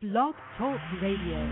Blog Talk Radio.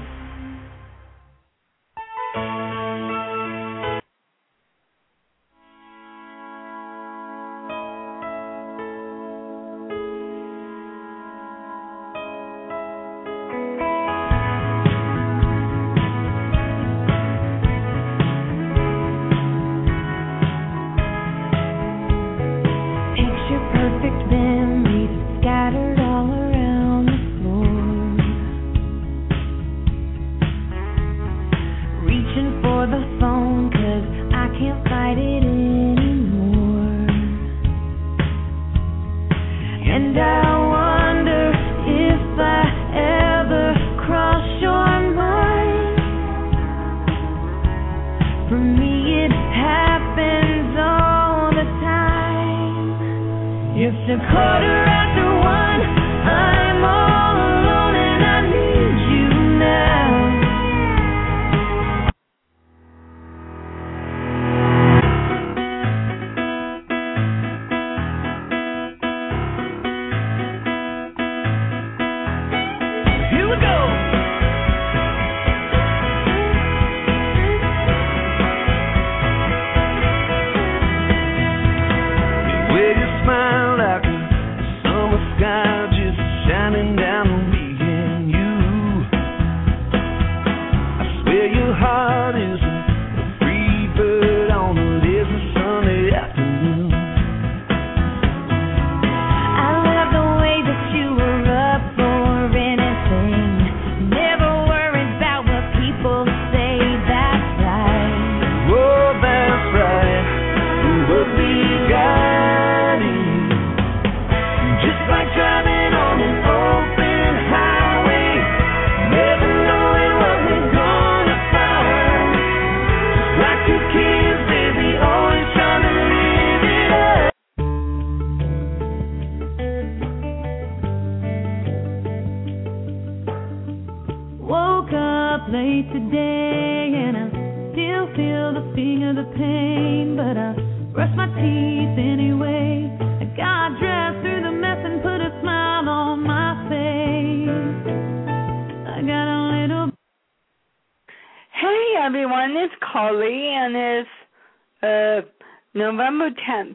November 10th.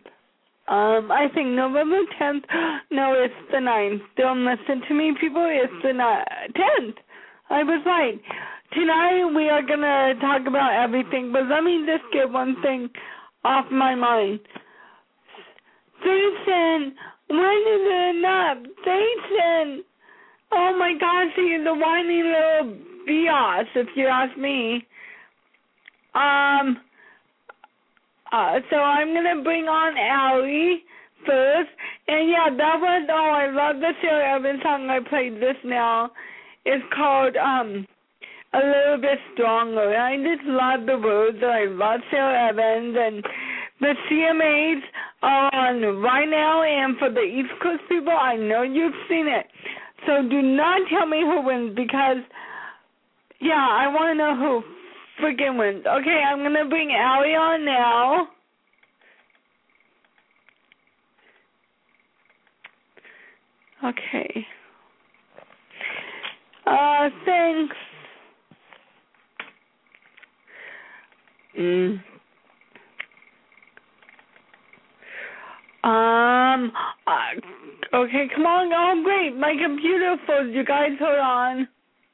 I think November 10th. No, it's the 9th. Don't listen to me, people. It's the 10th. I was right. Tonight we are going to talk about everything, but let me just get one thing off my mind. Jason, when is it enough? Jason! Oh my gosh, he's a whiny little biatch, if you ask me. So I'm going to bring on Allie first. And yeah, that was, I love the Sarah Evans song I played just now. It's called A Little Bit Stronger. I just love the words. I love Sarah Evans. And the CMAs are on right now. And for the East Coast people, I know you've seen it. So do not tell me who wins because, yeah, I want to know who freaking wins. Okay, I'm going to bring Allie on now. Okay. Thanks. Okay, come on. Oh, great. My computer froze. You guys hold on.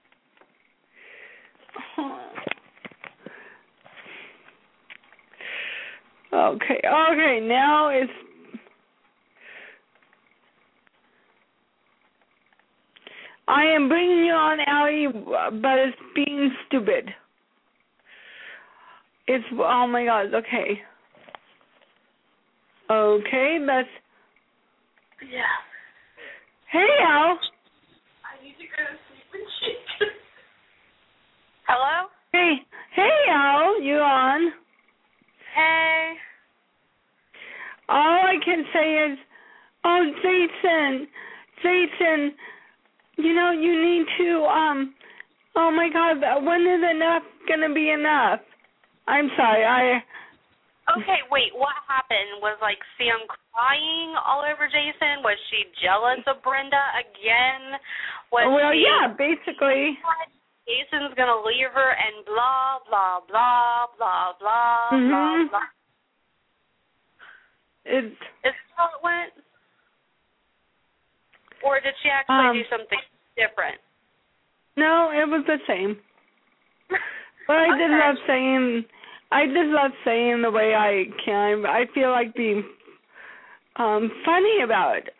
Okay, now it's... I am bringing you on, Allie, but it's being stupid. It's... Oh, my God, okay. Okay, that's... Yeah. Hey, Al. I need to go to sleep and shit. Hello? Hey, Al, you on? Hey. All I can say is, Jason, you know, you need to, oh my God, when is enough gonna be enough? I'm sorry, Okay, wait, what happened? Was, like, Sam crying all over Jason? Was she jealous of Brenda again? Yeah, basically. Jason's going to leave her and blah, blah, blah, blah, blah, blah, blah. Is that how it went? Or did she actually do something different? No, it was the same. But I just love saying the way I can. I feel like being funny about it.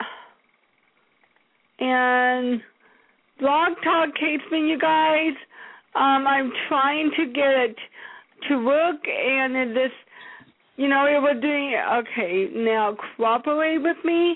And Blog Talk hates me, you guys. I'm trying to get it to work, and it just, it was doing, okay, now cooperate with me.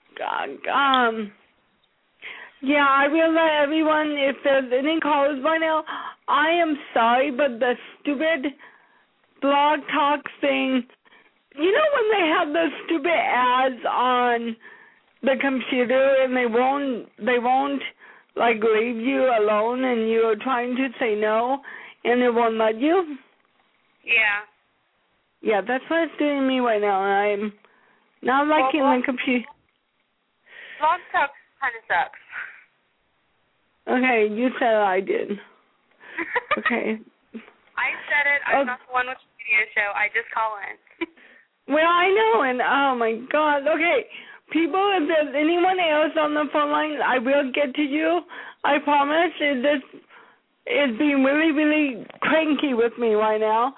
Yeah, I will let everyone, if there's any callers by now, I am sorry, but the stupid Blog Talk thing, when they have those stupid ads on the computer and they won't like leave you alone and you're trying to say no and it won't let you? Yeah. Yeah, that's what it's doing to me right now. I'm not liking the computer. Blog Talk kind of sucks. Okay, you said I did. Okay. I said it. I'm not the one with the radio show. I just call in. Well, I know, and oh my God. Okay, people, if there's anyone else on the phone line, I will get to you. I promise. It's being really, really cranky with me right now.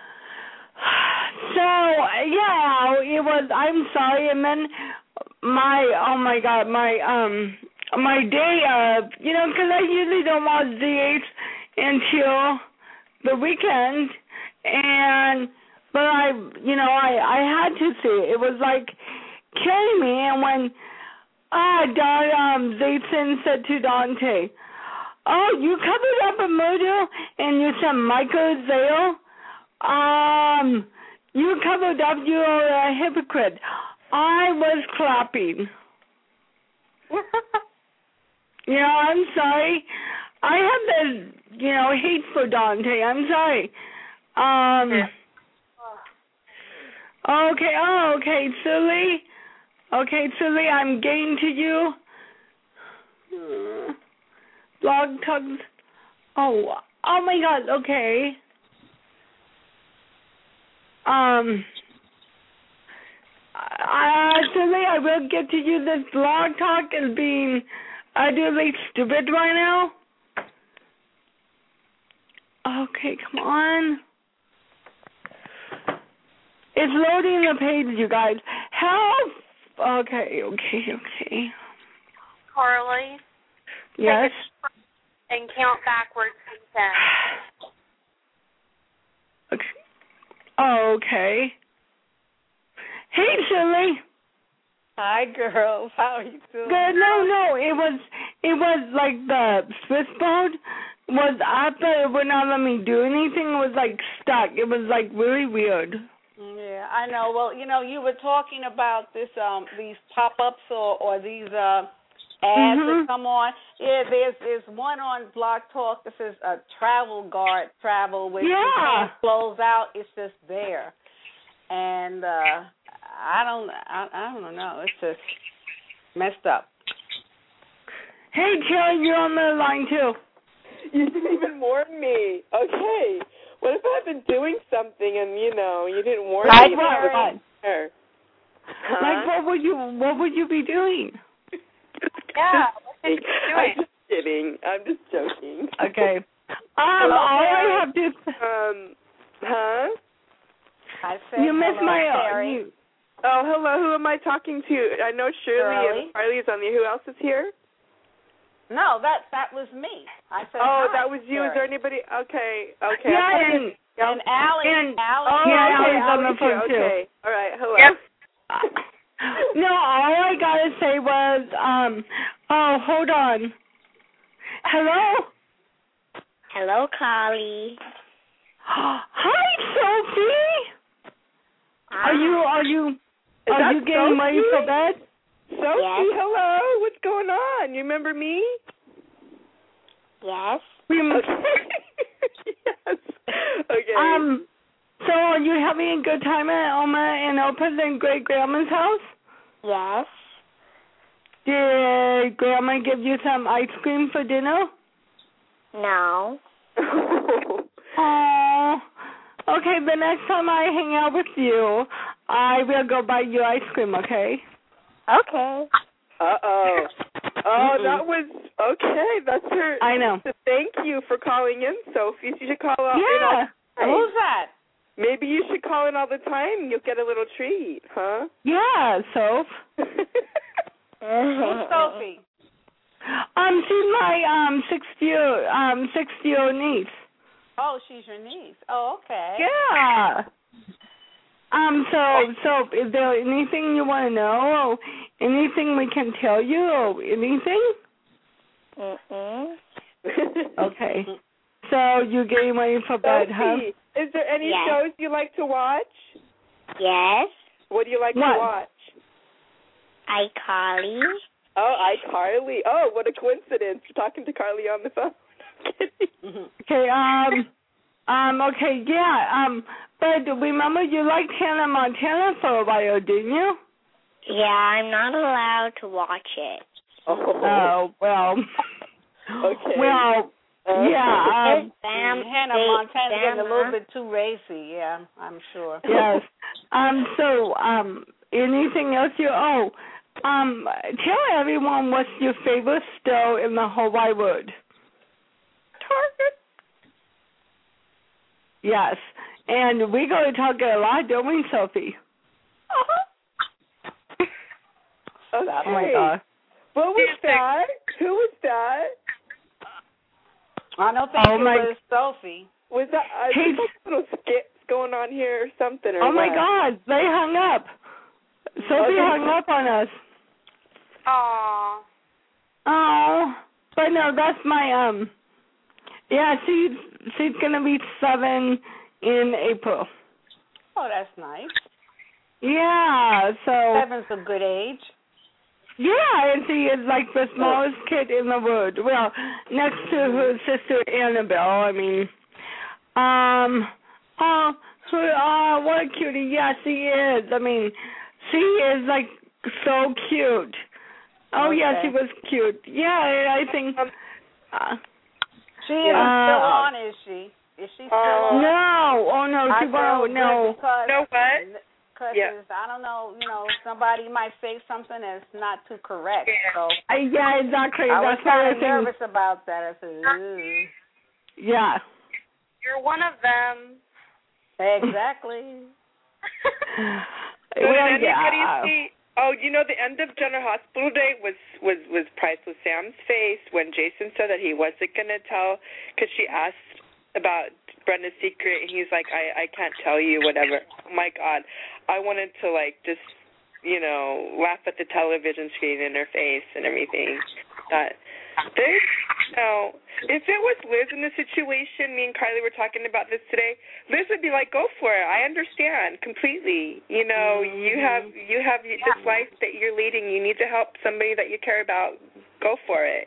So, yeah, it was, I'm sorry, and then my day of, because I usually don't watch DH until the weekend, but I had to see it. It was like killing me, and when Jason said to Dante, "Oh, you covered up a murder, and you said Michael Zale, you covered up, you're a hypocrite." I was clapping. I'm sorry. I have this, hate for Dante. I'm sorry. Okay, silly. Okay, silly, I'm getting to you. Blog Talk. Oh my God, okay. Silly, I will get to you. This Blog Talk is being utterly stupid right now. Okay, come on. It's loading the page, you guys. Help! Okay. Carly? Yes? And count backwards from 10. Okay. Hey, Shirley. Hi, girls. How are you doing? Good. No. It was like the Swiss board was up, but it would not let me do anything. It was like stuck. It was like really weird. Yeah, I know. Well, you were talking about this, these pop-ups or these ads that come on. Yeah, there's one on Blog Talk that says Travel Guard Travel, which you can't close out. It's just there, and I don't know. It's just messed up. Hey, Cherry, you're on the line too. You didn't even warn me. Okay. What if I've been doing something and you didn't warn me? Like what? Like what would you be doing? Yeah, what are you doing? I'm just kidding. I'm just joking. Okay. All I have to. Huh? I said you missed my. Oh, hello. Who am I talking to? I know Shirley and Carly's on the. Who else is here? No, that was me. I said. Oh, that was you. Is there anybody? Okay. Yeah, and Allie. Allie's on the phone too. Okay. All right. Hello. Yep. No, all I gotta say was, hold on. Hello. Hello, Carly. Hi, Sophie. Are you getting ready for bed? Sophie, yes. Hello. What's going on? You remember me? Yes. Okay. Yes. Okay. So are you having a good time at Oma and Opa's and Great Grandma's house? Yes. Did Grandma give you some ice cream for dinner? No. Oh. Okay, the next time I hang out with you, I will go buy you ice cream, okay? Okay. Uh-oh. Oh, that was, okay, that's her. I know. Thank you for calling in, Sophie. You should call out. Yeah. Who's that? Maybe you should call in all the time. You'll get a little treat, huh? Yeah, Soph. Who's Sophie? She's my 60-year-old niece. Oh, she's your niece. Oh, okay. Yeah. So is there anything you want to know, or anything we can tell you, or anything? Okay. So you're getting ready for bed, huh? Sophie, is there any Yes. shows you like to watch? Yes. What do you like What? to watch? iCarly. Oh, iCarly. Oh, what a coincidence. You're talking to Carly on the phone. I'm kidding. Okay, okay, yeah, but remember you liked Hannah Montana for a while, didn't you? Yeah, I'm not allowed to watch it. Oh, well. Okay. Well, yeah, Hannah Montana's getting a little bit too racy, yeah, I'm sure. yes. So, anything else tell everyone what's your favorite store in the whole wide world. Target. Yes. And we go to Target a lot, don't we, Sophie? Okay. Oh, my God. What was that? Who was that? I don't think Oh, it my- was Sophie. Was that Hey. little skits going on here or something? Or Oh, my what? God. They hung up. Sophie hung up on us. Aw. Oh. But no, that's my, yeah, she's going to be 7 in April. Oh, that's nice. Yeah, so. 7's a good age. Yeah, and she is like the smallest kid in the world. Well, next to her sister Annabelle. I mean, what a cutie. Yeah, she is. I mean, she is like so cute. Oh yeah, she was cute. Yeah, I think. She is still on, is she? Is she still on? No, oh no, she won't. No. Because, know what? Because Yeah. I don't know, somebody might say something that's not too correct. So Yeah, exactly. I was That's why I kind of think. nervous about that. I said, ooh. Yeah. You're one of them. Exactly. So did anybody see? Oh, the end of General Hospital Day was Priceless Sam's face when Jason said that he wasn't going to tell because she asked about Brenda's secret, and he's like, I can't tell you, whatever. Oh, my God. I wanted to, just, laugh at the television screen in her face and everything. If it was Liz in the situation, me and Carly were talking about this today, Liz would be like, go for it. I understand completely. You have this life that you're leading. You need to help somebody that you care about. Go for it,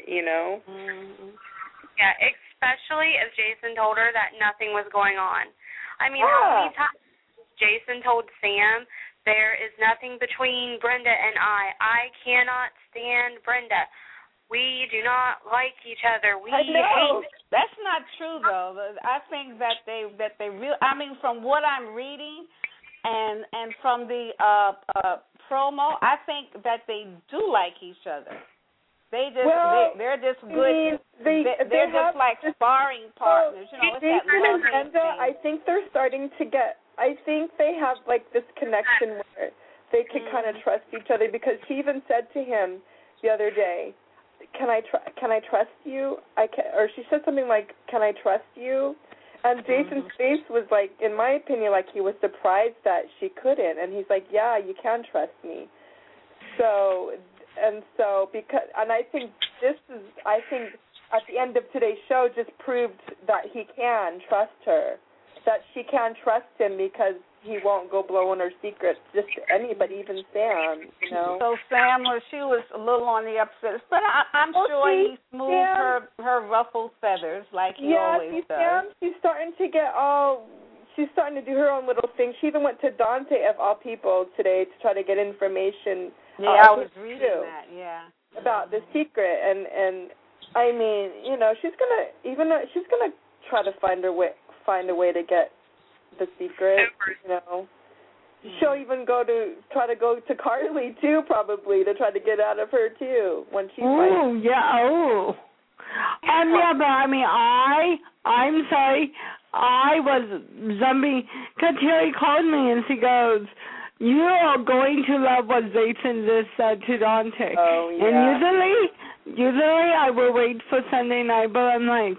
Yeah, especially as Jason told her that nothing was going on. I mean, how many times Jason told Sam, there is nothing between Brenda and I cannot stand Brenda. We do not like each other. We hate. That's not true, though. I think that they really. I mean, from what I'm reading, and from the promo, I think that they do like each other. They just they're just good. They're just like sparring partners. It's that love and I think they're starting to get. I think they have this connection where they can kind of trust each other because she even said to him the other day, Can I trust you? Or she said something like, "Can I trust you?" And Jason's face was in my opinion, he was surprised that she couldn't. And he's like, "Yeah, you can trust me." And I think at the end of today's show just proved that he can trust her, that she can trust him because he won't go blowing her secrets just to anybody, even Sam, So Sam she was a little on the upset, but I'm sure he smoothed her ruffled feathers like he always does. Sam, she's starting to get all she's starting to do her own little thing. She even went to Dante, of all people, today to try to get information. Yeah, I was reading that. Yeah, about the secret, and I mean, she's gonna try to find a way to get the secret. She'll even try to go to Carly too, probably, to try to get out of her too when she finds. Oh yeah. Oh. Yeah, but I mean, I'm sorry. I was zombie. Cause Terry called me and she goes, "You are going to love what Jason just said to Dante." Oh yeah. And usually I will wait for Sunday night, but I'm like,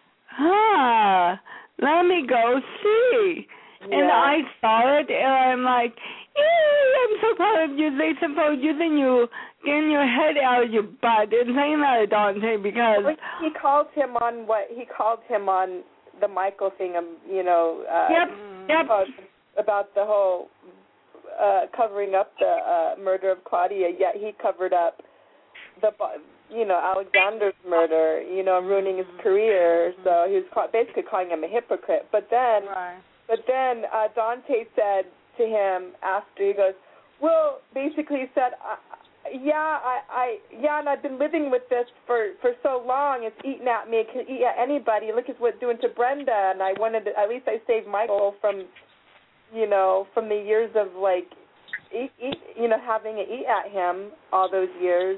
let me go see. Yeah. And I saw it, and I'm like, I'm so proud of you, Jason, for using you, getting your head out of your butt and saying that to Dante, because he called him on the Michael thing, yep. About the whole covering up the murder of Claudia. Yet he covered up the Alexander's murder, ruining his career. So he was basically calling him a hypocrite. But then Dante said to him after, he goes, well, basically he said, and I've been living with this for so long. It's eating at me. It can eat at anybody. Look at what it's doing to Brenda. And I wanted to, at least I saved Michael from the years of having it eat at him all those years.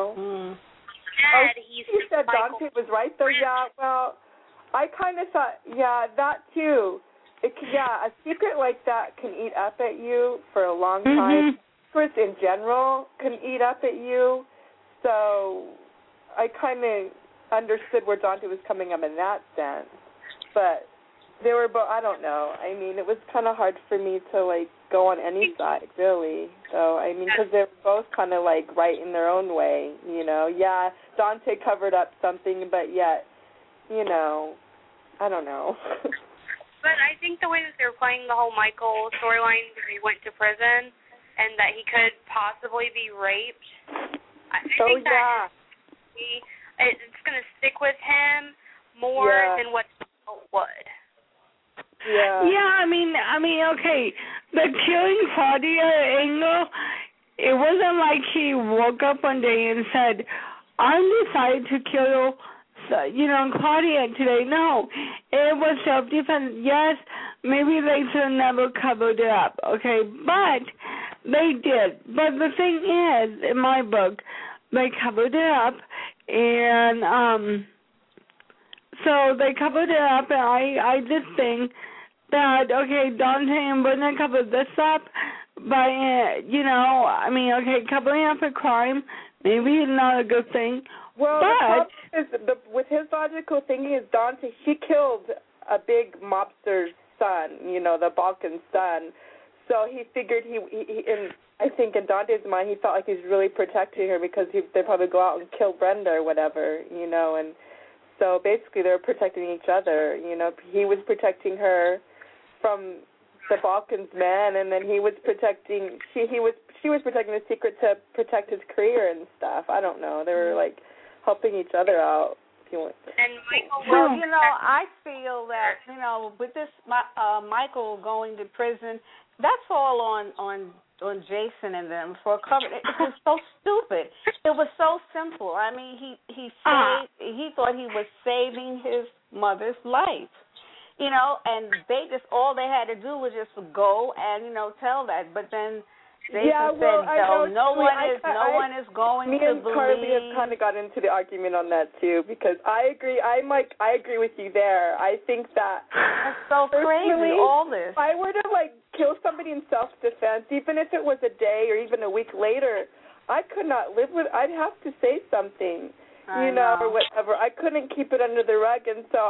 He said Dante was right though. Yeah. Well, I kind of thought, that too. A secret like that can eat up at you for a long time. Secrets in general can eat up at you. So I kind of understood where Dante was coming up in that sense. But they were both, I don't know. I mean, it was kind of hard for me to, go on any side, really. So, I mean, because they're both kind of, right in their own way, Yeah, Dante covered up something, but yet, I don't know. But I think the way that they're playing the whole Michael storyline, where he went to prison and that he could possibly be raped, I think that it's going to stick with him more than what Michael would. Yeah, I mean, okay, the killing Claudia angle, it wasn't like he woke up one day and said, I decided to kill Claudia today. No, it was self-defense. Yes, maybe they should have never covered it up, okay, but they did. But the thing is, in my book, they covered it up, and so they covered it up, and I just think that, okay, Dante and Brenda covered this up, but, covering up a crime, maybe not a good thing. Well, the problem is, with his logical thinking is Dante, he killed a big mobster's son, the Balkan son. So he figured I think in Dante's mind, he felt like he's really protecting her because they'd probably go out and kill Brenda or whatever, and so basically they were protecting each other. He was protecting her from the Balkans men, and then he was protecting, she was protecting the secret to protect his career and stuff. I don't know. They were helping each other out. If you want to. And Michael, I feel that with this Michael going to prison, that's all on Jason and them for a cover. It was so stupid. It was so simple. I mean, he thought he was saving his mother's life. And they just, all they had to do was just go and tell that. But then Jason said, no one is going to believe. Me and Carly have kind of got into the argument on that too, because I agree. I agree with you there. I think that that's so crazy. All this. If I were to kill somebody in self-defense, even if it was a day or even a week later, I could not live with. I'd have to say something. Or whatever. I couldn't keep it under the rug, and so,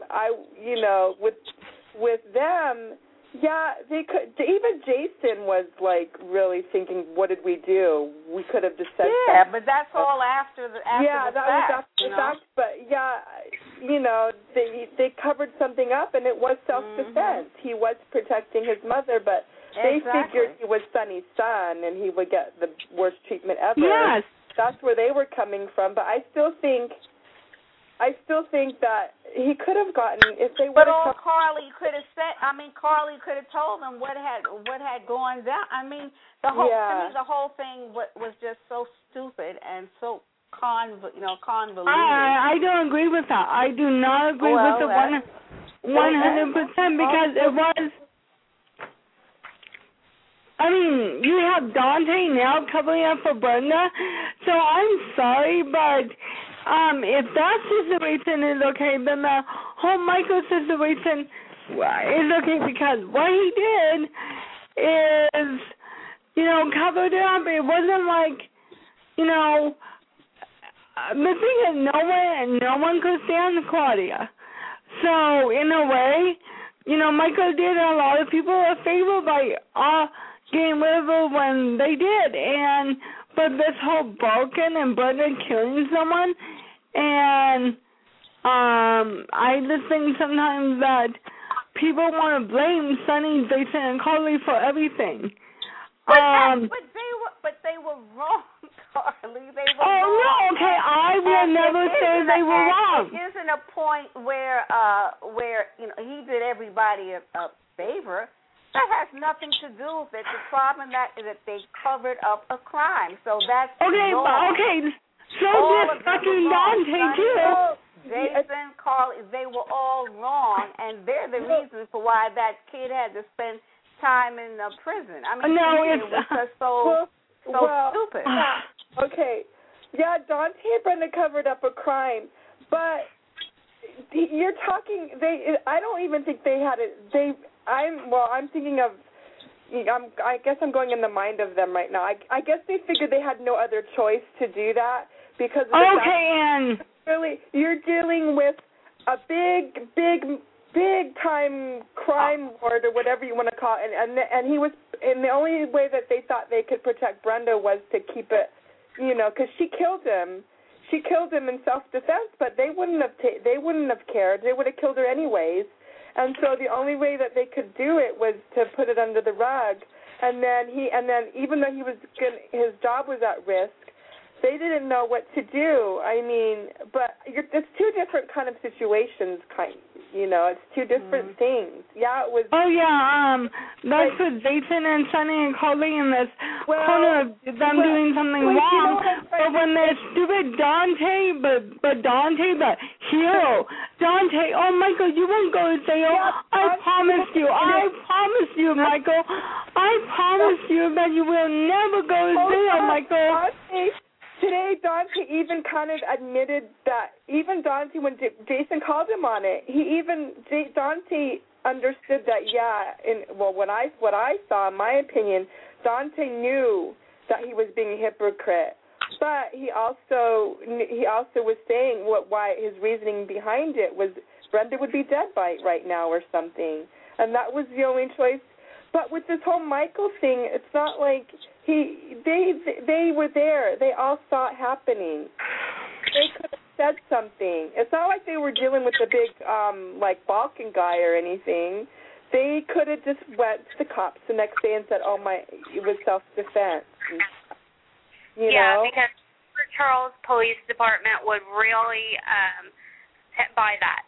with them, they could. Even Jason was really thinking, "What did we do? We could have just said something." Yeah, but that's all after the fact. Was after the fact. But they covered something up, and it was self-defense. He was protecting his mother, but they figured he was Sonny's son, and he would get the worst treatment ever. Yes. That's where they were coming from, but I still think that he could have gotten if they would. But all Carly could have said. I mean, Carly could have told them what had gone down. I mean, to me, the whole thing was just so stupid and so convoluted. I don't agree with that. I do not agree with it 100% because it was. I mean, you have Dante now covering up for Brenda, so I'm sorry, but if that situation is okay, then the whole Michael situation is okay because what he did is, covered it up. It wasn't like, the thing is no one could stand Claudia. So, in a way, Michael did a lot of people a favor by getting rid of her when they did. But this whole Balkan and Brenda killing someone, and I just think sometimes that people want to blame Sonny, Jason, and Carly for everything. But they were wrong, Carly. They were wrong. Oh, no, okay, I will never say they were wrong. It isn't a point where he did everybody a favor. That has nothing to do with it. The problem is that they covered up a crime. So that's wrong. So did fucking Dante, too. Jason, Carly, they were all wrong, and they're the reason for why that kid had to spend time in prison. I mean, it was just so stupid. Okay. Yeah, Dante and Brenda covered up a crime, but you're talking, I don't even think they had it, I'm thinking of, I guess I'm going in the mind of them right now. I guess they figured they had no other choice to do that because of the fact really you're dealing with a big time crime lord or whatever you want to call it, and he was, and the only way that they thought they could protect Brenda was to keep it, because she killed him. She killed him in self-defense, but they wouldn't have cared. They would have killed her anyways. And so the only way that they could do it was to put it under the rug. And then even though his job was at risk, they didn't know what to do. I mean, but it's two different kind of situations, it's two different things. Yeah, it was. Oh yeah, that's with Jason and Sonny and Carly in this corner of them doing something wrong. But when there's stupid Dante, but Dante, the hero, Dante. Oh Michael, you won't go to jail. I promise you, Michael. I promise you that you will never go to jail, Michael. Today, Dante even kind of admitted that, even Dante, when Jason called him on it, Dante understood that, what I saw, in my opinion, Dante knew that he was being a hypocrite, but he also was saying why his reasoning behind it was Brenda would be dead right now or something, and that was the only choice. But with this whole Michael thing, it's not like they were there. They all saw it happening. They could have said something. It's not like they were dealing with a big Balkan guy or anything. They could have just went to the cops the next day and said, it was self-defense. Because Port Charles Police Department would really buy that.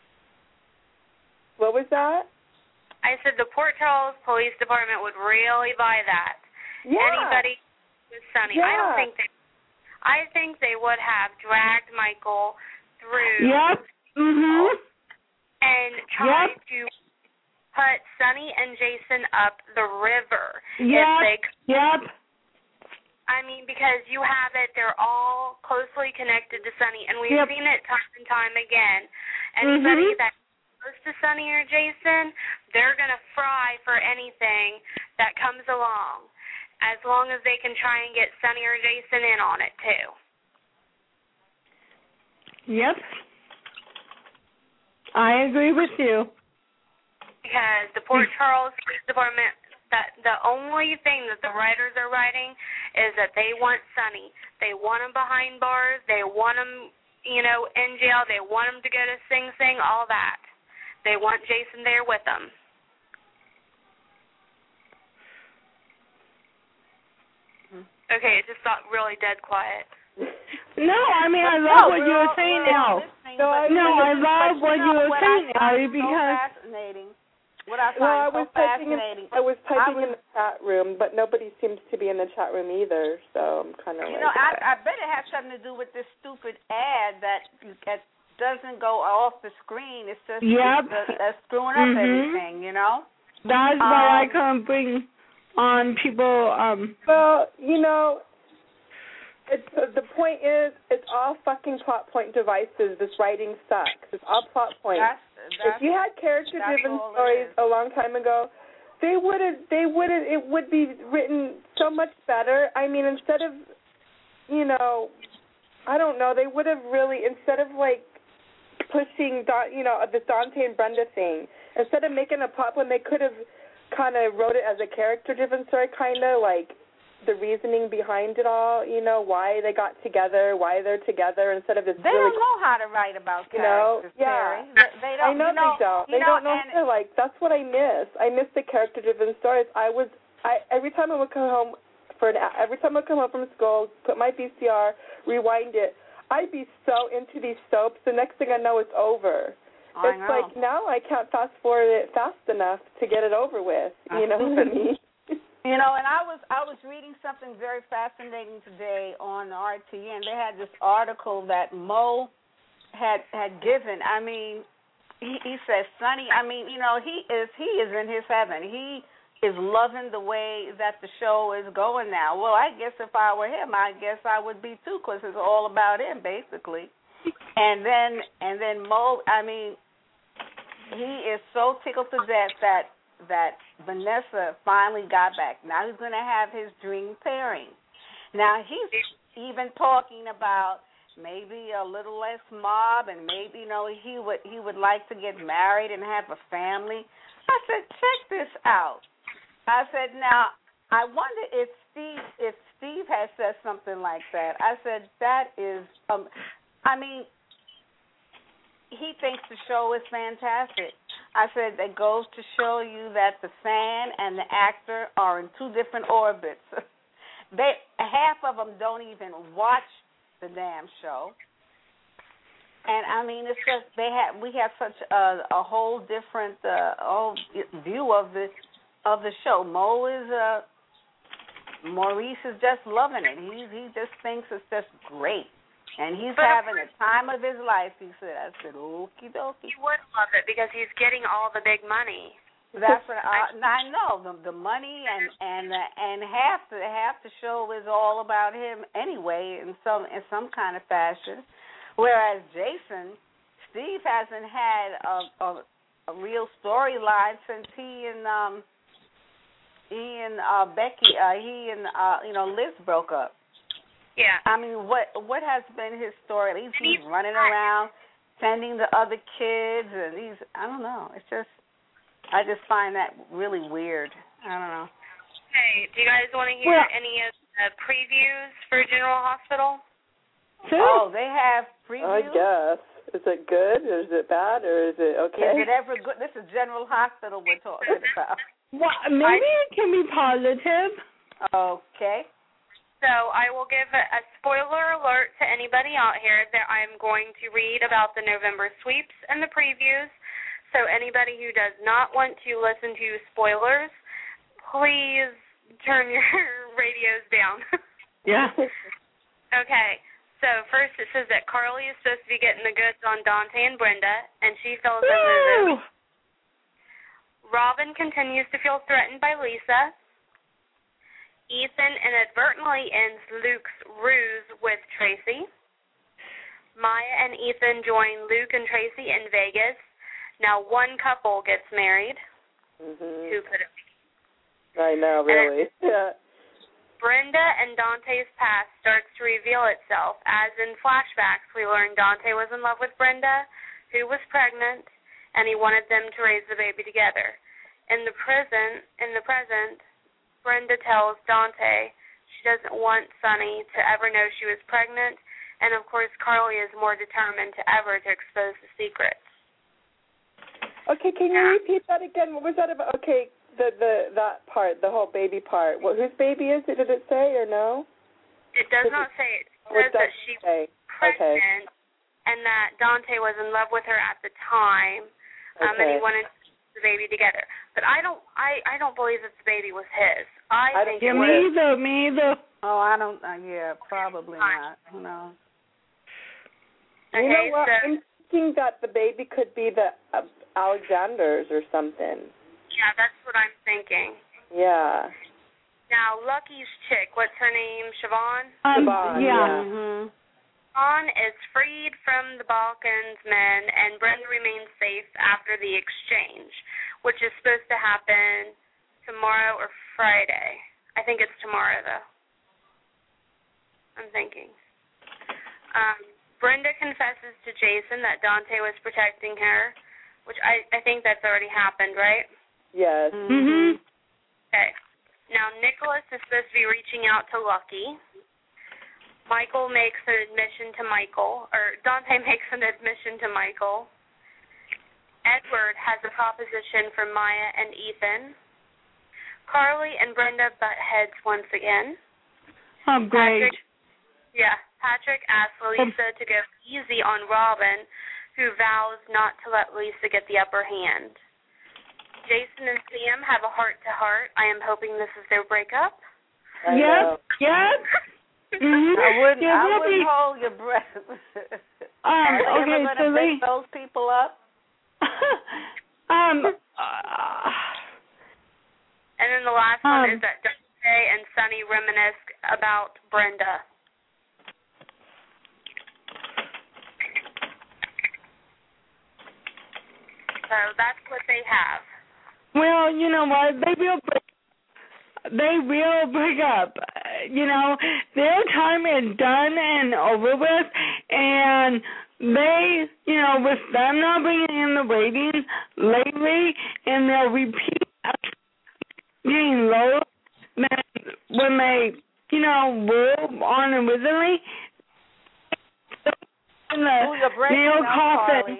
What was that? I said the Port Charles Police Department would really buy that. Yeah. Anybody with Sonny. Yeah. I think they would have dragged Michael through. Yep. Mhm. And tried to put Sonny and Jason up the river. Yep. Yep. I mean, because you have it, they're all closely connected to Sonny, and we've seen it time and time again. Anybody that close to Sonny or Jason, they're going to fry for anything that comes along, as long as they can try and get Sonny or Jason in on it, too. Yep. I agree with you. Because the Port Charles Police Department, the only thing that the writers are writing is that they want Sonny. They want him behind bars. They want him, in jail. They want him to go to Sing Sing, all that. They want Jason there with them. Okay, it just got really dead quiet. No, I mean, I love what you were saying now. Listening I love what you were saying, Ari, because fascinating. What I find fascinating. I was typing in the chat room, but nobody seems to be in the chat room either, so I'm kind of I bet it has something to do with this stupid ad that doesn't go off the screen. It's just that's screwing up everything, you know? That's why I can't bring on people. Well, the point is, it's all fucking plot point devices. This writing sucks. It's all plot points. If you had character-driven stories a long time ago, it would be written so much better. I mean, instead of, I don't know, they would have really, instead of like pushing, the Dante and Brenda thing, instead of making a plot point, they could have kind of wrote it as a character-driven story, kind of like the reasoning behind it all, why they got together, why they're together, instead of this. They don't know how to write about characters, yeah. They don't. I know they don't. They don't know how to, like, that's what I miss. I miss the character-driven stories. Every time I would come home from school, put my VCR, rewind it, I'd be so into these soaps, the next thing I know it's over. It's like now I can't fast forward it fast enough to get it over with. You know what I mean? And I was reading something very fascinating today on RTN. They had this article that Mo had given. I mean, he says, Sonny, I mean, he is in his heaven. He is loving the way that the show is going now. Well, I guess if I were him, I guess I would be too, because it's all about him, basically. And then Mo, I mean, he is so tickled to death that Vanessa finally got back. Now he's going to have his dream pairing. Now he's even talking about maybe a little less mob, and maybe he would like to get married and have a family. I said, check this out. I said, now I wonder if Steve has said something like that. I said, that is, I mean, he thinks the show is fantastic. I said, that goes to show you that the fan and the actor are in two different orbits. Half of them don't even watch the damn show. And I mean, it's just we have such a whole different view of the show. Maurice is just loving it. He just thinks it's just great. And he's having the time of his life, he said. I said, okie dokie. He would love it because he's getting all the big money. That's what I know. The money and half the show is all about him anyway, in some kind of fashion. Whereas Steve hasn't had a real storyline since he and Becky, Liz broke up. Yeah. I mean, what has been his story? He's running around, sending the other kids, and I don't know. It's just, I just find that really weird. I don't know. Hey, do you guys want to hear any of the previews for General Hospital? Sure. Oh, they have previews? I guess. Is it good, or is it bad, or is it okay? Is it ever good? This is General Hospital we're talking about. Well, maybe it can be positive. Okay. So I will give a spoiler alert to anybody out here that I'm going to read about the November sweeps and the previews. So anybody who does not want to listen to spoilers, please turn your radios down. Yeah. Okay. So first it says that Carly is supposed to be getting the goods on Dante and Brenda, and she feels as though Robin continues to feel threatened by Lisa. Ethan inadvertently ends Luke's ruse with Tracy. Maya and Ethan join Luke and Tracy in Vegas. Now one couple gets married. Mm-hmm. Who could it be? I know, really. Yeah. Brenda and Dante's past starts to reveal itself, as in flashbacks we learn Dante was in love with Brenda, who was pregnant, and he wanted them to raise the baby together. In the present, Brenda tells Dante she doesn't want Sonny to ever know she was pregnant, and of course Carly is more determined to ever to expose the secrets. Okay, can you repeat that again? What was that about? Okay, that part, the whole baby part. Whose baby is it? Did it say or no? It does not say. It says that she was pregnant, and that Dante was in love with her at the time, and he wanted to keep the baby together. But I don't believe that the baby was his. I think it was. Me either. Oh, I don't. Yeah, probably not. Who knows? Okay, you know what? I'm thinking that the baby could be the Alexander's or something. Yeah, that's what I'm thinking. Yeah. Now, Lucky's chick, what's her name? Siobhan? Siobhan, yeah. Mm-hmm. Siobhan is freed from the Balkans men, and Brenda remains safe after the exchange, which is supposed to happen tomorrow or Friday. I think it's tomorrow, though. I'm thinking. Brenda confesses to Jason that Dante was protecting her, which I think that's already happened, right? Yes. Mm-hmm. Okay. Now, Nicholas is supposed to be reaching out to Lucky. Michael makes an admission to Michael, or Dante makes an admission to Michael. Edward has a proposition for Maya and Ethan. Carly and Brenda butt heads once again. Oh, great. Patrick asks Lisa to go easy on Robin, who vows not to let Lisa get the upper hand. Jason and Sam have a heart-to-heart. I am hoping this is their breakup. Yes. Mm-hmm. I wouldn't hold your breath. Are they ever going to pick those people up? And then the last one is that Dante and Sonny reminisce about Brenda. So that's what they have. Well, you know what? They will break up. You know, their time is done and over with, and they, you know, with them not bringing in the ratings lately, and they'll repeat getting low when they, you know, were on originally. In the Neil Coffin.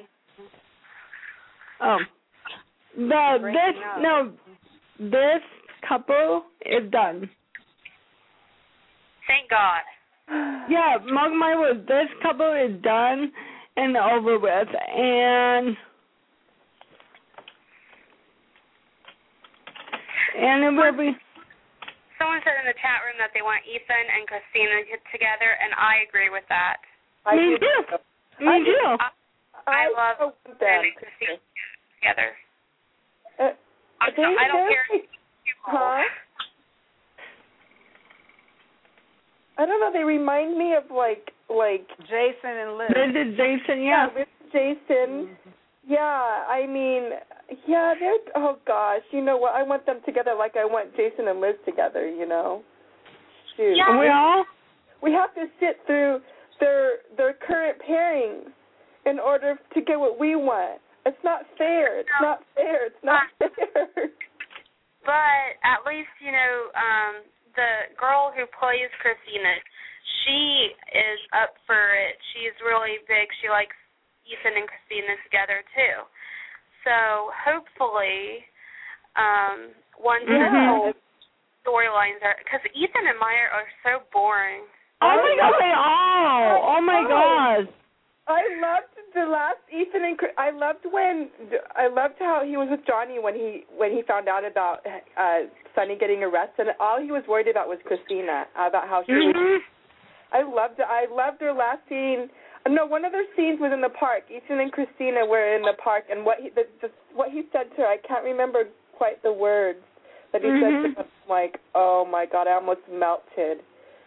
This couple is done. Thank God. Yeah, mark my words, this couple is done and over with, and it will be. Someone said in the chat room that they want Ethan and Christina together, and I agree with that. Me too. I love Ethan and Christina together. I don't care. Huh? I don't know. They remind me of like Jason and Liz. Liz and Jason, yeah. Liz and Jason. Mm-hmm. Yeah, I mean, yeah, they're. Oh gosh, you know what? I want them together like I want Jason and Liz together. You know. Shoot. Yeah. We have to sit through their current pairings in order to get what we want. It's not fair. It's not fair. It's not fair. But at least, you know, the girl who plays Christina, she is up for it. She's really big. She likes Ethan and Christina together, too. So hopefully, once the storylines are, because Ethan and Maya are so boring. Oh my God, they are. Oh my gosh. I loved the last Ethan and I loved how he was with Johnny when he found out about Sonny getting arrested. All he was worried about was Christina, about how she was. I loved it. I loved their last scene. No, one of their scenes was in the park. Ethan and Christina were in the park, and what he said to her, I can't remember quite the words, but he said to her, like, oh my God, I almost melted.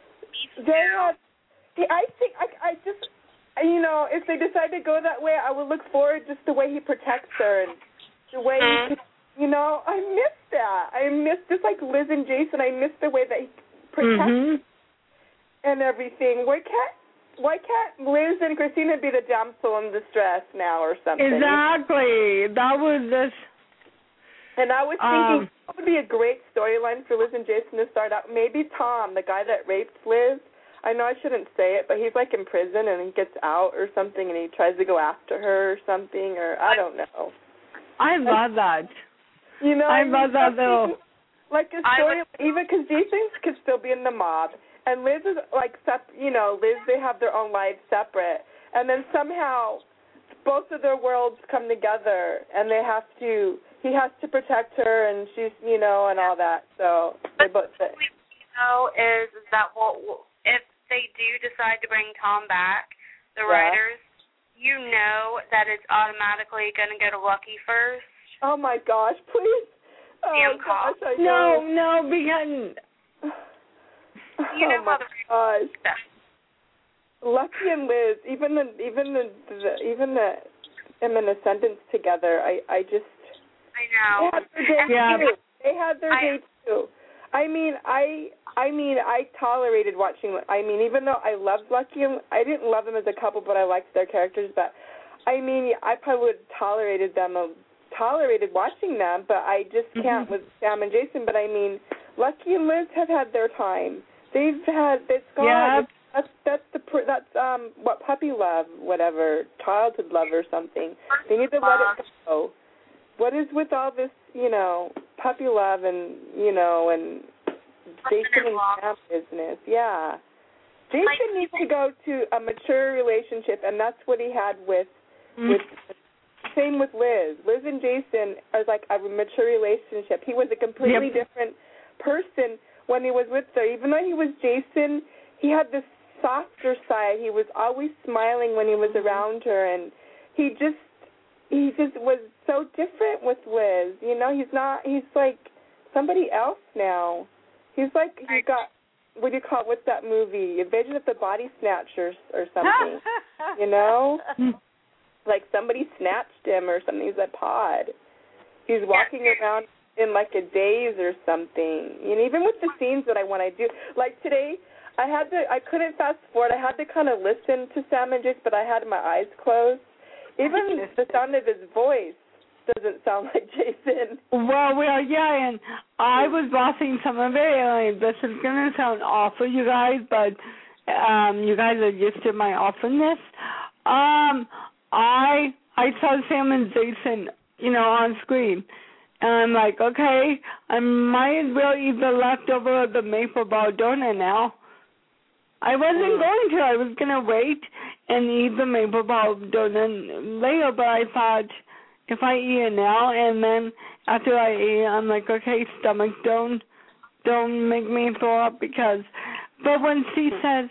I think I just. You know, if they decide to go that way, I will look forward just the way he protects her and the way he could, you know, I miss that. I miss, just like Liz and Jason, I miss the way that he protects and everything. Why can't Liz and Christina be the damsel in distress now or something? Exactly. That was this. And I was thinking that would be a great storyline for Liz and Jason to start out. Maybe Tom, the guy that raped Liz. I know I shouldn't say it, but he's like in prison and he gets out or something and he tries to go after her or something, or I don't know. I love that. You know, I love that though. Like a story, even because Jason could still be in the mob, and Liz is like, you know, Liz, they have their own lives separate, and then somehow both of their worlds come together, and he has to protect her, and she's, and all that. So they both. What we know is that if they do decide to bring Tom back, the writers, that it's automatically going to go to Lucky first. Oh my gosh! Please. Oh gosh! I know. No, because. Oh my gosh. Lucky and Liz, even the them in a sentence together. I know. They had their day too. I mean, I tolerated watching. I mean, even though I loved Lucky and I didn't love them as a couple, but I liked their characters. But I mean, I probably would have tolerated watching them, but I just can't with Sam and Jason. But I mean, Lucky and Liz have had their time. It's gone. Yeah. That's what puppy love, whatever, childhood love or something. They need to let it go. What is with all this, puppy love and and Jason and Sam business? Yeah. Jason needs to go to a mature relationship, and that's what he had with same with Liz. Liz and Jason are like a mature relationship. He was a completely different person when he was with her. Even though he was Jason, he had this softer side. He was always smiling when he was around her, and he just was so different with Liz. He's like somebody else now. He's like, he got, what do you call it, what's that movie? Invasion of the Body Snatchers or something, Like somebody snatched him or something. He's a pod. He's walking around in like a daze or something. Even with the scenes that I want to do. Like today, I couldn't fast forward. I had to kind of listen to Sam and Jace, but I had my eyes closed. Even the sound of his voice doesn't sound like Jason. Well, and I was watching some of it. This is going to sound awful, you guys, but you guys are used to my awfulness. I saw Sam and Jason, on screen. And I'm like, okay, I might as well eat the leftover of the maple bar donut now. I wasn't going to. I was going to wait and eat the maple bar donut later, but I thought if I eat it now and then after I eat, I'm like, okay, stomach, don't make me throw up but when she says,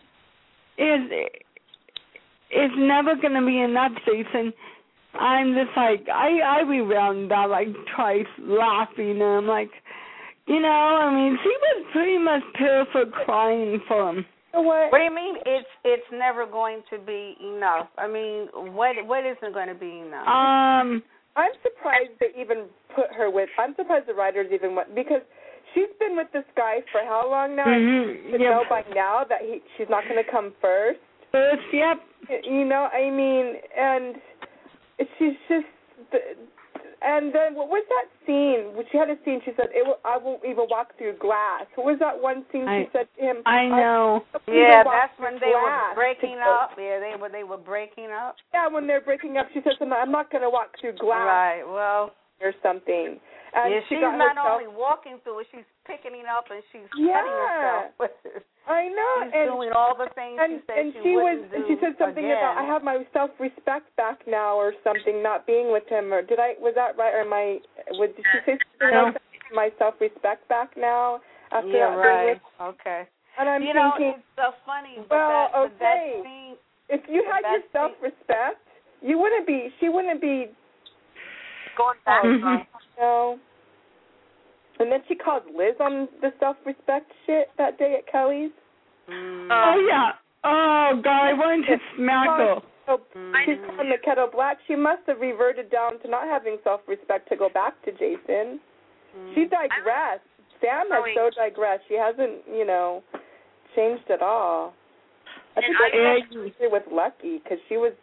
it's never going to be enough, Jason, I'm just like, I rewound that like twice laughing, and I'm like, she was pretty much pitiful crying for him. What do you mean? It's never going to be enough. I mean, what isn't going to be enough? I'm surprised they even put her with. I'm surprised the writers even went, because she's been with this guy for how long now? To know by now that she's not going to come first. Yep. I mean, and she's just. And then what was that scene? When she had a scene, she said, I won't even walk through glass. What was that one scene she said to him? I know. That's when they were breaking up. Yeah, they were breaking up. Yeah, when they're breaking up, she said something, I'm not going to walk through glass. Right, well. Or something. And she's not only walking through it, she's picking it up and she's cutting herself with it. I know. She's doing all the things she said she wouldn't do. And she said something about, I have my self-respect back now or something, not being with him. Or was that right? Or did she say something else? My self-respect back now after that right. Being with, okay. And I'm thinking, it's so funny. Well, that scene, if you had your self-respect, she wouldn't be going back. No. And then she called Liz on the self-respect shit that day at Kelly's. Oh, yeah. Oh, God, I wanted to smack her. So she's calling the kettle black. She must have reverted down to not having self-respect to go back to Jason. She digressed. Sam has so digressed. She hasn't, changed at all. I think I with Lucky because she was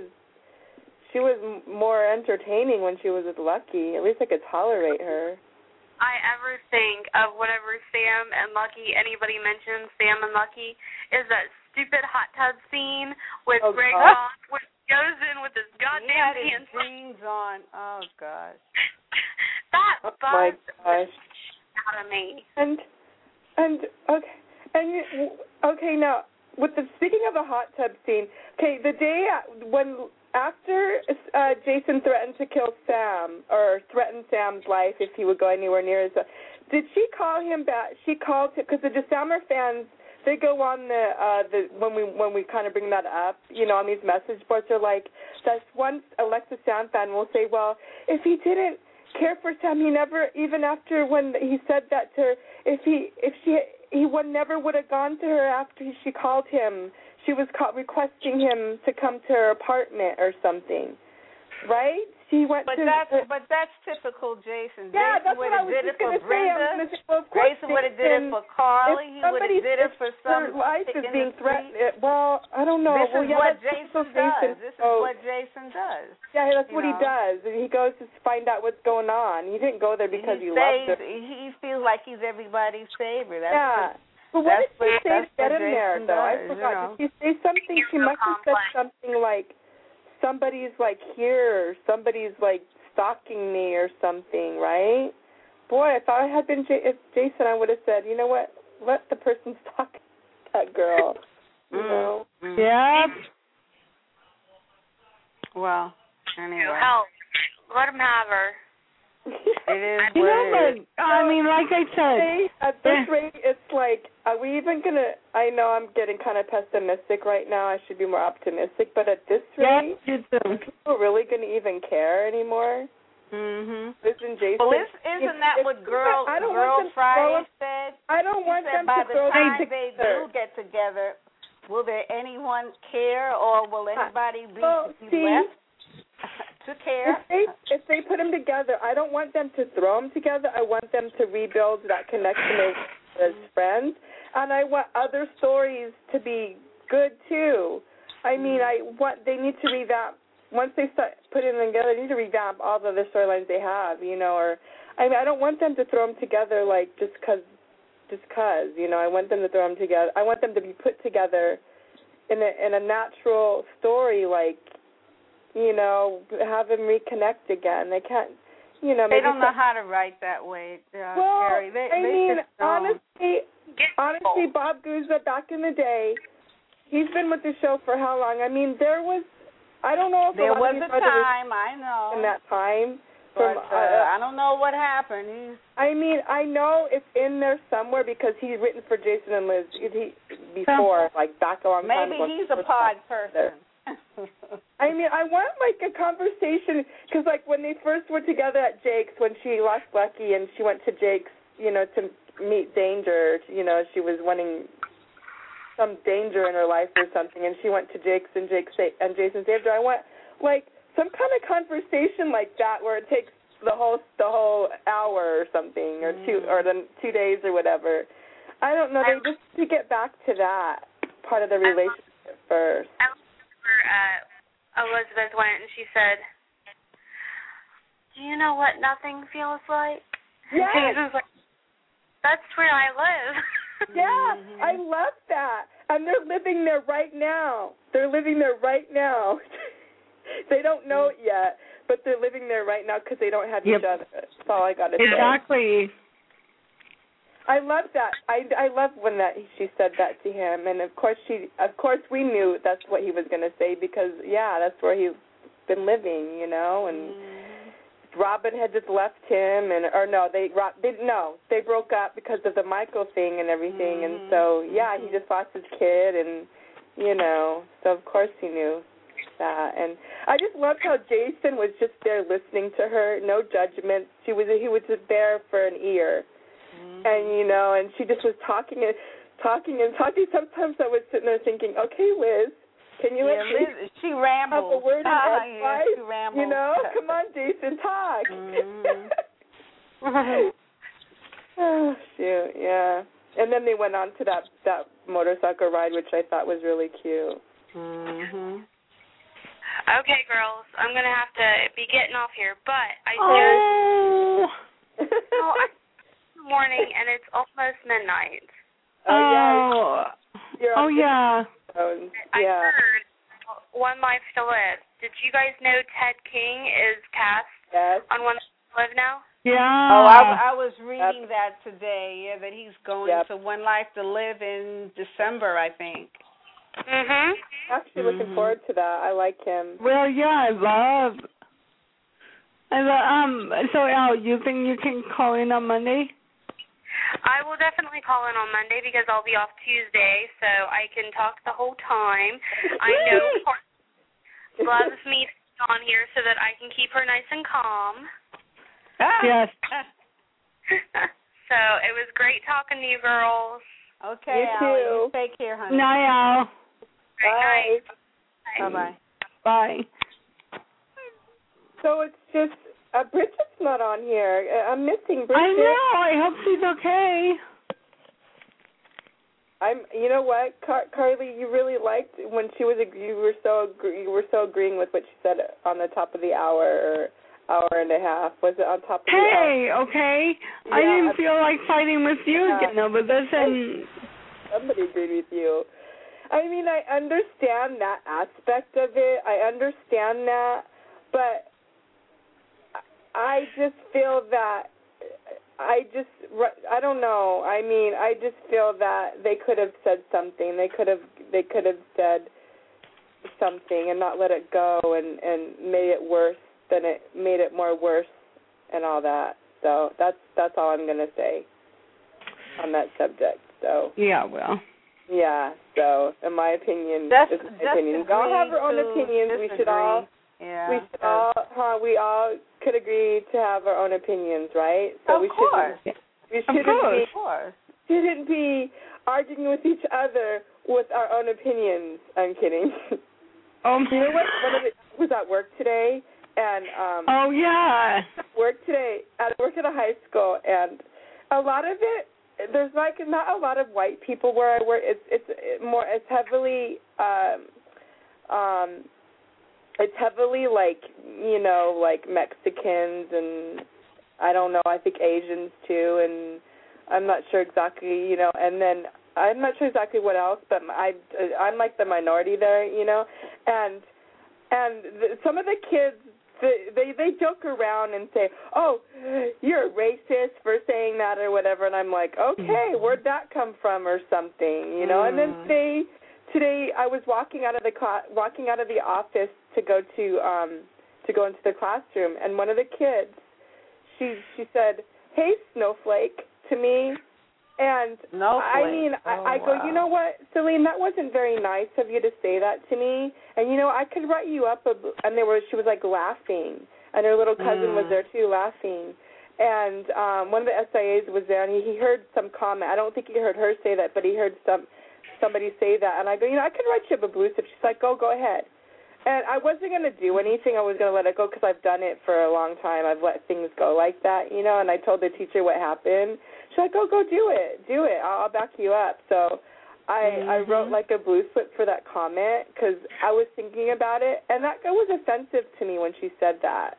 more entertaining when she was with Lucky. At least I could tolerate her. I ever think of whenever Sam and Lucky, anybody mentions Sam and Lucky, is that stupid hot tub scene with Greg Ross, where he goes in with his goddamn hands. Jeans on. Oh, gosh. That bugs out of me. And okay, now speaking of the hot tub scene, okay, the day after Jason threatened to kill Sam or threatened Sam's life if he would go anywhere near his, did she call him back? She called him because the DeSammer fans, they go on the when we kind of bring that up, on these message boards, they're like, that's one Alexis Sam fan will say, well, if he didn't care for Sam, he never, even after when he said that to her, he never would have gone to her after she called him. She was requesting him to come to her apartment or something, right? She went but that's typical Jason. Yeah, Jason that's what I was just going to say. Jason would have did it for Carly. He would have did it for some. Her life is being threatened. Well, I don't know. This is what Jason does. This is what Jason does. Yeah, that's what he does. He goes to find out what's going on. He didn't go there because he loves her. He feels like he's everybody's favorite. But what did she say to get him there, though? I forgot. Did she say something? She must have said something like, somebody's like here, or somebody's like stalking me or something, right? Boy, if I had been Jason, I would have said, you know what? Let the person stalk that girl. You know? Yeah. Well, anyway. Help. Let him have her. It is what it is. I mean, like I said, at this rate, it's like, are we even going to, I know I'm getting kind of pessimistic right now. I should be more optimistic. But at this rate, are people really going to even care anymore? Mm-hmm. Isn't Jason? Well, isn't that what Girl Friday said? I don't want them by to the time they do get together, will there anyone care, or will anybody be left to care? If they put them together, I don't want them to throw them together. I want them to rebuild that connection as friends, and I want other stories to be good too. I mean, they need to revamp. Once they start putting them together, they need to revamp all the other storylines they have, or I don't want them to throw them together like just cause, I want them to throw them together. I want them to be put together in a natural story, like, have them reconnect again. They can't, they don't know how to write that way. Well, Carrie. Honestly, Bob Guzman back in the day, he's been with the show for how long? I mean, I don't know if there was a time, I know. In that time. But I don't know what happened. I mean, I know it's in there somewhere because he's written for Jason and Liz before, like back a long time ago. Maybe he's a pod person. I mean, I want like a conversation because like when they first were together at Jake's, when she lost Lucky and she went to Jake's, to meet danger, she was wanting some danger in her life or something, and she went to Jake's and Jason saved her. I want like some kind of conversation like that where it takes the whole hour or something, or 2 days or whatever. I don't know. They just to get back to that part of the relationship first. I remember Elizabeth went and she said, "Do you know what nothing feels like?" Yes. Jesus was like, "That's where I live." Yeah, I love that. And they're living there right now. They don't know it yet, but they're living there right now because they don't have each other. That's all I got to say. Exactly. I love that. I love when she said that to him, and of course we knew that's what he was going to say because that's where he's been living, and Robin had just left him, they broke up because of the Michael thing and everything, and so he just lost his kid, and so of course he knew that, and I just loved how Jason was just there listening to her, no judgment. He was just there for an ear, and and she just was talking. Sometimes I was sitting there thinking, okay, Liz. Can you let Liz, she rambles. Have a word of advice? She rambles. Come on, Jason, talk. Oh, shoot, yeah. And then they went on to that motorcycle ride, which I thought was really cute. Mm-hmm. Okay, girls, I'm going to have to be getting off here, but I it's morning, and it's almost midnight. I heard One Life to Live. Did you guys know Ted King is cast on One Life to Live now? Yeah. Oh, I was reading that today, that he's going to One Life to Live in December, I think. Mhm. Actually, looking forward to that. I like him. Well, yeah, so Al, you think you can call in on Monday? I will definitely call in on Monday because I'll be off Tuesday, so I can talk the whole time. I know Court loves me to be on here so that I can keep her nice and calm. Yes. So it was great talking to you girls. Okay, you Al, too. you take care, honey. Night, Al. Great night. Bye-bye. Bye. So it's just Bridget's not on here. I'm missing Bridget. I know. I hope she's okay. You know what, Carly, you really liked when she was. You were so agreeing with what she said on the top of the hour or hour and a half. Was it on top of the hour? Hey, okay. Yeah, I didn't feel like fighting with you again over this, and somebody agreed with you. I mean, I understand that aspect of it. I understand that, but I just feel that I don't know. I mean, I just feel that they could have said something. They could have said something and not let it go and made it worse than it made it more worse and all that. So that's all I'm going to say on that subject. So yeah, well. Yeah, so in my opinion, Just we all have our own opinions. We should all we all could agree to have our own opinions, right? So of course. We shouldn't be arguing with each other with our own opinions. I'm kidding. You know what? I was at work today, and oh yeah. I work at a high school, and a lot of it. There's not a lot of white people where I work. It's heavily like like Mexicans and I don't know. I think Asians too, and I'm not sure exactly And then I'm not sure exactly what else, but I'm like the minority there, and some of the kids. They joke around and say, "Oh, you're a racist for saying that or whatever," and I'm like, "Okay, where'd that come from or something?" And then today I was walking out of the office to go into the classroom, and one of the kids, she said, "Hey, snowflake," to me. And I mean, I go, you know what, Celine, that wasn't very nice of you to say that to me. And I could write you up. And she was like laughing, and her little cousin was there too, laughing. And one of the SIAs was there, and he heard some comment. I don't think he heard her say that, but he heard somebody say that. And I go, I could write you up a blue slip. She's like, go ahead. And I wasn't going to do anything. I was going to let it go because I've done it for a long time. I've let things go like that, And I told the teacher what happened. She's like, go do it. Do it. I'll back you up. So I wrote like a blue slip for that comment because I was thinking about it. And that was offensive to me when she said that,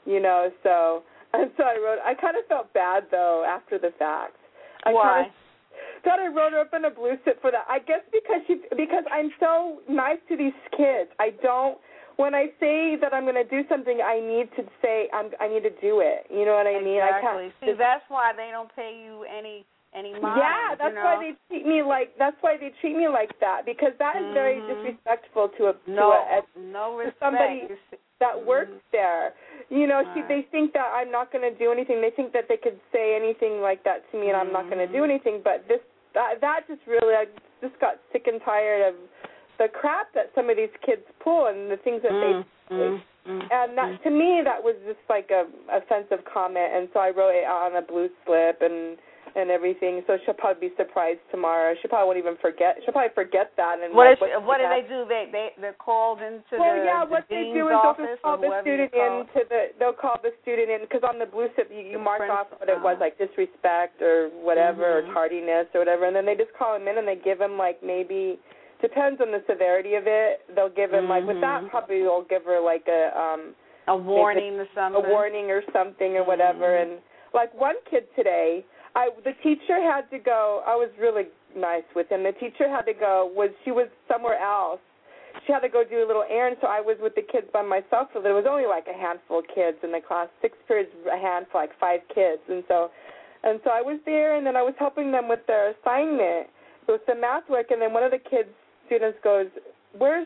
So I wrote, I kind of felt bad, though, after the fact. Why? Thought I wrote her up in a blue slip for that. I guess because I'm so nice to these kids. When I say that I'm going to do something, I need to say I need to do it. You know what I mean? Exactly. See, that's why they don't pay you any mind. Yeah, that's why they treat me like that because that is very disrespectful to somebody that works there. They think that I'm not going to do anything. They think that they could say anything like that to me and I'm not going to do anything. But that just really, I just got sick and tired of the crap that some of these kids pull and the things that they say. And that, to me, that was just like a offensive comment. And so I wrote it on a blue slip and everything. So she'll probably be surprised tomorrow. She probably won't even forget. She'll probably forget that. And what do they do? They're called into what they do is they'll call the student they'll call the student in because on the blue slip you mark off what it was, like disrespect or whatever or tardiness or whatever, and then they just call him in and they give him like maybe. Depends on the severity of it. They'll give him with that probably they'll give her like a warning or something. A warning or something or whatever. And like one kid today, the teacher had to go. I was really nice with him. The teacher had to go. She was somewhere else. She had to go do a little errand, so I was with the kids by myself. So there was only like a handful of kids in the class. 6 periods, a handful, like 5 kids. And so I was there, and then I was helping them with their assignment with the math work. And then one of the kids students goes, Where's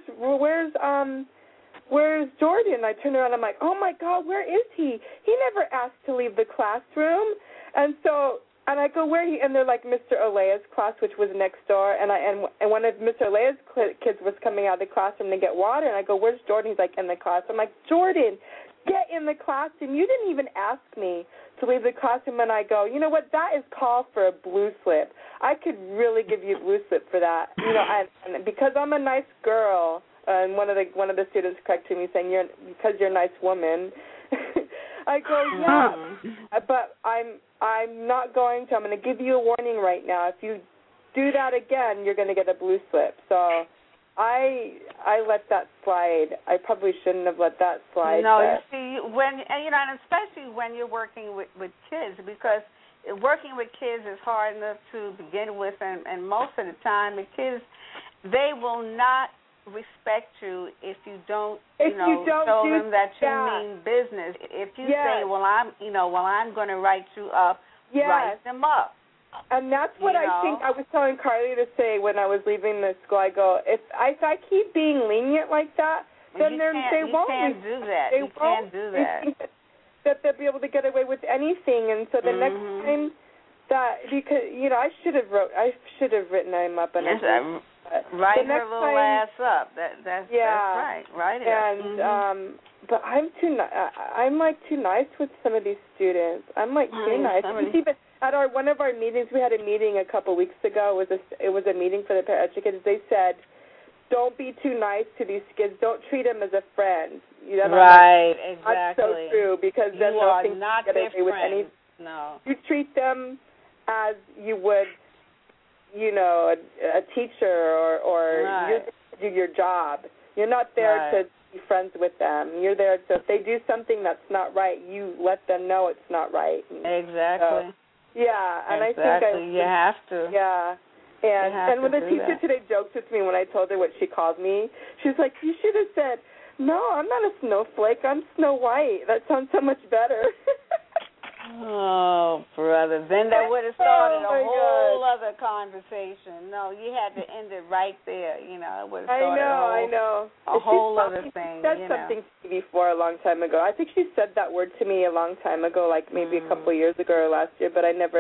Jordan? I turn around, I'm like, oh my God, where is he? He never asked to leave the classroom. And I go, where he? And they're like, Mr. Olea's class, which was next door. And one of Mr. Olea's kids was coming out of the classroom to get water. And I go, where's Jordan? He's like, in the class. I'm like, Jordan, get in the classroom. You didn't even ask me to leave the classroom. And I go, you know what? That is call for a blue slip. I could really give you a blue slip for that. You know, and because I'm a nice girl. And one of the students corrected me saying, because you're a nice woman. I go, yeah, but I'm not going to. I'm going to give you a warning right now. If you do that again, you're going to get a blue slip. So I let that slide. I probably shouldn't have let that slide. No, you see, and especially when you're working with kids, because working with kids is hard enough to begin with, and most of the time the kids, they will not respect you if you don't, show them that you mean business. If you say, well, I'm going to write you up, write them up. And that's what I think I was telling Carly to say when I was leaving the school. I go, if I keep being lenient like that, then they won't. You can't do that. You can't do that. They think that they'll be able to get away with anything, and so the next time that, because I should have written him up and write her little ass up. That's right. Write it up. But I'm too nice with some of these students. I'm like too nice. Even at one of our meetings, we had a meeting a couple weeks ago. It was a meeting for the paraeducators. They said, don't be too nice to these kids. Don't treat them as a friend. Right, exactly. That's so true, because then you they'll are think not get their away with friend. anything. No. You treat them as you would, a teacher or you're there to do your job. You're not there to be friends with them. You're there to, if they do something that's not right, you let them know it's not right. Exactly. And exactly. I think you have to. Yeah. And when the teacher today joked with me when I told her what she called me, she's like, you should have said, no, I'm not a snowflake. I'm Snow White. That sounds so much better. Oh, brother. Then that would have started a whole other conversation. No, you had to end it right there. It would have started a whole other thing. She said something to me before a long time ago. I think she said that word to me a long time ago, like maybe a couple of years ago or last year, but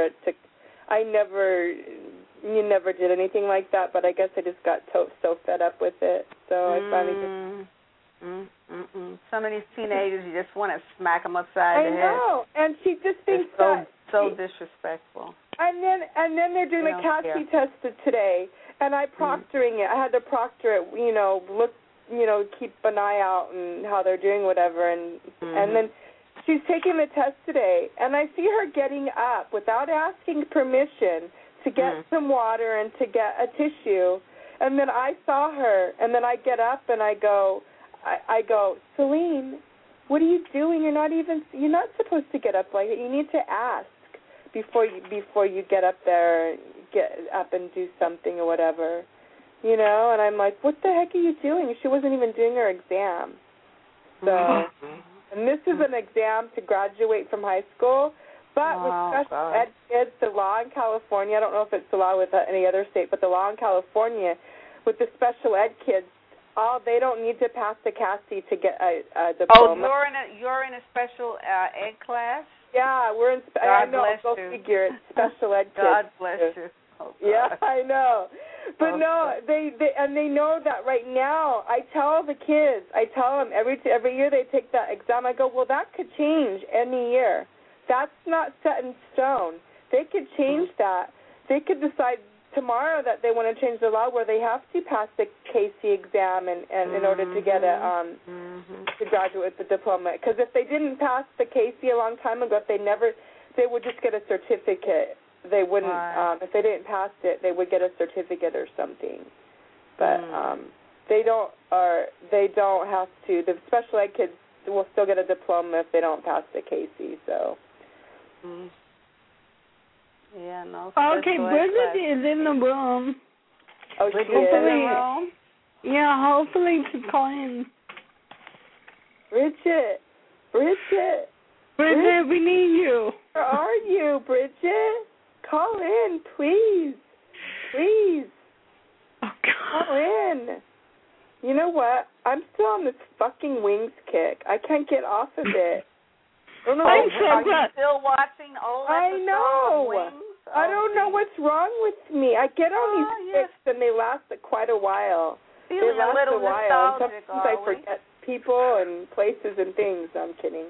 you never did anything like that, but I guess I just got so fed up with it. So I finally just... Some of these teenagers, you just want to smack them upside the head. I know, and she just thinks so disrespectful. And then they're doing a CASI test today, and I'm proctoring it. I had to proctor it, look, keep an eye out and how they're doing whatever, and then she's taking the test today, and I see her getting up without asking permission to get some water and to get a tissue, and then I saw her, and then I get up and I go, Celine, what are you doing? You're not supposed to get up like that. You need to ask before you get up there, get up and do something or whatever, And I'm like, what the heck are you doing? She wasn't even doing her exam. So, and this is an exam to graduate from high school. But with special ed kids, the law in California, I don't know if it's the law with any other state, but the law in California with the special ed kids, they don't need to pass the CASI to get a diploma. Oh, you're in a special ed class? Yeah, we're in. I know. Go figure. It's special ed kids. God bless you. Oh, yeah, I know. But no, they know that right now. I tell the kids. I tell them every year they take that exam. I go, well, that could change any year. That's not set in stone. They could change that. They could decide tomorrow that they want to change the law where they have to pass the CASI exam and in order to get to graduate with the diploma. Because if they didn't pass the CASI a long time ago, they would just get a certificate. They wouldn't. If they didn't pass it, they would get a certificate or something. But they don't have to. The special ed kids will still get a diploma if they don't pass the CASI. So. Yeah, no. Okay, Bridget is in the room. Oh, she is in the room? Yeah, hopefully she's calling. Bridget, we need you. Where are you, Bridget? Call in, please. Oh, God. Call in. You know what? I'm still on this fucking Wings kick. I can't get off of it. I don't know. Are you still watching old episodes of Wings? I don't know what's wrong with me. I get on these kicks and they last quite a while. Feeling they last a little while. nostalgic, Sometimes I forget people and places and things. No, I'm kidding.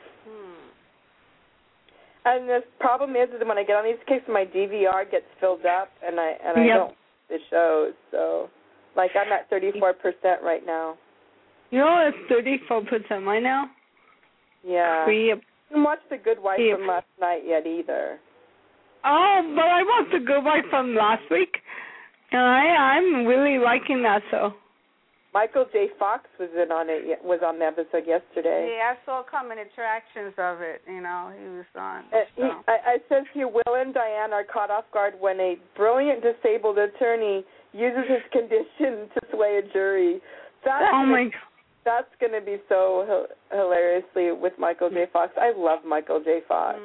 And the problem is that when I get on these kicks, my DVR gets filled up, and I don't the shows. So, like, I'm at 34% right now. You're at 34% right now? Yeah. I haven't watched The Good Wife from last night yet either. Oh, but I watched The Good Wife from last week, and I'm really liking that show. Michael J. Fox was on the episode yesterday. Yeah, I saw coming attractions of it. You know, he was on. I says here, Will and Diane are caught off guard when a brilliant disabled attorney uses his condition to sway a jury. That's going to be so hilariously with Michael J. Fox. I love Michael J. Fox.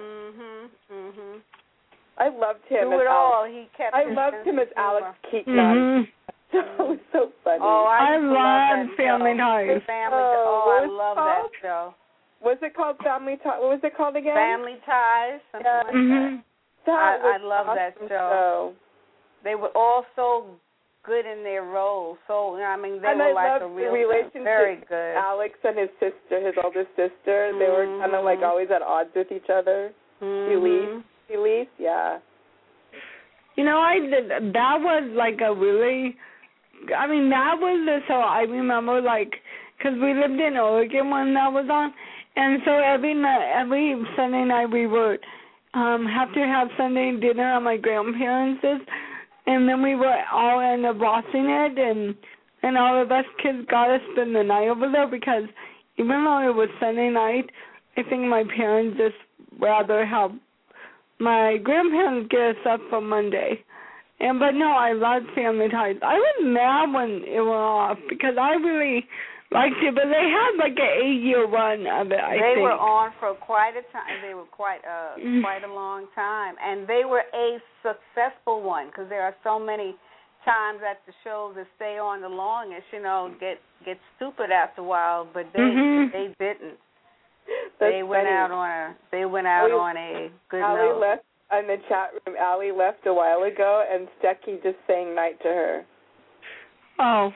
I loved him. Through it all, he kept. I loved him as Alex Keaton. It was so funny. Oh, I love Family Ties. I love that show. Was it called Family Ties? What was it called again? Family Ties. Something like that. I love that show. They were all so good in their roles. So I mean, they were like a real relationship. Very good. Alex and his sister, his older sister, they were kind of like always at odds with each other. Elise, yeah. You know, that was like a really. I mean, that was the show I remember, like, because we lived in Oregon when that was on, and so every Sunday night we would have to have Sunday dinner at my grandparents', and then we would all end up watching it, and all of us kids got to spend the night over there because even though it was Sunday night, I think my parents just rather have my grandparents get us up for Monday. But no, I loved Family Ties. I was mad when it went off because I really liked it, but they had like an 8-year run of it, I think. They were on for quite a time. They were quite a long time. And they were a successful one because there are so many times that the shows that stay on the longest, you know, get stupid after a while, but they didn't. They went out on a good note. Left in the chat room. Allie left a while ago, and Stecky just sang night to her. Oh.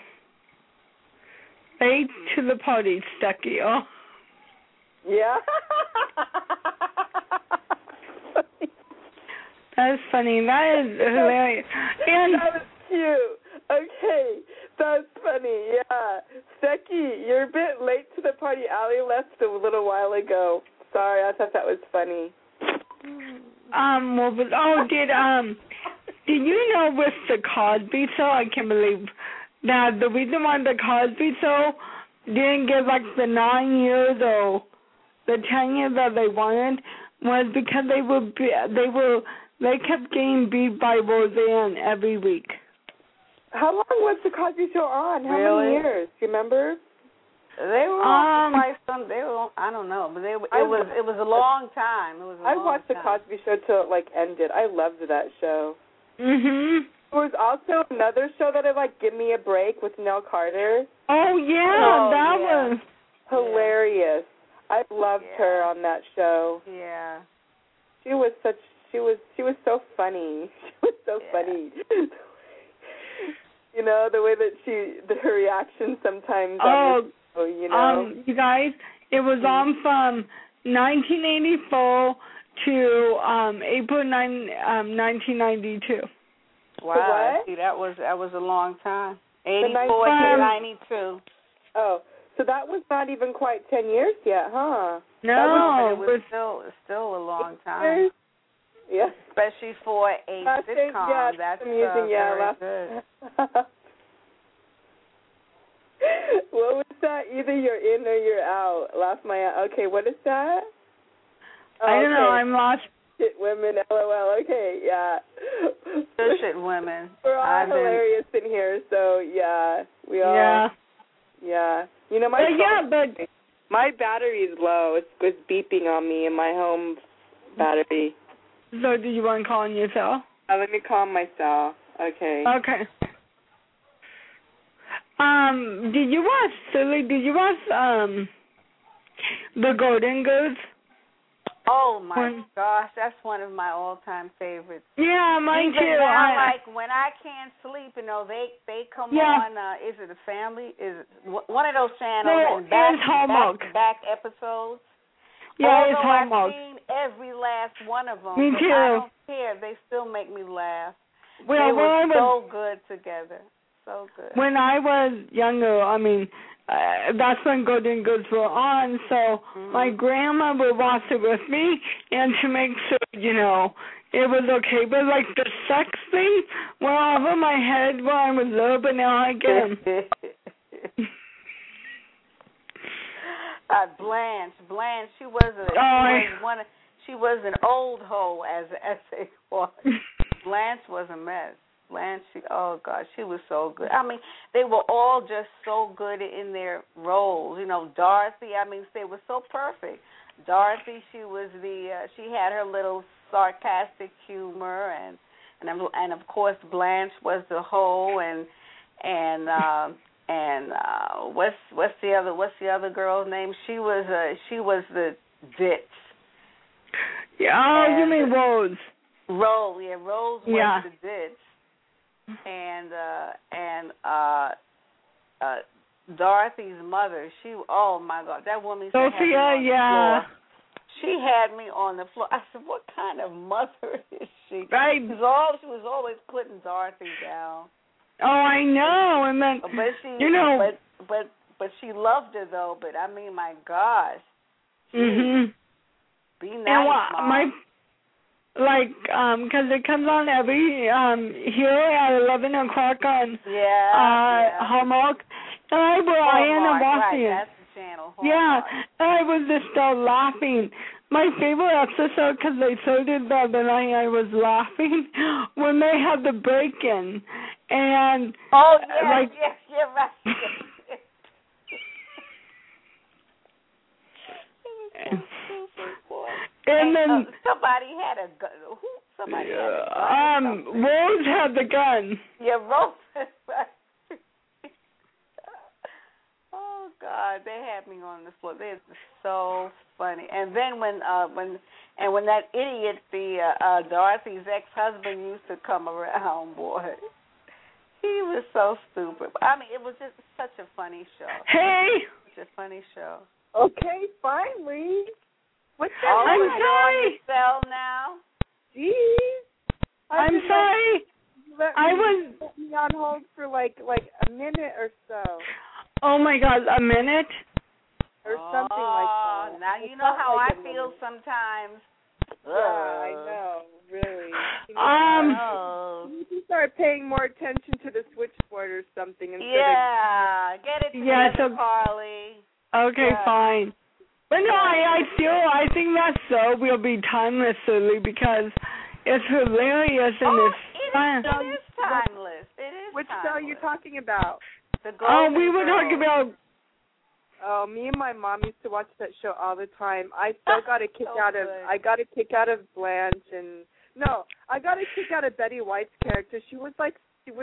Late to the party, Stecky. Oh. Yeah. That's funny. That is hilarious. And that was cute. Okay. That's funny, yeah. Stecky, you're a bit late to the party. Allie left a little while ago. Sorry, I thought that was funny. Did you know with the Cosby Show, I can't believe that the reason why the Cosby Show didn't get like the 9 years or the 10 years that they wanted was because they kept getting beat by Roseanne every week. How long was the Cosby Show on? How many years? Do you remember? They were on quite some. They were. I don't know, but it was a long time. I watched the Cosby Show till it ended. I loved that show. Mhm. There was also another show that I like, Give Me a Break with Nell Carter. Oh yeah, that was hilarious. I loved her on that show. Yeah. She was so funny. She was so funny. You know, the way that her reaction sometimes. You know. You guys, it was on from 1984 to April 1992. Wow. See, that was a long time. 84 to 92. Oh, so that was not even quite 10 years yet, huh? No, it was still a long time. Yeah. Especially for a sitcom. Yeah, that's amusing. very good. What was that? Either you're in or you're out. Laugh my out. Okay, what is that? I don't know. I'm lost. Shit women, LOL. Okay, yeah. Shit women. We're all hilarious in here, so yeah, we all. Yeah. Yeah. You know my battery's low. It's beeping on me in my home battery. So, do you want to call on yourself? Let me call myself. Okay. Okay. Did you watch The Golden Girls? Oh my gosh, that's one of my all-time favorites. Yeah, mine Even too. now, like when I can't sleep, they come on. Is it a family? Is it one of those channels? No, it's Hallmark. Back episodes. Yeah, it's Hallmark. I've seen every last one of them. Me too. I don't care. They still make me laugh. Well, they were so good together. So good. When I was younger, that's when Golden Girls were on, so my grandma would watch it with me, and to make sure, it was okay. But, like, the sex thing went over my head when I was little, but now I get them. Blanche, she was an old hoe, as they call it. Blanche was a mess. Blanche, she was so good. They were all just so good in their roles. Dorothy, they were so perfect. Dorothy, she had her little sarcastic humor, and of course Blanche was the hoe, and what's the other girl's name? She was the ditz. Yeah, you mean Rose? Rose was the ditz. And Dorothy's mother, oh my God, that woman used to have me on the floor. She had me on the floor. I said, what kind of mother is she? Right. She was always putting Dorothy down. Oh, I know. And then, but she loved her though. But my gosh. Be nice, Mom. Because it comes on every here at 11 o'clock on Hallmark. And I ended up watching it. That's the channel. Hallmark. Yeah, and I was just laughing. My favorite episode, because they showed it the other night, I was laughing when they had the break-in. And yes, you're right. And then somebody had a gun. Somebody had a gun. Rose had the gun. Yeah, Rose. Oh God, they had me on the floor. They're so funny. And then when that idiot, Dorothy's ex-husband, used to come around, boy, he was so stupid. It was just such a funny show. Hey, such a funny show. Okay, finally. I'm sorry. Cell now. Jeez. I'm sorry. I was on hold for like a minute or so. Oh my God, a minute? Or something like that. Now you know how I feel sometimes. Yeah, I know, really. You need to start paying more attention to the switchboard or something. Get it together, Carly. Okay, fine. But no, I think that show will be timeless, Lily, because it's hilarious and it's fun. It is timeless. Which show are you talking about? We were talking about. Oh, me and my mom used to watch that show all the time. I still got a kick out of. I got a kick out of Blanche I got a kick out of Betty White's character. She was kind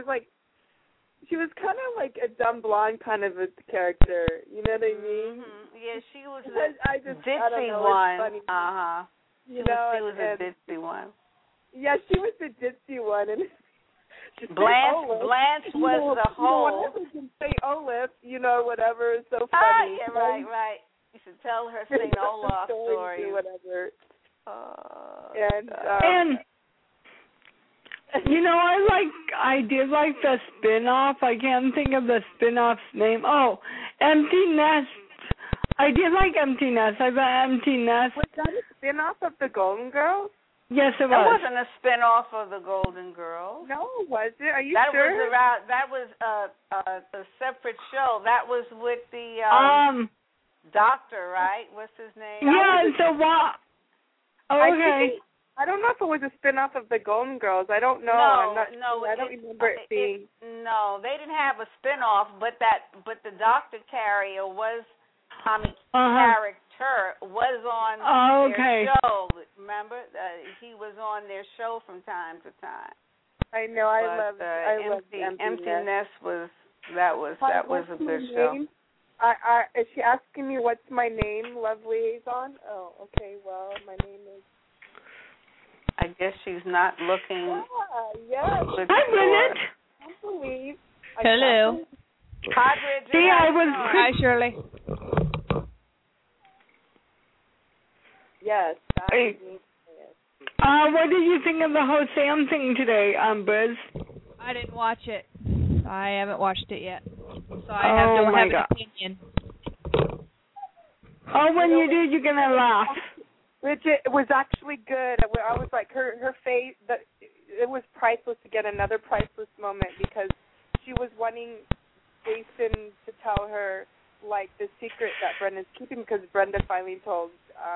of like a dumb blonde kind of a character. You know what I mean? Yeah, she was the ditzy one. She was a ditzy one. Yeah, she was the ditzy one, and Blanche was the whole. St. Olaf, whatever. It's so funny. Yeah, right. You should tell her St. Olaf story. Whatever. And I did like the spin-off. I can't think of the spin-off's name. Oh, Empty Nest. I did like Empty Nest. I bet Empty Nest. Was that a spin-off of the Golden Girls? Yes, it was. That wasn't a spin-off of the Golden Girls. No, was it? Are you sure? That was a separate show. That was with the doctor, right? What's his name? Yeah, so what? Okay. I don't know if it was a spin-off of the Golden Girls. I don't know. I don't remember it being. No, they didn't have a spin-off, but the Dr. Carrier was character was on their show. Remember, he was on their show from time to time. I know. I love Empty Nest was That was a good show. Is she asking me what's my name, Love Liaison? Oh, okay. Well, my name is. I guess she's not looking. Yes. Hi, Bridget. I can't believe. Hello. Hi, Bridget. See, I was. Hi, Shirley. Yes. Hey. What did you think of the whole Sam thing today, Briz? I didn't watch it. I haven't watched it yet, so I don't have an opinion. Oh, when you do, you're gonna laugh. Bridget, it was actually good. I was like, her face. It was priceless to get another priceless moment because she was wanting Jason to tell her like the secret that Brenda's keeping because Brenda finally told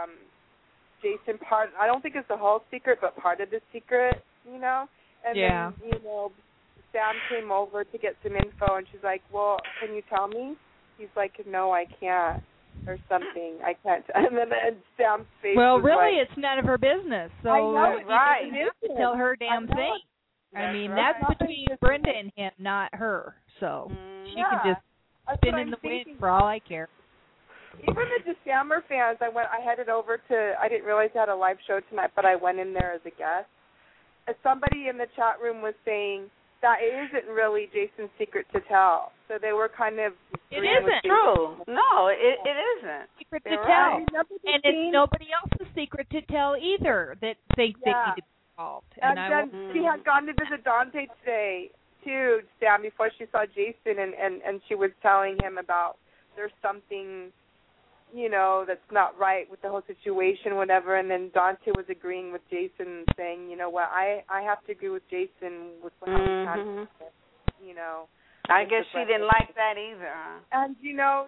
Jason part. I don't think it's the whole secret, but part of the secret, you know. And yeah. then, you know, Sam came over to get some info, and she's like, "Well, can you tell me?" He's like, "No, I can't," or something. I can't. And then Sam's face. Well, was really, like, it's none of her business. So I know, right. You have to tell her damn thing. I mean, right. that's between Brenda and him, not her. So she can just that's spin in the wind for all I care. Even the DeSammer fans, I headed over to. I didn't realize they had a live show tonight, but I went in there as a guest. Somebody in the chat room was saying that it isn't really Jason's secret to tell. So they were kind of. It isn't true. No, it isn't. Secret to tell. And it's nobody else's secret to tell either that thinks they need to be involved. And then she had gone to visit Dante today, too, Sam, before she saw Jason, and she was telling him about there's something, you know, that's not right with the whole situation, whatever. And then Dante was agreeing with Jason, saying, you know what, I have to agree with Jason with how he handled it, you know. I guess she didn't like that either, huh? And, you know,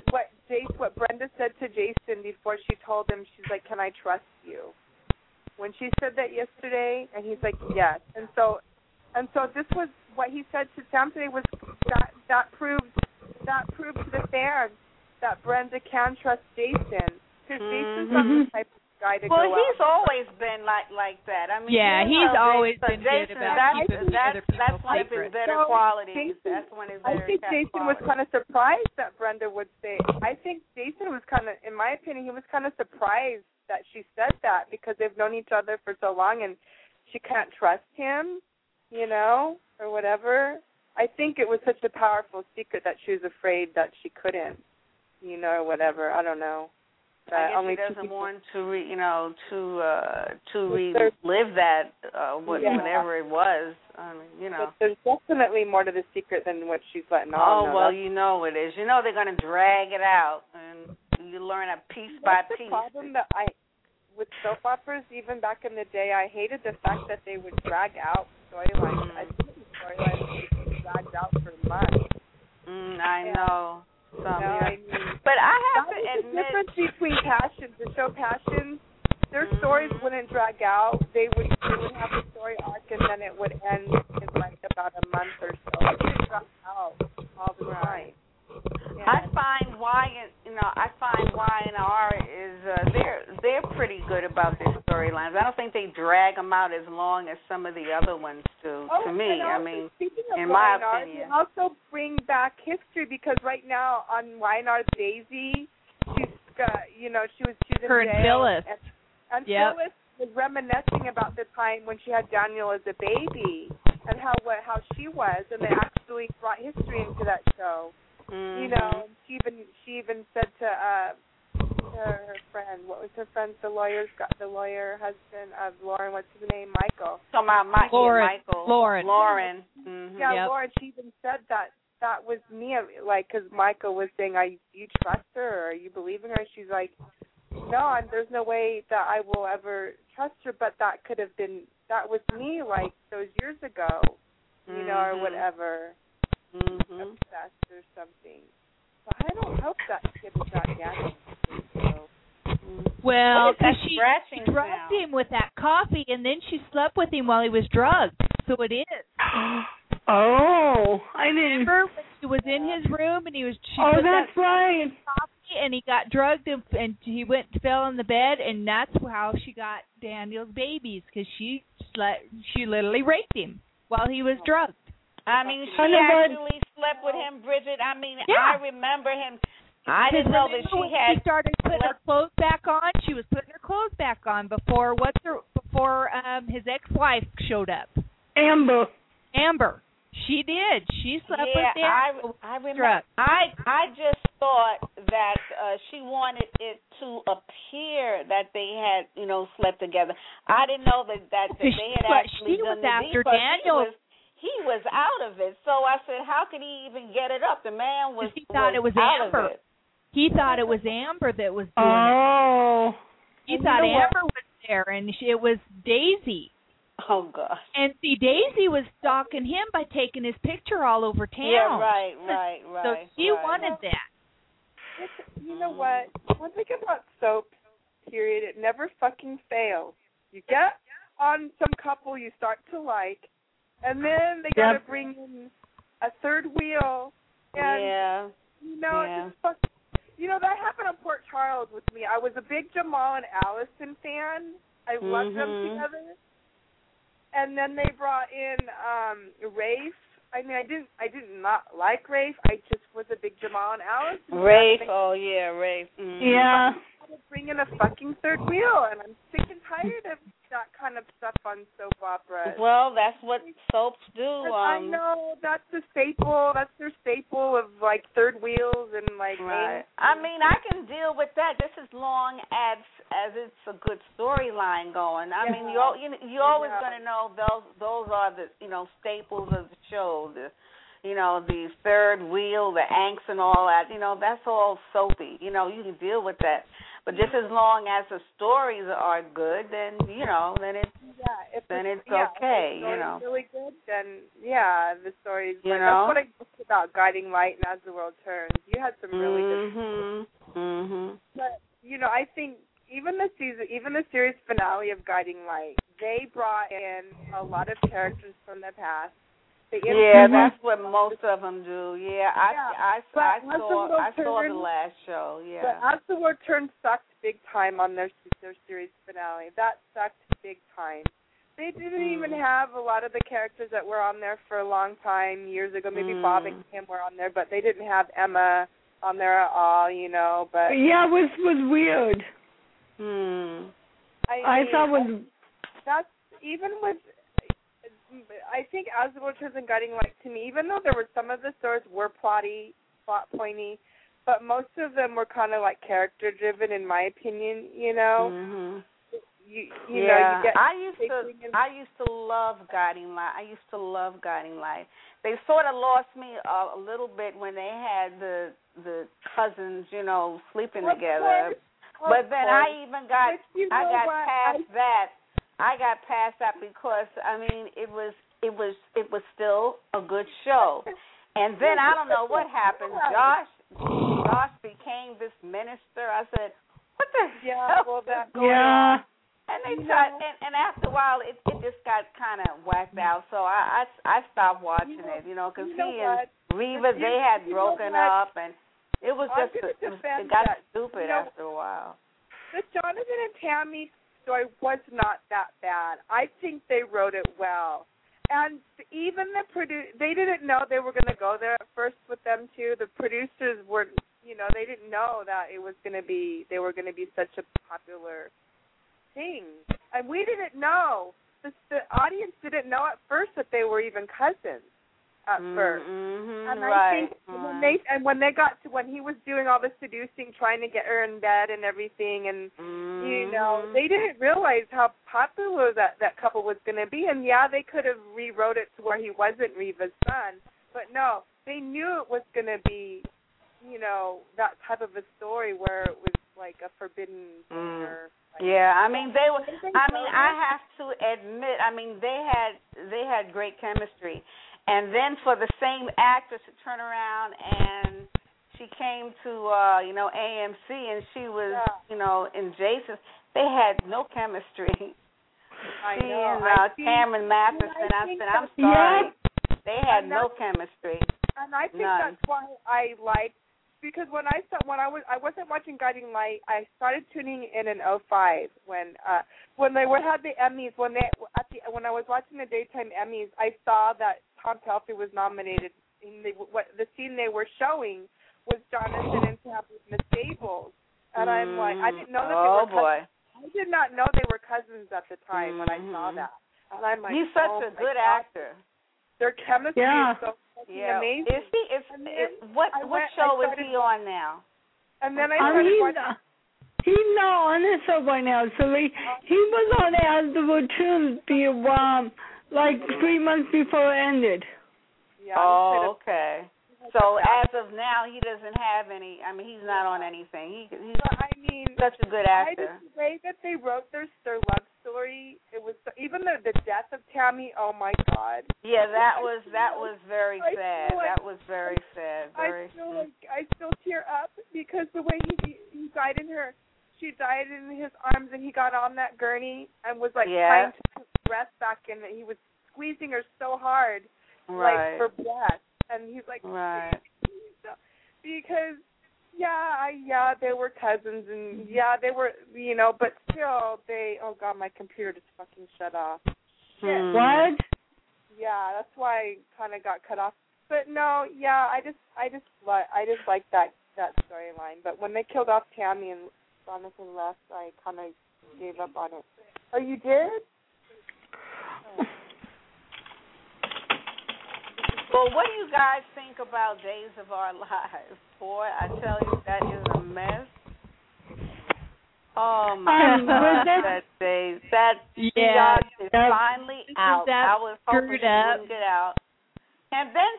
what Brenda said to Jason before she told him, she's like, can I trust you? When she said that yesterday, and he's like, yes. And so this was what he said to Sam today was that proved to the fans that Brenda can trust Jason. Because Jason's not the type of guy to go out. Well, he's always been like that. I mean, yeah, he's always been good about keeping other people's one of his better qualities. That's one of his better I think Jason was kind of surprised that Brenda would say. I think Jason was kind of, in my opinion, he was kind of surprised that she said that because they've known each other for so long and she can't trust him, you know, or whatever. I think it was such a powerful secret that she was afraid that she couldn't, you know, or whatever. I don't know. I guess she doesn't want to, relive that, whatever it was. I mean, you know. But there's definitely more to the secret than what she's letting on. Oh, well, you know it is. You know they're going to drag it out, and you learn it piece by piece. The problem that with soap operas, even back in the day, I hated the fact that they would drag out storylines. I think the storylines would be dragged out for months. I know. But I have to admit, the difference between Passions, the show Passions, their stories wouldn't drag out. They would have a story arc, and then it would end in like about a month or so. It would drag out all the time. Yeah. I find Y&R is they're pretty good about their storylines. I don't think they drag them out as long as some of the other ones do. To me, I mean, in my opinion. They also bring back history because right now on Y&R's Daisy, she's she was her and Phyllis. And Phyllis was reminiscing about the time when she had Daniel as a baby and how she was, and they actually brought history into that show. You know, she even said to her friend, what was her friend, the lawyer husband of Lauren, what's his name, Michael. So Lauren. Yeah, Lauren. She even said that was me, like, because Michael was saying, you trust her, or are you believing her? She's like, no, there's no way that I will ever trust her, but that was me, like, those years ago, you know, or whatever. Obsessed or something. But I don't hope that kid is not Daniel. Well, she drugged him with that coffee, and then she slept with him while he was drugged. So it is. Oh, I didn't. Remember when she was in his room and she put that's right. Coffee, and he got drugged and he fell in the bed, and that's how she got Daniel's babies, because she literally raped him while he was drugged. I mean, she actually slept with him, Bridget. I mean, I remember him. I didn't know that she had. She started putting her clothes back on. She was putting her clothes back on before his ex-wife showed up. Amber. She did. She slept with him. I remember. I just thought that she wanted it to appear that they had, slept together. I didn't know that they had actually done the deed. Daniel. He was out of it. So I said, how could he even get it up? The man was. He thought it was Amber. Out of it. He thought it was Amber that was doing it. He thought Amber was there, and it was Daisy. Oh, gosh. And see, Daisy was stalking him by taking his picture all over town. Yeah, right. So she wanted that. You know what? One thing about soap, period, it never fucking fails. You get on some couple you start to like, and then they got to bring in a third wheel. And, it's just fucking... that happened on Port Charles with me. I was a big Jamal and Allison fan. I loved them together. And then they brought in Rafe. I mean, I did not like Rafe. I just was a big Jamal and Allison. Rafe, Rafe. Mm-hmm. Yeah. I'm bring in a fucking third wheel, and I'm sick and tired of that kind of stuff on soap operas. Well, that's what soaps do. I know that's the staple. That's their staple of like third wheels and like. Right. I mean, I can deal with that just as long as it's a good storyline going. I mean, you're always going to know those are the staples of the show. The third wheel, the angst and all that. That's all soapy. You can deal with that. But just as long as the stories are good, then it's okay. If the story's really good, then the story's good. That's what I liked about Guiding Light and As the World Turns. You had some really good. But I think even the series finale of Guiding Light, they brought in a lot of characters from the past. That's what most of them do. I saw the last show. Yeah. But As the World Turns sucked big time on their series finale. That sucked big time. They didn't even have a lot of the characters that were on there for a long time years ago. Maybe Bob and Kim were on there, but they didn't have Emma on there at all. But it was weird. I thought that's even with. I think As the World Turns and Guiding Light, to me, even though there were some of the stories were plot pointy, but most of them were kind of like character driven, in my opinion. I used to love Guiding Light. They sort of lost me a little bit when they had the cousins, sleeping together. But then I got past that. I got past that because it was still a good show. And then I don't know what happened. Josh became this minister. I said, "What the hell?" Yeah. And they tried, and after a while, it just got kind of whacked out. So I stopped watching it, because he and Reva, they had broken up, and it was just it got stupid after a while. The Jonathan and Tammy story was not that bad. I think they wrote it well. And even they didn't know they were going to go there at first with them too. The producers weren't, they didn't know that they were going to be such a popular thing. And we didn't know. The audience didn't know at first that they were even cousins at first. And I think when he was doing all the seducing, trying to get her in bed and everything, and they didn't realize how popular that couple was going to be. And they could have rewrote it to where he wasn't Reva's son, but no, they knew it was going to be, that type of a story where it was like a forbidden thing or. I have to admit, they had great chemistry. And then for the same actress to turn around and she came to, AMC and she was, in Jason's, they had no chemistry. I she know. and Cameron Matheson, I said, I'm sorry. They had no chemistry. And I think that's why I liked, because when I wasn't watching Guiding Light, I started tuning in 2005 when they had the Emmys. When I was watching the daytime Emmys, I saw that Tom Pelphrey was nominated. The scene they were showing was Jonathan and Tammy in the stables, and I'm like, I didn't know that they were cousins. I did not know they were cousins at the time when I saw that, and I'm like, he's such a good actor. Their chemistry is so amazing. Is he? What show is he on now? And then I started watching. He's not on the show right now, so he was on As the Returns like 3 months before it ended. Yeah, okay. So as of now, he doesn't have any. I mean, he's not on anything. He's such a good actor. The way that they wrote their love story, it was even the death of Tammy. Oh my God. Yeah, that was very sad. That was very sad. I still tear up because the way he died in her. She died in his arms, and he got on that gurney and was trying to put breath back in. And he was squeezing her so hard, like for breath. And he's like, because they were cousins, and they were, but still oh God, my computer just fucking shut off. Shit. What? Yeah, that's why I kind of got cut off. But no, I just like that storyline. But when they killed off Tammy and Jonathan left, I kind of gave up on it. Oh, you did? Well, what do you guys think about Days of Our Lives? Boy, I tell you, that is a mess. Oh, my God, that Days. That is finally out. I was hoping she wouldn't get out. And then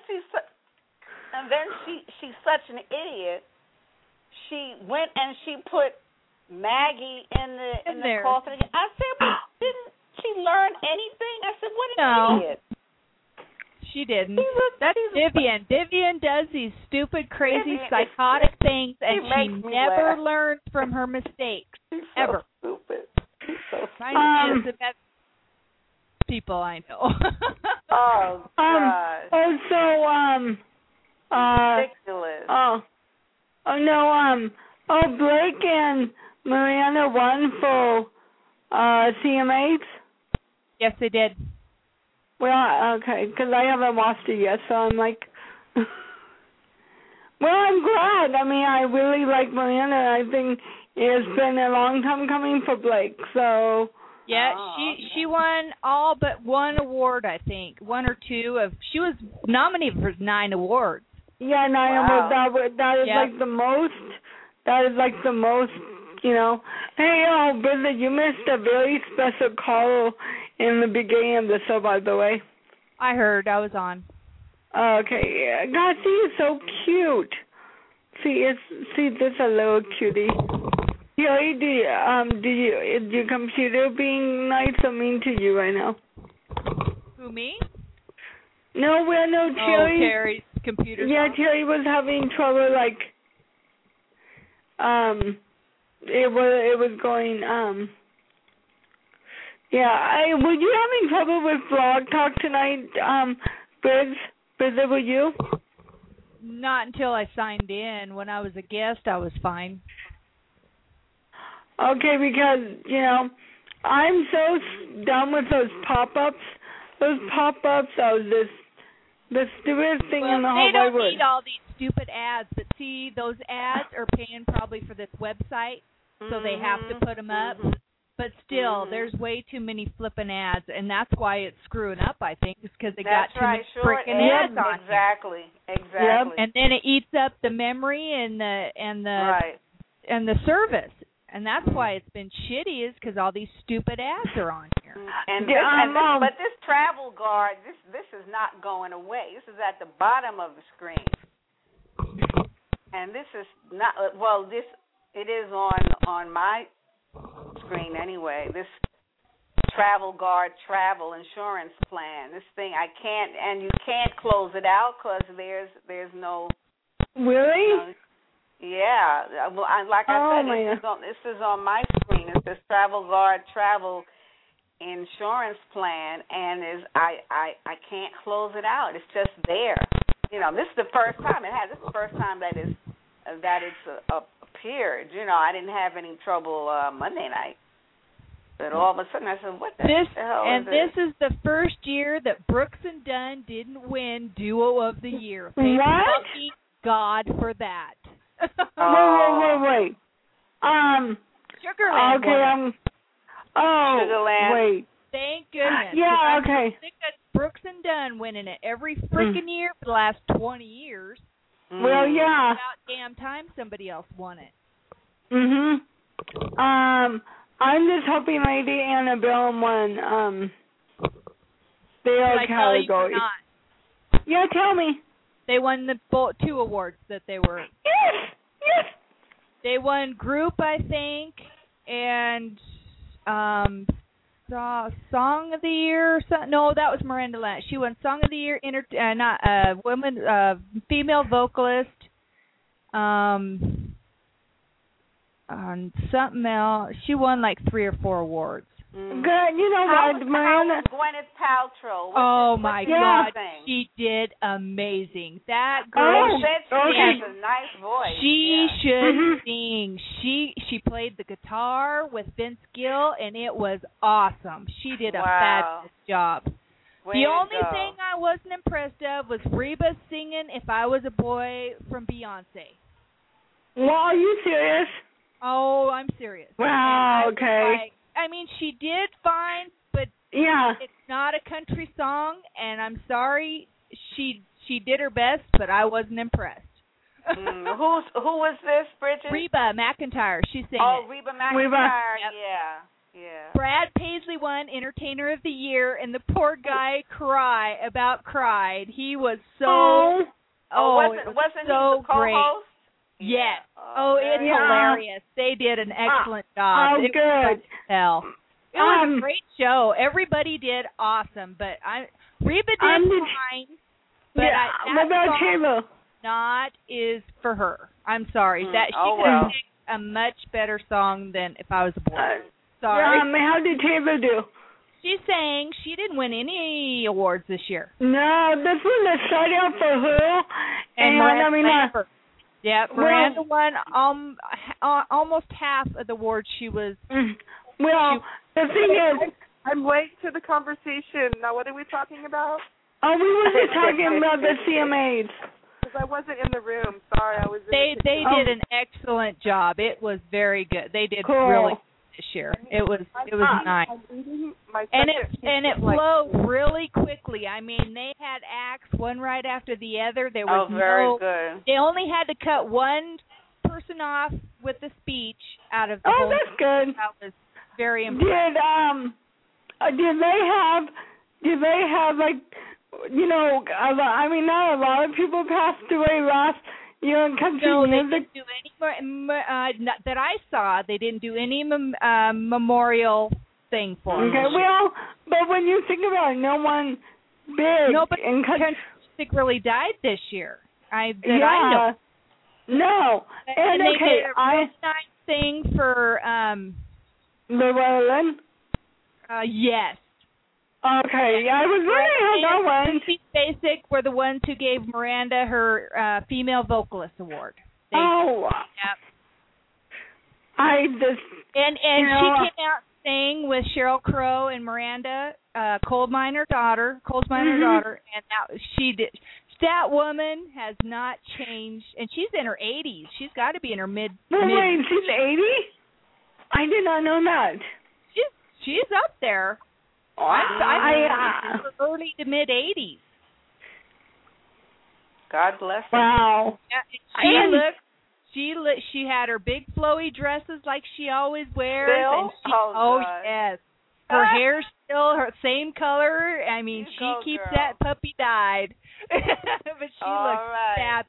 she's such an idiot. She went and she put Maggie in the coffin. I said, well, didn't she learn anything? I said, what an idiot. She didn't. That's Vivian. Vivian does these stupid, crazy, psychotic things, and she never learns from her mistakes. Ever. Stupid. She is the best people I know. Oh, God. Ridiculous. Blake and Mariana won for CMAs? Yes, they did. Well, okay, because I haven't watched it yet, so I'm like... Well, I'm glad. I mean, I really like Mariana. I think it's been a long time coming for Blake, so... Yeah, she won all but one award, I think. One or two of... She was nominated for 9 awards. Yeah, 9 awards. That is like the most... That is like the most, Hey, brother, you missed a very special call in the beginning of the show, by the way. I heard. I was on. Okay. God, she is so cute. This is a little cutie. Jerry, is your computer being nice or mean to you right now? Who, me? No, Terry. Oh, Terry's computer. Yeah, Terry was having trouble, it was going, were you having trouble with Blog Talk tonight, Brizza, were you? Not until I signed in. When I was a guest, I was fine. Okay, because, I'm so done with those pop-ups. Those pop-ups are the stupidest thing in the whole wide world. They don't need all these stupid ads, but see, those ads are paying probably for this website, so they have to put them up. But still, there's way too many flipping ads, and that's why it's screwing up, I think, is because they got too many freaking ads on it. Exactly. Yep. And then it eats up the memory and the service. And that's why it's been shitty, is because all these stupid ads are on here. But this travel guard, this is not going away. This is at the bottom of the screen. And this is not, it is on my screen anyway. This travel guard travel insurance plan. This thing you can't close it out because there's no. Really? Yeah. Well, like I said, this is on my screen. It says travel guard travel insurance plan, and I can't close it out. It's just there. This is the first time This is the first time that it's appeared. I didn't have any trouble Monday night. But all of a sudden I said, what the hell is this? This is the first year that Brooks and Dunn didn't win Duo of the Year. Thank What? God for that. Wait. Sugarland. Okay, Sugarland. Wait. Thank goodness. Yeah, okay. I'm sick of Brooks and Dunn winning it every freaking year for the last 20 years. Well, yeah. About damn time somebody else won it. I'm just hoping Lady Annabelle won the Did I tell you category. or not? Yeah, tell me. They won the 2 awards that they were. Yes. They won group, I think, and Song of the Year. Or something. No, that was Miranda Lance. She won Song of the Year, female vocalist. On something else. She won like 3 or 4 awards. Good. You know what, Miranda? Gwyneth Paltrow. Oh my God, she did amazing. That girl. She has a nice voice. She should sing. She played the guitar with Vince Gill, and it was awesome. She did a fabulous job. The only thing I wasn't impressed of was Reba singing "If I Was a Boy" from Beyonce. Well, are you serious? Oh, I'm serious. Wow. Okay. I mean, she did fine, but it's not a country song, and I'm sorry. She did her best, but I wasn't impressed. Who was this, Bridget? Reba McEntire. She sang it. Reba McEntire. Yeah. Brad Paisley won Entertainer of the Year, and the poor guy cried. He was so. Wasn't he so the great. Co-host? Yes. It's hilarious. They did an excellent job. Oh, good. Hell. It was a great show. Everybody did awesome, but Reba did fine. But what about Taylor? Not is for her. I'm sorry. That she could have picked a much better song than If I Was a Boy. Sorry. How did Taylor do? She sang. She didn't win any awards this year. No, this was a shutout for her. And yeah, Miranda won almost half of the awards she was. Well, the thing is, I'm late to the conversation. Now, what are we talking about? Oh, we were just talking about the CMAs. Because I wasn't in the room. Sorry, I was. They did an excellent job. It was very good. They did really good this year. It was nice. And it flowed really quickly. I mean, they had acts one right after the other. There was very good. They only had to cut one person off with the speech out of the whole. That's good. That was very impressive. Did they have like, I mean, not a lot of people passed away last year in country music? They didn't do any that I saw. They didn't do any memorial thing for them. Okay, well, but when you think about it, no one big in country music really died this year. I know. No. And they did a real nice thing for Llewellyn? Yes. Okay, I was wondering how that went. She's Basic were the ones who gave Miranda her Female Vocalist Award. Yep. I just... And she came out sang with Sheryl Crow and Miranda, Coal Miner's daughter, and now she did. That woman has not changed, and she's in her 80s. She's got to be in her mid. Wait, she's 80? I did not know that. She's up there. Early to mid 80s. God bless her. Wow. Yeah, she had her big flowy dresses like she always wears. Still? Yes. Her hair's still her same color. I mean, she keeps that puppy dyed. But she looks fab.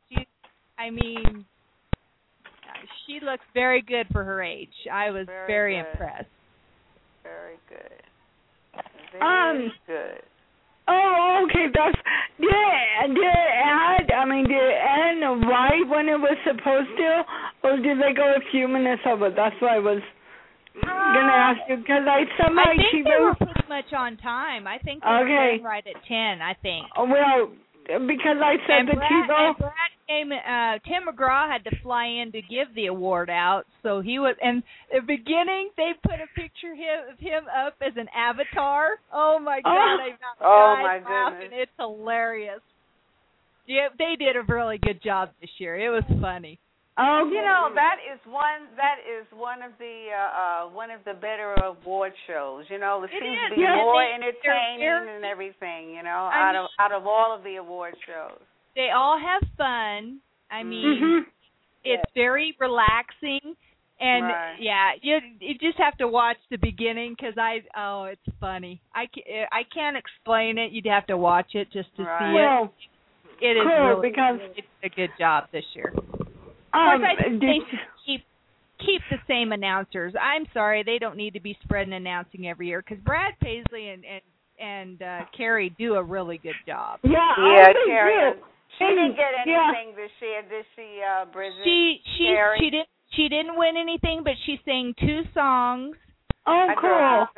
She looks very good for her age. I was very impressed. Very good. Very good. Oh, okay. Did it end right when it was supposed to, or did they go a few minutes over? That's what I was gonna ask you, because I think they were pretty much on time. I think they were right at 10. I think. Well, because I said the Chivo. Tim McGraw had to fly in to give the award out, so he was. And the beginning, they put a picture of him up as an avatar. Oh my God! I goodness! It's hilarious. Yeah, they did a really good job this year. It was funny. Oh, that is one of the better award shows. It seems to be more entertaining and everything. Out of all of the award shows. They all have fun. I mean, it's very relaxing, and you just have to watch the beginning because it's funny. I can't explain it. You'd have to watch it just to see it. It is cool really, because it's a good job this year. Of course, I think they should keep the same announcers. I'm sorry, they don't need to be spreading announcing every year because Brad Paisley and Carrie do a really good job. Yeah, Carrie. She didn't get anything this year, did she, Bridget? She didn't win anything, but she sang 2 songs. Oh, cool.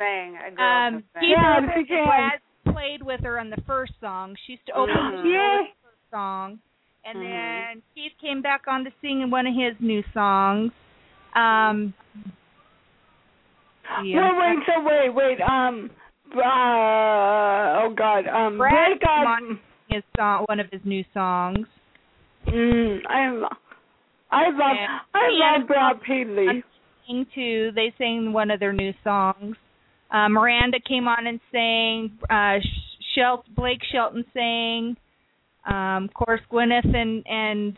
Brad played with her on the first song. She used to open the first song, and then Keith came back on to sing one of his new songs. Wait. Oh God. Brad came on his song, one of his new songs. I love Brad Paisley. Too. They sang one of their new songs. Miranda came on and sang. Blake Shelton sang. Of course, Gwyneth and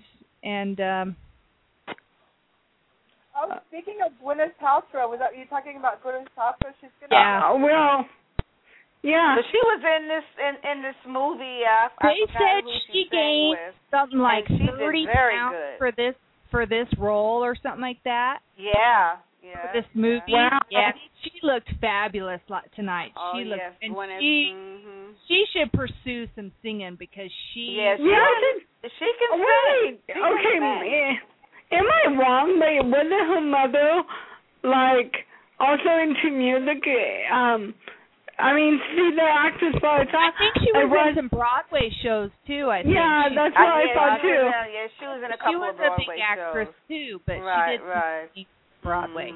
speaking of Gwyneth Paltrow, was that you talking about Gwyneth Paltrow? She's gonna. Yeah. So she was in this movie. They said she gained something like 30 pounds for this role or something like that. Yeah. For this movie. Wow. Yeah. She looked fabulous tonight. Oh, she looked, yes. and she should pursue some singing because she. Yeah, she can sing. Okay, am I wrong? But wasn't her mother also into music? I mean, she's the actress by the time. I think she was in some Broadway shows too. I think. Yeah, that's what I thought too. Yeah, she was in a couple of Broadway shows. She was a big actress too, but she did Broadway.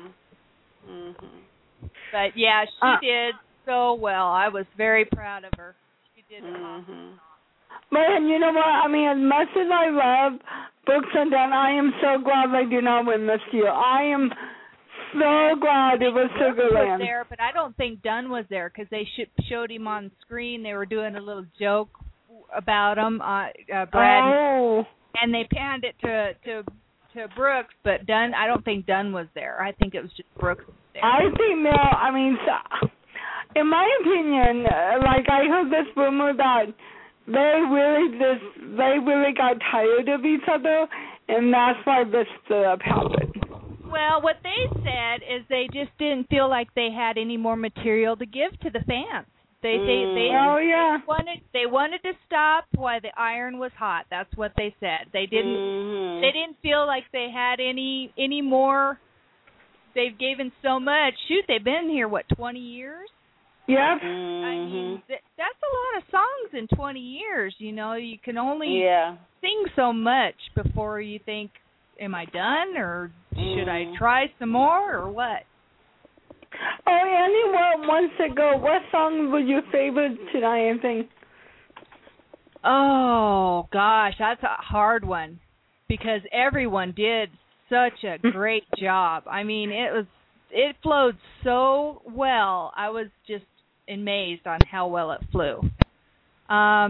But yeah, she did so well. I was very proud of her. She did awesome. But you know what? I mean, as much as I love Brooks and Dunn, I am so glad they did not win this year. I am so glad it was Sugarland. Was there, but I don't think Dunn was there because they showed him on screen. They were doing a little joke about him, Brad, and they panned it to Brooks, but Dunn. I don't think Dunn was there. I think it was just Brooks there. I think I mean, in my opinion, I heard this rumor that they really got tired of each other, and that's why this happened. Well, what they said is they just didn't feel like they had any more material to give to the fans. They wanted to stop while the iron was hot. That's what they said. They didn't feel like they had any more. They've given so much. Shoot, they've been here 20 years? Yep. I mean, that's a lot of songs in 20 years. You can only sing so much before you think, am I done, or should I try some more, or what? Oh, anyone wants to go, what song was your favorite tonight, I think? Oh, gosh, that's a hard one, because everyone did such a great job. I mean, it flowed so well. I was just amazed on how well it flew. They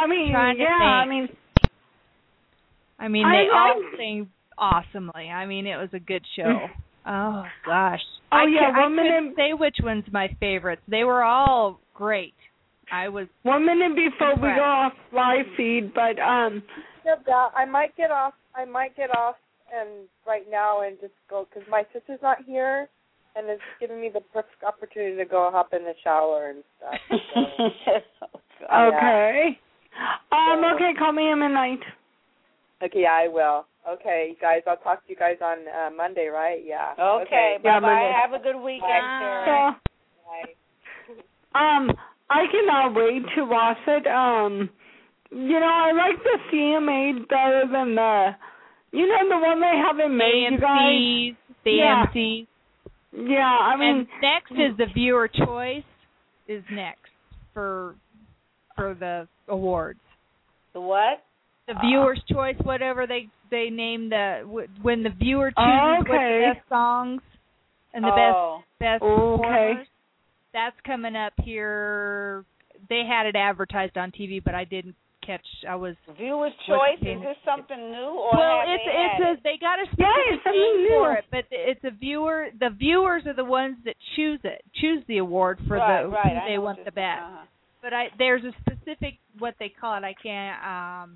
all sang awesomely. I mean, it was a good show. Oh, gosh. I couldn't say which one's my favorites. They were all great. 1 minute before we go off live feed, but I might get off and right now and just go because my sister's not here, and it's giving me the perfect opportunity to go hop in the shower and stuff. So, okay. Okay, call me at midnight. Okay, I will. Okay, guys, I'll talk to you guys on Monday, right? Yeah. Okay, bye-bye. Have a good weekend, Sharon. I cannot wait to watch it. I like the CMAs better than the one they haven't made, you guys. The AMCs. Yeah, I mean. And next is the viewer choice is next for the awards. The what? The viewer's choice, whatever they name when the viewer chooses what the best songs and the best performers. That's coming up here. They had it advertised on TV, but I didn't catch. Viewer's choice. Is this something new, or they got a specific name for it, but it's a viewer. The viewers are the ones that choose the award for who they want the best. But there's a specific what they call it. I can't.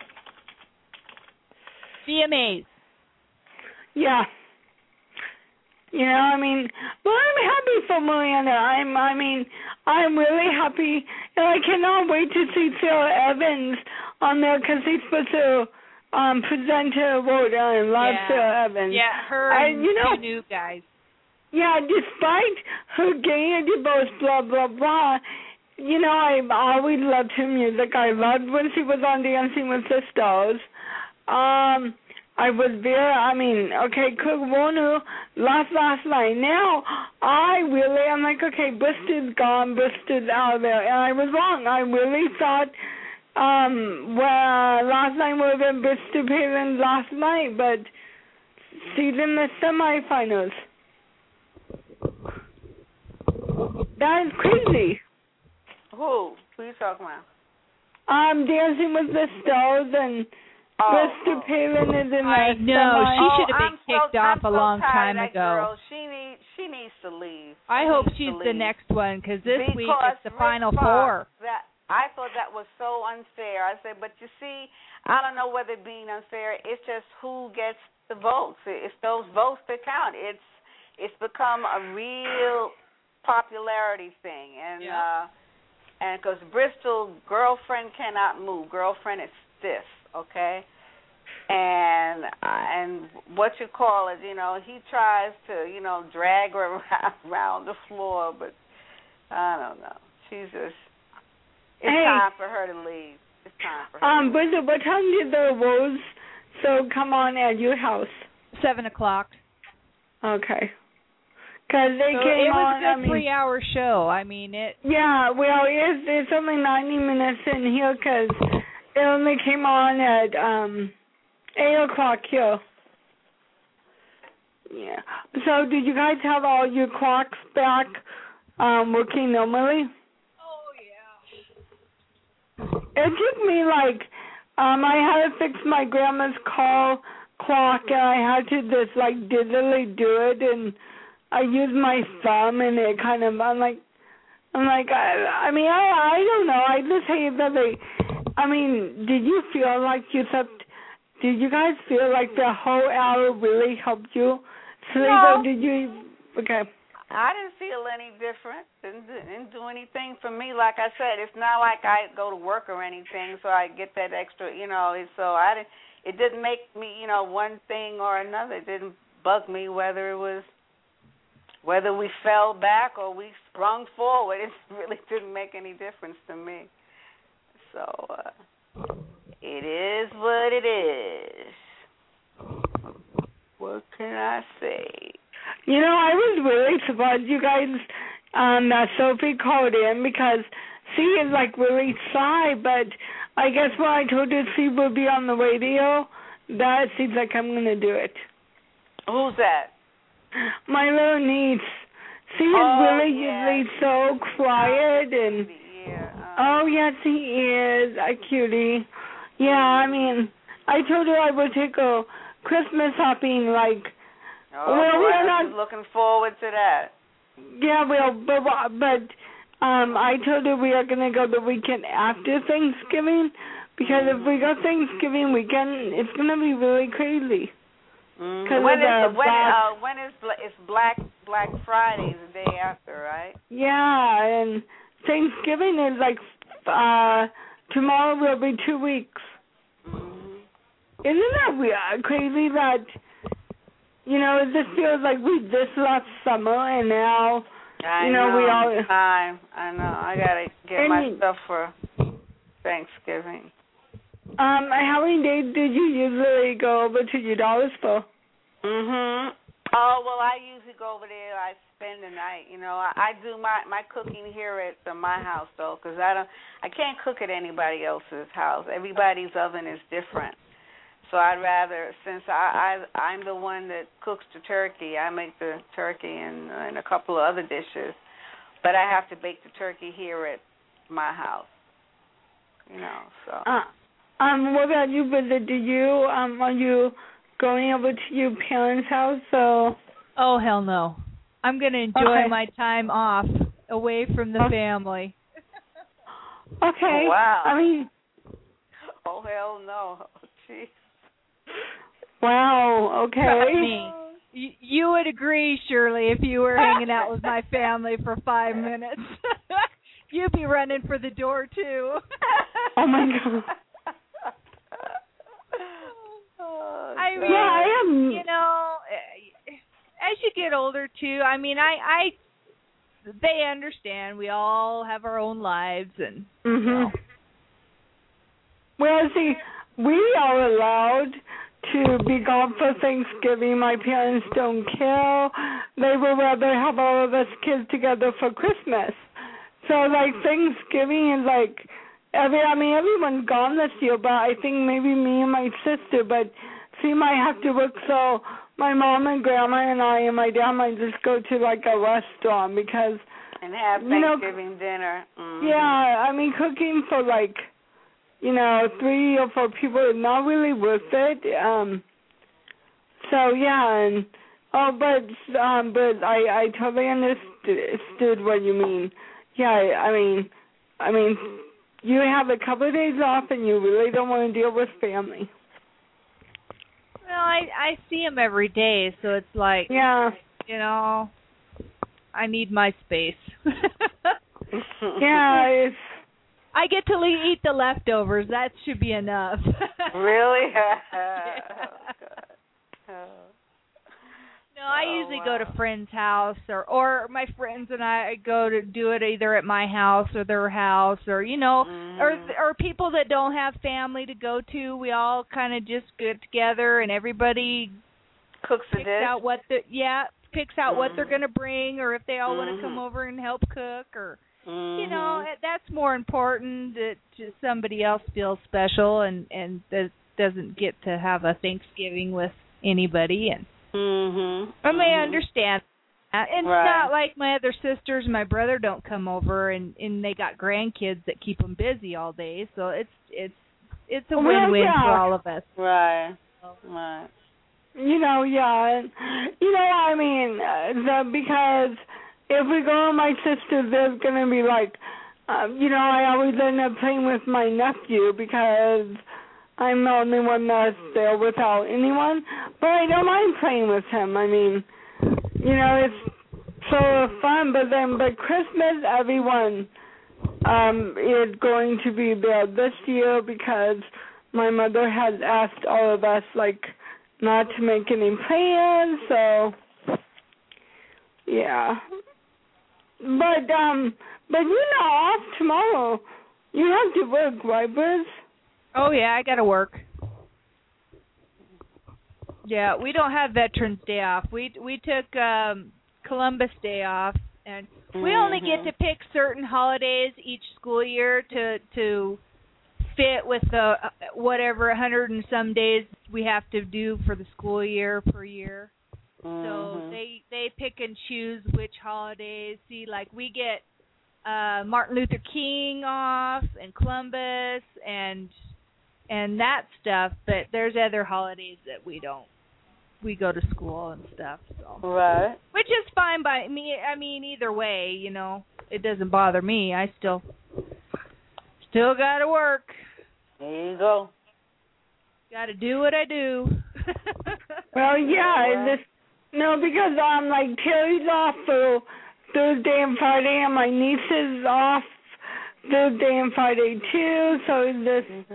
VMAs. Yeah. But I'm happy for Miranda. I'm really happy, and I cannot wait to see Sarah Evans on there because he's supposed to present her award. I love Sarah Evans. Yeah, her and two new guys. Yeah, despite her gay divorce, blah, blah, blah, I've always loved her music. I loved when she was on Dancing with the Stars. I was very, Kurt Warner last night. Now, I'm like, okay, Bristol's gone, Bristol's out there. And I was wrong. I really thought, last night would have been Bristol Palin last night, but she's in the semifinals. That is crazy. Who are you talking about? Dancing with the Stars and Bristol Palin is in I know. She should have been kicked off a long time ago. Girl. She needs to leave. I hope she's the next one because this week it's the final four. I thought that was so unfair. I said, but you see, I don't know whether being unfair. It's just who gets the votes. It's those votes that count. It's become a real popularity thing, and because Bristol girlfriend cannot move. Girlfriend is stiff. Okay, and what you call it, he tries to, drag her around the floor, but I don't know. She's just, time for her to leave. It's time for her. Bristol, what time did the awards come on at your house? 7:00. Okay. Because they came on. It was a good 3-hour show. Yeah, well, it's only 90 minutes in here because it only came on at 8:00 here. Yeah. So did you guys have all your clocks back working normally? Oh, yeah. It took me I had to fix my grandma's clock, and I had to just digitally do it, and I used my thumb, and it kind of, I don't know. I just hate that did you feel like did you guys feel like the whole hour really helped you sleep? No. Or did you, okay. I didn't feel any different. Didn't do anything for me. Like I said, it's not like I go to work or anything, so I get that extra, so it didn't make me, one thing or another. It didn't bug me whether we fell back or we sprung forward. It really didn't make any difference to me. So it is what it is. What can I say? I was really surprised you guys that Sophie called in because she is really shy, but I guess when I told her she would be on the radio, that seems like I'm going to do it. Who's that? My little niece. She is usually so quiet and... Oh, yes, he is. A cutie. Yeah, I told her I would take her Christmas shopping, we're not looking forward to that. Yeah, but I told her we are going to go the weekend after Thanksgiving, because if we go Thanksgiving weekend, it's going to be really crazy. When is Black Friday, the day after, right? Yeah, and Thanksgiving is tomorrow will be 2 weeks. Mm-hmm. Isn't that crazy that, it just feels like we just left summer and now, we all... I know. I got to get my stuff for Thanksgiving. How many days did you usually go over to your daughter's for? Oh, well, I usually go over there. I spend the night. You know, I do my cooking here at my house though, because I can't cook at anybody else's house. Everybody's oven is different. So I'd rather, since I'm the one that cooks the turkey, I make the turkey and a couple of other dishes, but I have to bake the turkey here at my house. You know, so. What about you, Brenda? Are you going over to your parents' house? So. Oh, hell no. I'm going to enjoy my time off away from the family. Okay. Oh, wow. I mean. Oh, hell no. Jeez. Wow, okay. Trust me. You would agree, Shirley, if you were hanging out with my family for 5 minutes. You'd be running for the door, too. Oh, my God. I mean, I am. You know, as you get older, too, I mean, they understand. We all have our own lives. And, you know. Well, see, we are allowed to be gone for Thanksgiving. My parents don't care. They would rather have all of us kids together for Christmas. So, like, Thanksgiving is like, everyone's gone this year, but I think maybe me and my sister, but she might have to work, so my mom and grandma and I and my dad might just go to, like, a restaurant because... And have Thanksgiving dinner. Yeah, I mean, cooking for, like... 3 or 4 people is not really worth it. So yeah, and but I totally understood what you mean. Yeah, I mean, you have a couple of days off, and you really don't want to deal with family. Well, I see them every day, so it's like, yeah, I need my space. Yeah, it's. I get to eat the leftovers. That should be enough. Really? No, I usually go to friends' house, or my friends and I go to do it either at my house or their house, or or people that don't have family to go to. We all kind of just get together and everybody cooks a dish. Picks out what they're going to bring, or if they all want to come over and help cook, or. That's more important that somebody else feels special and that doesn't get to have a Thanksgiving with anybody. And I may understand that. And it's not like my other sisters and my brother don't come over and they got grandkids that keep them busy all day. So it's a win-win for all of us. Right. Because if we go with my sister, there's going to be like, I always end up playing with my nephew because I'm the only one that's there without anyone. But I don't mind playing with him. I mean, it's so fun. But Christmas, everyone is going to be there this year because my mother has asked all of us, like, not to make any plans. So, yeah. But off tomorrow. You have to work, right, Briz? Oh, yeah, I got to work. Yeah, we don't have Veterans Day off. We took Columbus Day off, and we only get to pick certain holidays each school year to fit with the whatever 100 and some days we have to do for the school year per year. So they pick and choose which holidays. See, like we get Martin Luther King off and Columbus and that stuff, but there's other holidays that we don't. We go to school and stuff. So. Right. Which is fine by me. I mean, either way, it doesn't bother me. I still got to work. There you go. Got to do what I do. Well, yeah, because like Terry's off for Thursday and Friday, and my niece is off Thursday and Friday too. So it's just,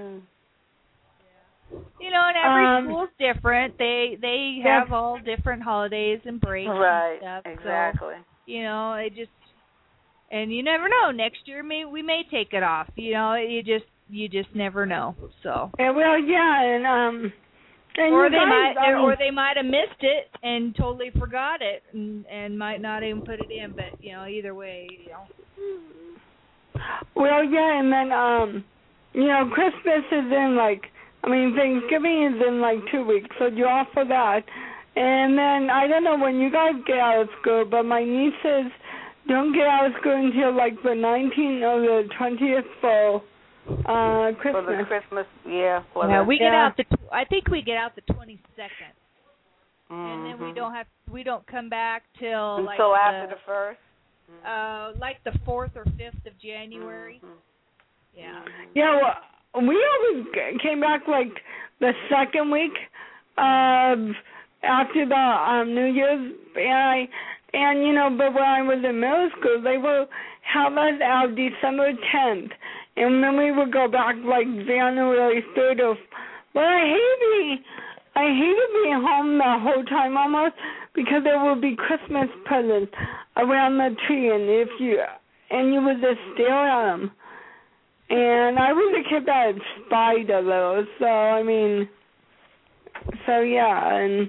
and every school's different. They have all different holidays and breaks and stuff. Exactly. So, it just, and you never know. Next year we may take it off. you just never know. So. Yeah, well, yeah, and or they might have missed it and totally forgot it and might not even put it in. But either way, Well, yeah, and then Christmas is in Thanksgiving is in 2 weeks, so you're off for that. And then I don't know when you guys get out of school, but my nieces don't get out of school until the 19th or the 20th for Christmas. For the Christmas, yeah. We get out I think we get out the 22nd, and then we don't come back till after the 1st. The 4th or 5th of January. Yeah. Yeah. Well, we always came back the second week after the New Year's, but when I was in middle school, they would have us out December 10th. And then we would go back January 3rd. But I hated being home the whole time almost because there would be Christmas presents around the tree, and you would just stare at them. And I was a kid that spied of those, yeah, and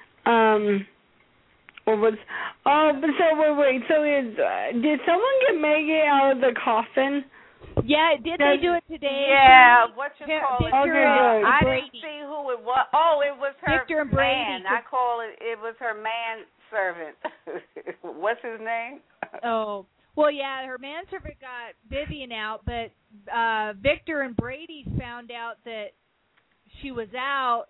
did someone get Maggie out of the coffin? Yeah, did they do it today? Yeah, what you call it? I didn't see who it was. Oh, it was her Victor and Brady. man. I call it was her manservant. What's his name? Oh, well, yeah, her manservant got Vivian out, but Victor and Brady found out that she was out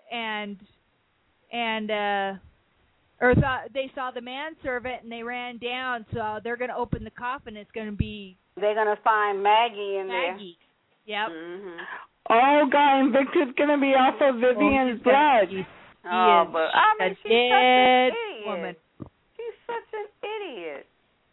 they saw the manservant and they ran down, so they're going to open the coffin. It's going to be... They're going to find Maggie in there. Yep. Mm-hmm. Oh, God, and Victor's going to be off of Vivian's blood. She's a dead woman. She's such an idiot.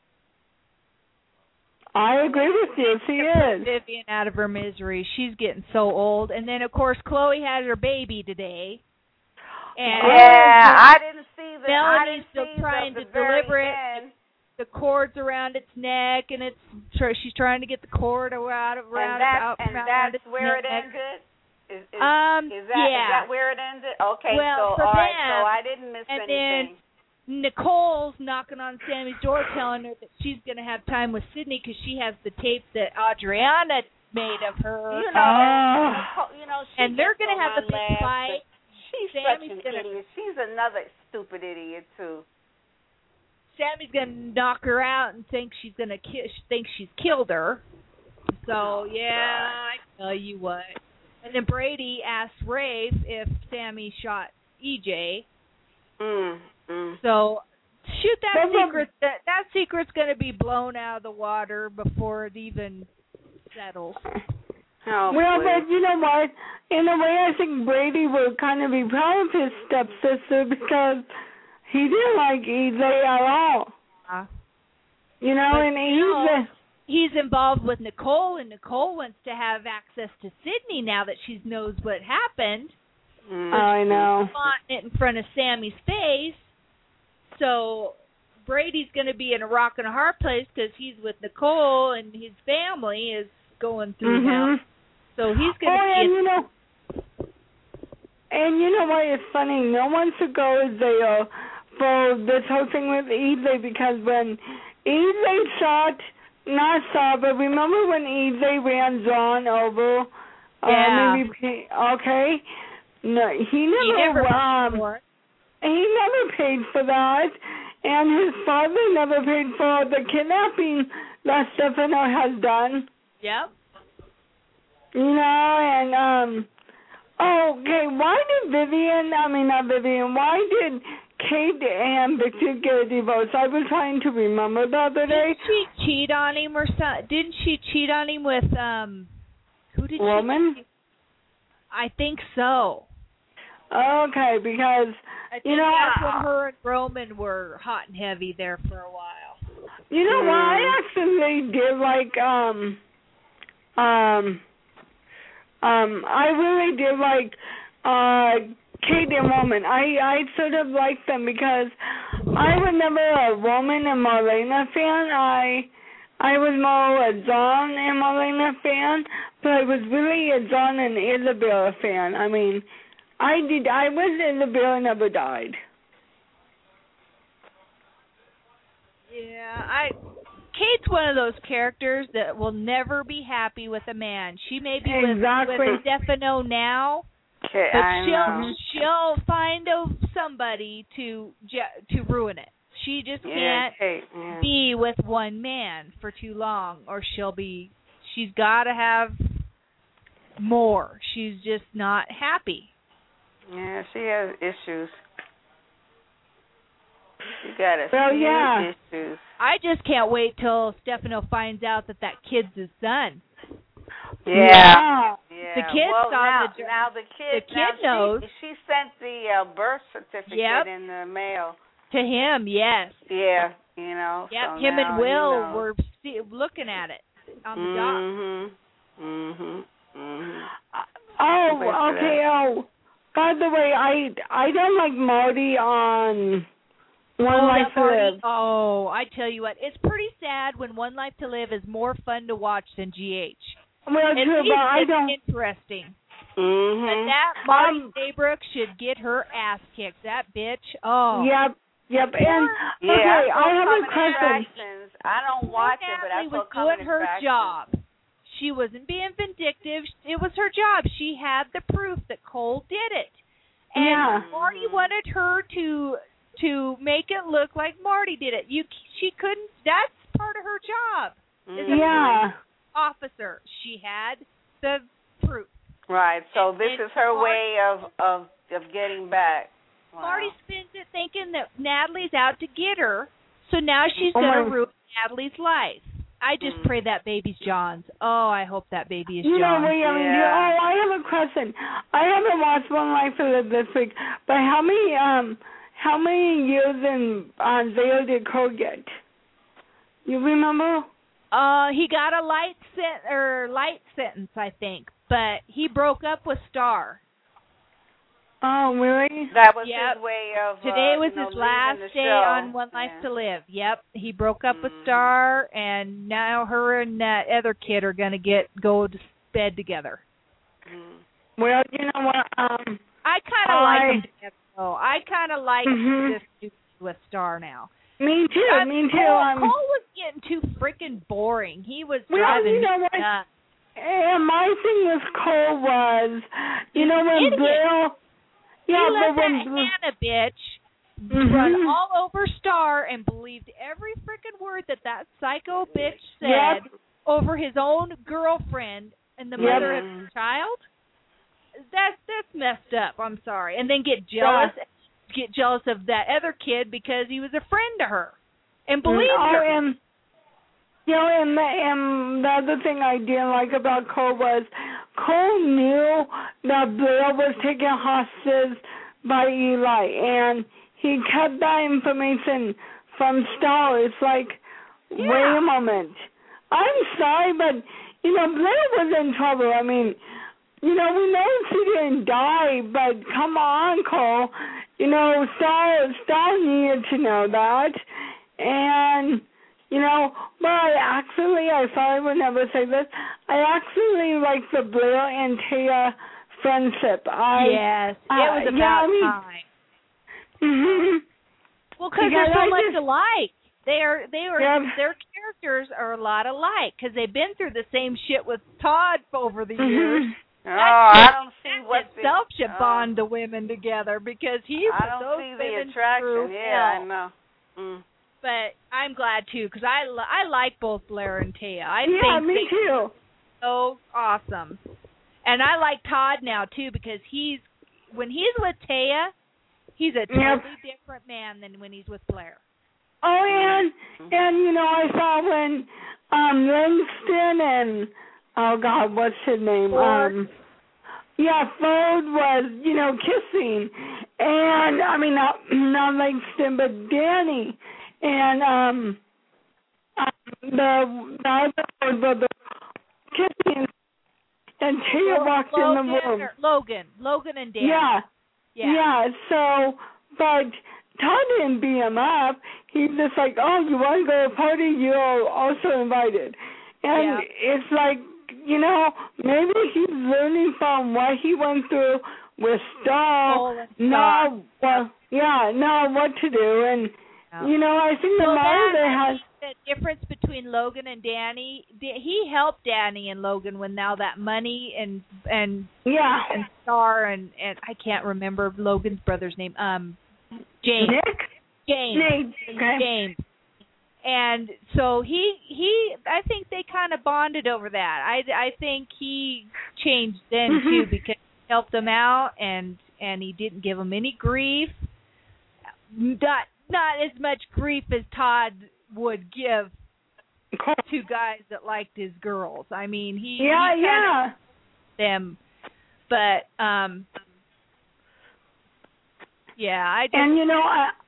I agree with you. She is. Vivian out of her misery. She's getting so old. And then, of course, Chloe had her baby today. And I didn't see the. Melanie's still trying to deliver it. The cord's around its neck, and she's trying to get the cord around that's where it ended. Is that where it ended? Okay, well, so I didn't miss anything. Then Nicole's knocking on Sammy's door, telling her that she's going to have time with Sydney because she has the tape that Adriana made of her. And they're going to have a big fight. She's such an idiot. She's another stupid idiot too. Sammy's gonna knock her out and think she's killed her. So I tell you what. And then Brady asked Rafe if Sammy shot EJ. So shoot, that secret's gonna be blown out of the water before it even settles. Oh, well, but you know what? In a way, I think Brady would kind of be proud of his stepsister because he didn't like EJ at all. And he's involved with Nicole, and Nicole wants to have access to Sydney now that she knows what happened. I know. It in front of Sammy's face. So Brady's going to be in a rock and a hard place because he's with Nicole, and his family is going through hell. So he's going to And you know what is funny? No one should go there for this whole thing with EJ because when EJ but remember when EJ ran John over? Yeah. No, he never paid for that, and his father never paid for the kidnapping that Stefano has done. Yep. Why did Kate and Victor get a divorce? I was trying to remember the other day. Didn't she cheat on him or something? Didn't she cheat on him with, who did Roman? I think so. Okay, because, that's when her and Roman were hot and heavy there for a while. You know what? I actually did I really did like Kate and Roman. I sort of liked them because I was never a Roman and Marlena fan. I was more a John and Marlena fan, but I was really a John and Isabella fan. I mean, I was Isabella never died. Yeah, Kate's one of those characters that will never be happy with a man. She may be with Stefano now, but she'll find somebody to ruin it. She just can't be with one man for too long, or she's got to have more. She's just not happy. Yeah, she has issues. She got issues. I just can't wait till Stefano finds out that kid's his son. Yeah. The kid now the kid knows. She sent the birth certificate in the mail. To him, yes. Yeah, you know. Yep, so him and Will were looking at it on the dock. Oh, okay. Oh, by the way, I don't like Marty on One Life to Live. Oh, I tell you what, it's pretty sad when One Life to Live is more fun to watch than GH. Well, true, but I don't. Interesting. But that Marty Staybrook should get her ass kicked. That bitch. Oh. Yep. And okay, I have a question. I don't watch it, but I was doing her job. She wasn't being vindictive. It was her job. She had the proof that Cole did it, and Marty wanted her to make it look like Marty did it. She couldn't. That's part of her job. As a officer, she had the proof. Right. So this is her way of getting back. Wow. Marty spends it thinking that Natalie's out to get her, so now she's going to ruin Natalie's life. I just pray that baby's John's. Oh, I hope that baby is John's. I have a question. I haven't watched One Life to Live this week, but how many years in jail did Cole get? You remember? He got a light sentence, I think, but he broke up with Star. Oh, really? That was his way of today was his last day on One Life to Live. Yep, he broke up with Star, and now her and that other kid are going to go to bed together. Well, you know what? I kind of like them together, though. I kind of like this dude with Star now. Me too. Cole was getting too freaking boring. He was driving me nuts. And my thing with Cole was, when Bill... He let that Hannah bitch run all over Star and believed every freaking word that psycho bitch said over his own girlfriend and the mother of his child. That's messed up. I'm sorry. And then get jealous of that other kid because he was a friend to her and believed her. And the other thing I didn't like about Cole was Cole knew that Bill was taken hostage by Eli, and he kept that information from Star. It's like, wait a moment. I'm sorry, but, Blair was in trouble. I mean, we know she didn't die, but come on, Cole. Star needed to know that. And... but I thought I would never say this. I actually like the Blair and Taya friendship. Yes, it was about time. Well, because they're so much alike. Their characters are a lot alike because they've been through the same shit with Todd over the years. I don't see what itself should bond the women together because he put those women through hell. I know. But I'm glad, too, because I like both Blair and Taya. I think me too. So awesome. And I like Todd now, too, because when he's with Taya, he's a totally different man than when he's with Blair. Oh, and I saw when Langston and, oh, God, what's his name? Ford. Ford was, kissing. And, I mean, not Langston, but Danny. And the kissing, and Taya walked in the room. Logan and Dan. Yeah. So, but Todd didn't beat him up. he's just like, oh, you want to go to a party? You're also invited. And it's like, you know, maybe he's learning from what he went through with Star. Now what to do. And, you know, I think the mother has... The difference between Logan and Danny, he helped Danny and Logan when now that money and Star and I can't remember Logan's brother's name. James. Nick? James. Okay. James. And so he I think they kind of bonded over that. I think he changed then too because he helped them out and he didn't give them any grief. Not as much grief as Todd would give to guys that liked his girls. I mean, he kind of them, but and you know,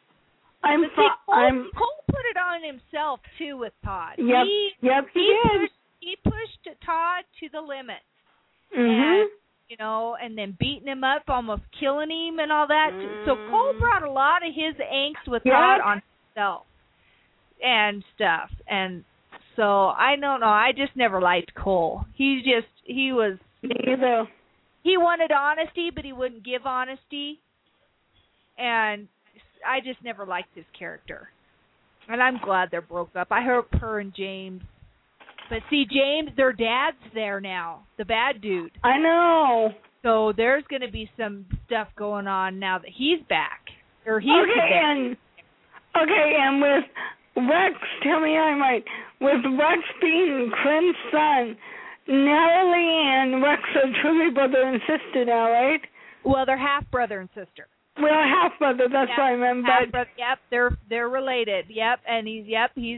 Cole put it on himself too with Todd. Yep, he did. He pushed Todd to the limit, and you know, and then beating him up, almost killing him, and all that. So Cole brought a lot of his angst with Todd on himself and stuff, and so I don't know. I just never liked Cole. He was. Neither. He wanted honesty, but he wouldn't give honesty, and I just never liked his character. And I'm glad they're broke up. I hope her and James. But see, James, their dad's there now, the bad dude. I know. So there's going to be some stuff going on now that he's back, or he's and with Rex, tell me I'm right. With Rex being Clint's son, Natalie and Rex are truly brother and sister now, right? Well, they're half brother and sister. Well, half brother. That's what I remember. Yep, they're related. Yep, and he's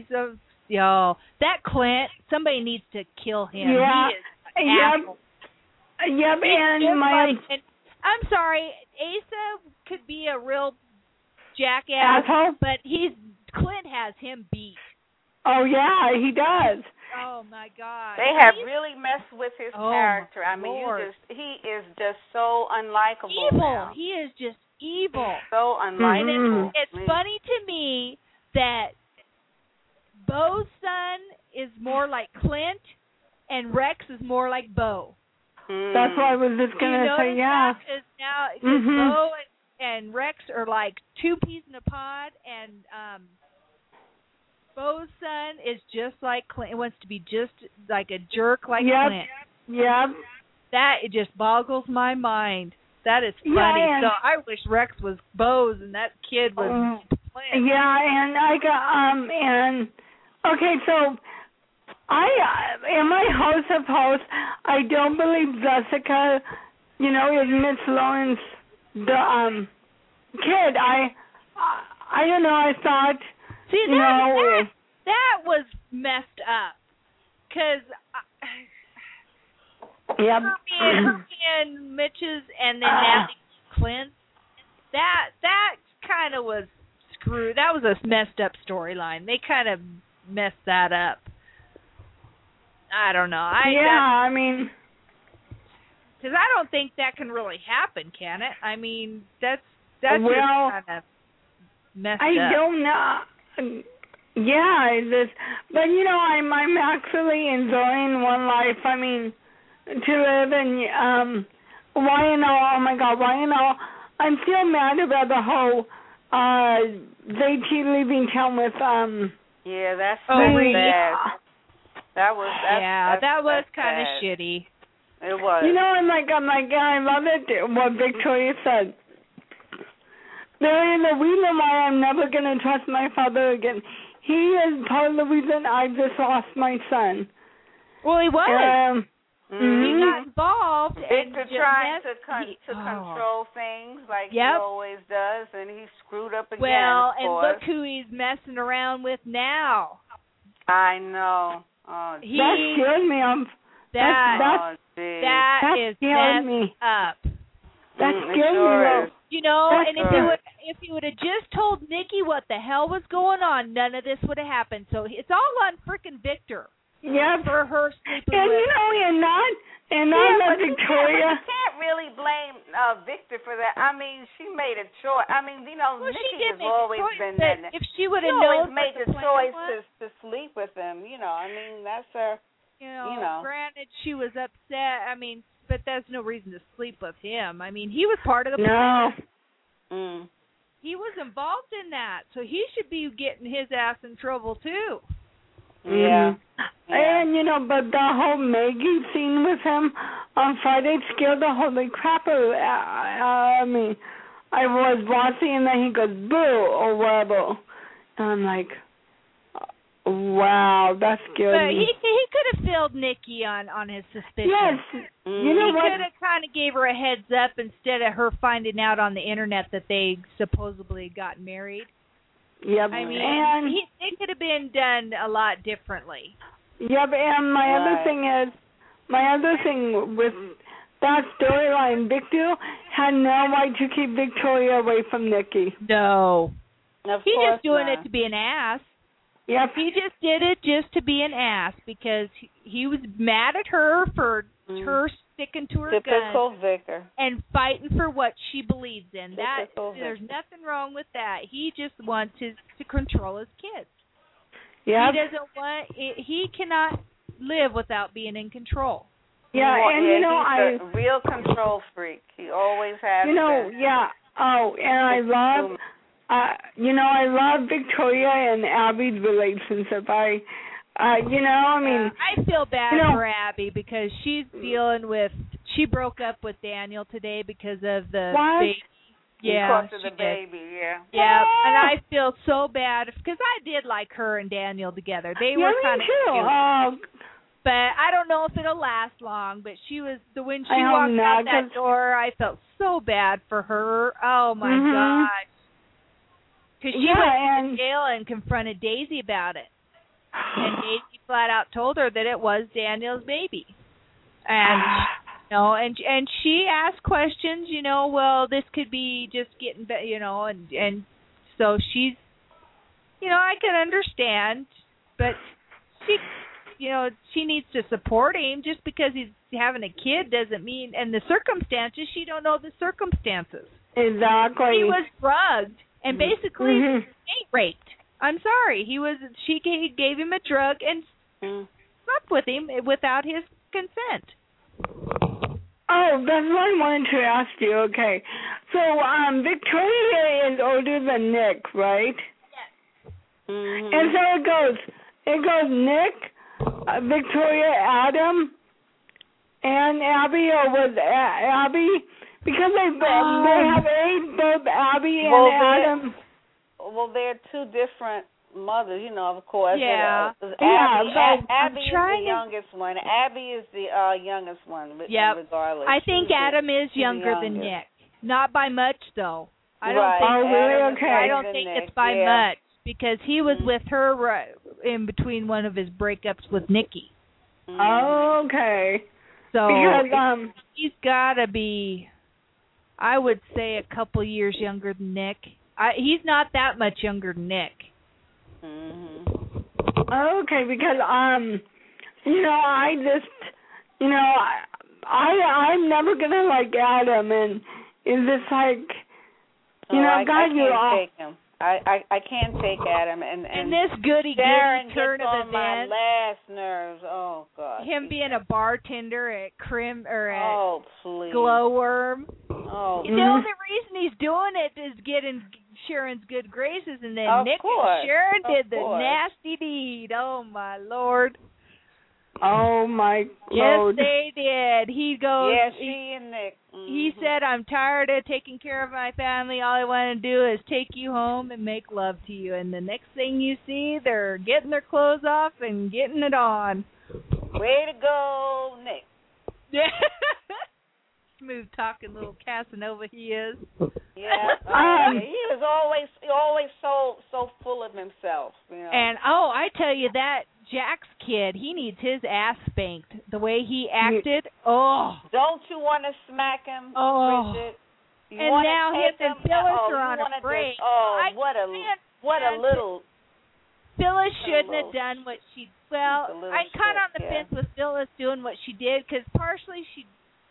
that Clint. Somebody needs to kill him. Yeah. He is an asshole. Yep. And I'm sorry, Asa could be a real jackass, but Clint has him beat. Oh yeah, he does. Oh my God! They have really messed with his character. I mean, he is just so unlikable. Evil. Now. He is just evil. So unlikable. It's funny to me that Bo's son is more like Clint, and Rex is more like Bo. That's what I was just gonna say. Yeah. Because Bo and Rex are like two peas in a pod, and Bo's son is just like Clint. It wants to be just like a jerk like Clint. Yep. That it just boggles my mind. That is funny. Yeah, so I wish Rex was Bo's and that kid was Clint. Yeah, and I got and okay, so I in my house of hosts, I don't believe Jessica, you know, is Miss Lawrence the kid. I don't know. I thought. See, that was messed up. Because her and Mitch's and then Natalie Clint, that kind of was screwed. That was a messed up storyline. They kind of messed that up. I don't know. I mean... Because I don't think that can really happen, can it? I mean, that's just kind of messed up. I don't know. But you know, I'm actually enjoying One Life. I mean, to live and YNL. Oh my God, YNL. I'm still mad about the whole JT leaving town with Yeah, that's bad. That was kind of shitty. It was. You know, I'm like, I love it. What Victoria said. There is a reason why I'm never going to trust my father again. He is part of the reason I just lost my son. Well, he was. He got involved. Victor trying to control things like he always does, and he screwed up again. Well, and look who he's messing around with now. I know. That scared me. That is messed up. That scared me. You know, and if he would have just told Nikki what the hell was going on, none of this would have happened. So it's all on frickin' Victor. Yeah, for her sleeping and with. You know, and not Victoria. You can't really blame. Victor for that. I mean, she made a choice. I mean, you know, well, Nikki has always been that. If she would have always made the choice to sleep with him, you know, I mean, that's her. You know, granted, she was upset. I mean, but that's no reason to sleep with him. I mean, he was part of the plan. No. He was involved in that, so he should be getting his ass in trouble too. Yeah. And, you know, but the whole Maggie scene with him on Friday scared the holy crap out of me. I was watching and then he goes, boo, or whatever. And I'm like, wow, that scared but me. He could have filled Nikki on his suspicion. Yes. You know what? He could have kind of gave her a heads up instead of her finding out on the internet that they supposedly got married. Yep. I mean, and it could have been done a lot differently. Yep, and my other thing with that storyline, Victor had no right to keep Victoria away from Nikki. No. He's just doing it to be an ass. Yep. He just did it just to be an ass because he was mad at her for her sticking to her Typical guns Vicar. and fighting for what she believes in. Typical There's Vicar. nothing wrong with that. He just wants to control his kids. Yep. He doesn't want. He cannot live without being in control. Yeah, and you know, he's a real control freak. He always has. You know, been. yeah. Oh, and I love. I love Victoria and Abby's relationship. I feel bad for Abby because she's dealing with. She broke up with Daniel today because of the baby. Yeah, because of the baby. Yeah. Yeah, and I feel so bad because I did like her and Daniel together. They were kind of cute. But I don't know if it'll last long. But when she walked out that door, I felt so bad for her. Oh my gosh. Because she went to jail and confronted Daisy about it. And Daisy flat out told her that it was Daniel's baby. And, and she asked questions, well, this could be just getting, and so she's, I can understand, but she needs to support him. Just because he's having a kid doesn't mean, and the circumstances, she don't know the circumstances. Exactly. He was drugged. And basically, raped. I'm sorry. She gave him a drug and slept with him without his consent. Oh, that's what I wanted to ask you. Okay. So, Victoria is older than Nick, right? Yes. And so it goes Nick, Victoria, Adam, and Abby, or was Abby... Because they have both Abby and Adam. Well, they're two different mothers, of course. Yeah. Abby is the youngest one. Abby is the youngest one, regardless. I think Adam is younger than Nick. Not by much, though. I don't right. think. Really? Okay. I don't think it's by much because he was with her in between one of his breakups with Nikki. Okay. So because he's got to be. I would say a couple years younger than Nick. He's not that much younger than Nick. Okay, because I just, I'm never gonna like Adam, and is this like, I can't take him. I can't take Adam, and this goody turn of events. My last nerves. Oh God. Him being a bartender at please. Glowworm. Oh. The only reason he's doing it is getting Sharon's good graces, and then Nick and Sharon did the nasty deed. Oh my Lord. Oh my Yes, Lord. they did. He goes. Yes, she and Nick. He said, "I'm tired of taking care of my family. All I want to do is take you home and make love to you." And the next thing you see, they're getting their clothes off and getting it on. Way to go, Nick. Yeah. Smooth talking little Casanova he is. Yeah. He was always so full of himself. And I tell you that Jack's kid, he needs his ass spanked. The way he acted. Don't you want to smack him, Bridget? And now him and Phyllis are on a break. What a little. Phyllis shouldn't have done what she. Well, I'm kind of on the fence with Phyllis doing what she did because partially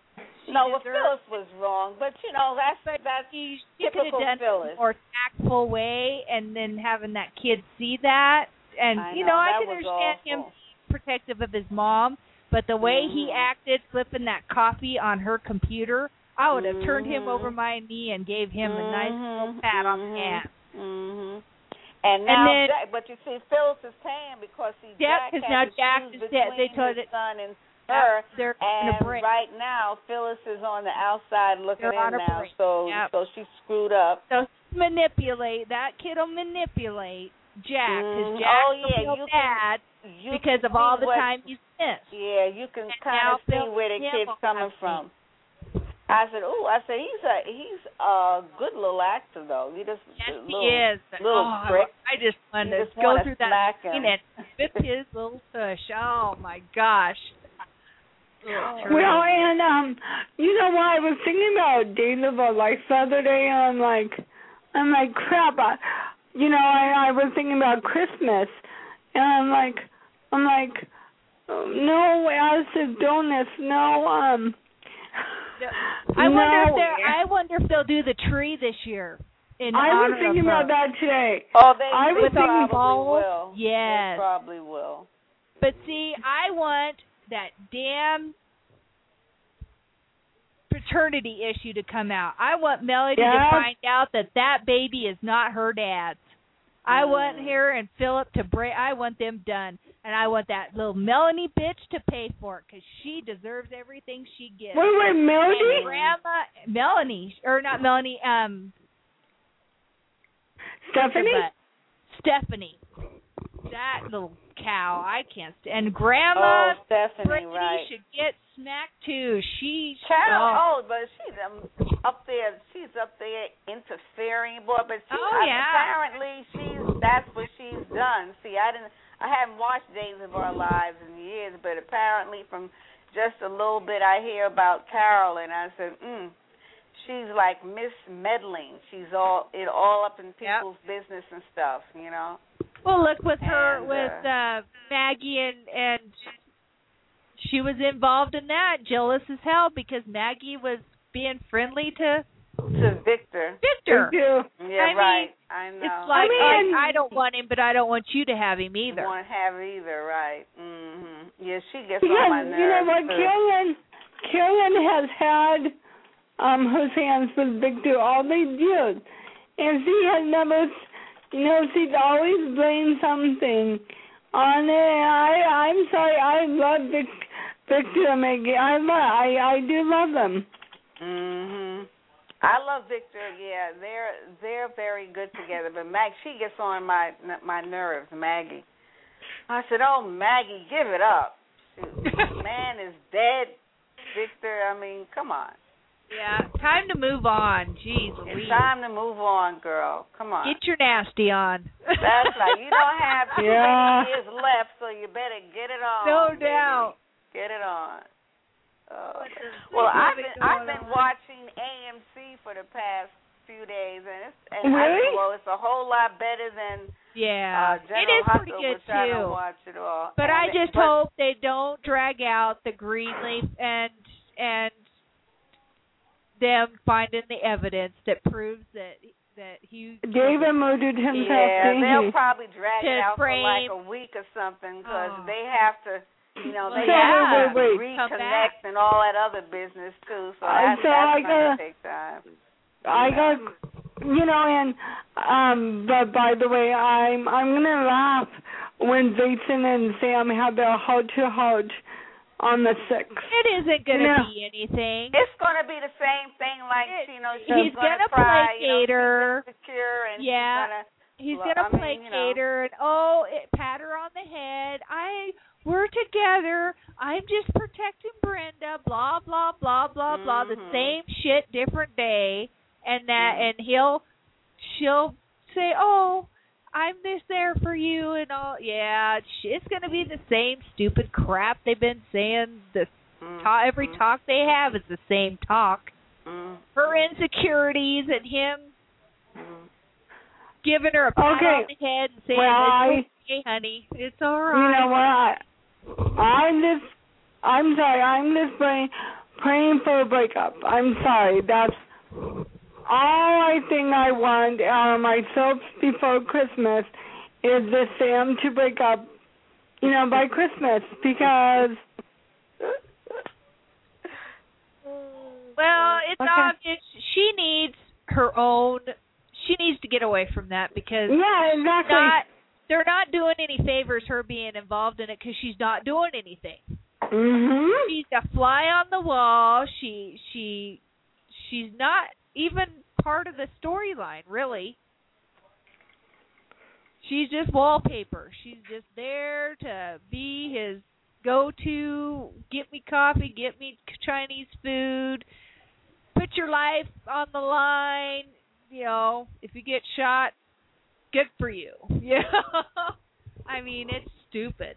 Phyllis was wrong, but that's she typical could have done Phyllis. it in a more tactful way, and then having that kid see that, and I can understand him being protective of his mom, but the way he acted, flipping that coffee on her computer, I would have turned him over my knee and gave him a nice little pat on the hand. And now, but you see, Phyllis is paying because Jack has Jack is between his son and her, and right now Phyllis is on the outside looking in now, so she's screwed up. So that kid will manipulate Jack, because Jack will feel bad because of all the time he's missed. Yeah, you can kind of see where the kid's coming from. I said he's a good little actor though. He just he is. Little prick. I just wanted to go through that scene and whip his little tush. Oh my gosh. Well, and you know what? I was thinking about Days of Our Life the other day, and I'm like, crap. I was thinking about Christmas, and I'm like, no acid donuts, no. I wonder if they'll do the tree this year. I was thinking about that today. Oh, they probably will. Yes. They probably will. But see, I want that damn paternity issue to come out. I want Melody to find out that baby is not her dad's. I want her and Philip I want them done. And I want that little Melanie bitch to pay for it because she deserves everything she gets. Wait, Melody? And Melanie, or not Melanie, Stephanie. That little cow, I can't stand. And Grandma Stephanie, right. should get smacked too. But she's up there interfering, boy. But apparently that's what she's done. See, I haven't watched Days of Our Lives in years, but apparently from just a little bit I hear about Carol, and I said, she's like Miss Meddling. She's all up in people's business and stuff, Well, look with her, with Maggie, and she was involved in that, jealous as hell, because Maggie was being friendly to Victor. Yeah, right. I know. It's like, I don't want him, but I don't want you to have him either. I won't have either, right. Yeah, she gets on my nerves. You know what, Carolyn has had her hands with Victor all these years. And she has never, she's always blamed something on it. I'm sorry, I love Victor and Maggie. I do love them. I love Victor. Yeah, they're very good together. But she gets on my nerves, Maggie. I said, "Oh, Maggie, give it up. Man is dead. Victor, I mean, come on." Yeah, time to move on. Jeez Louise. It's time to move on, girl. Come on. Get your nasty on. That's right. You don't have too many years left, so you better get it on. No doubt. Get it on. Well, I've been watching AMC for the past few days, and really? It's a whole lot better than General it is pretty good which I don't watch at all. But I just hope they don't drag out the Greenleaf and them finding the evidence that proves that he David murdered himself. Yeah, they'll probably drag it out for like a week or something because they have to. They have to reconnect and all that other business too. So that's going to take time. But by the way, I'm gonna laugh when Jason and Sam have their heart-to-heart on the 6th. It isn't gonna be anything. It's gonna be the same thing. Like he's gonna placate her. And he's gonna placate her and pat her on the head. We're together. I'm just protecting Brenda. Blah blah blah blah blah. The same shit, different day. And she'll say, "Oh, I'm this there for you," and all. Yeah, it's gonna be the same stupid crap they've been saying. Every talk they have is the same talk. Her insecurities and him giving her a pat on the head and saying, "It's okay, honey. It's all right." You know what? I'm just praying for a breakup. I'm sorry. That's all I think I want out of my soaps before Christmas is this Sam to break up, by Christmas, because... Well, it's obvious she needs her own... She needs to get away from that because... Yeah, exactly. They're not doing any favors, her being involved in it, because she's not doing anything. Mm-hmm. She's a fly on the wall. She's not even part of the storyline, really. She's just wallpaper. She's just there to be his go-to, get me coffee, get me Chinese food, put your life on the line. If you get shot, good for you. Yeah. I mean, it's stupid.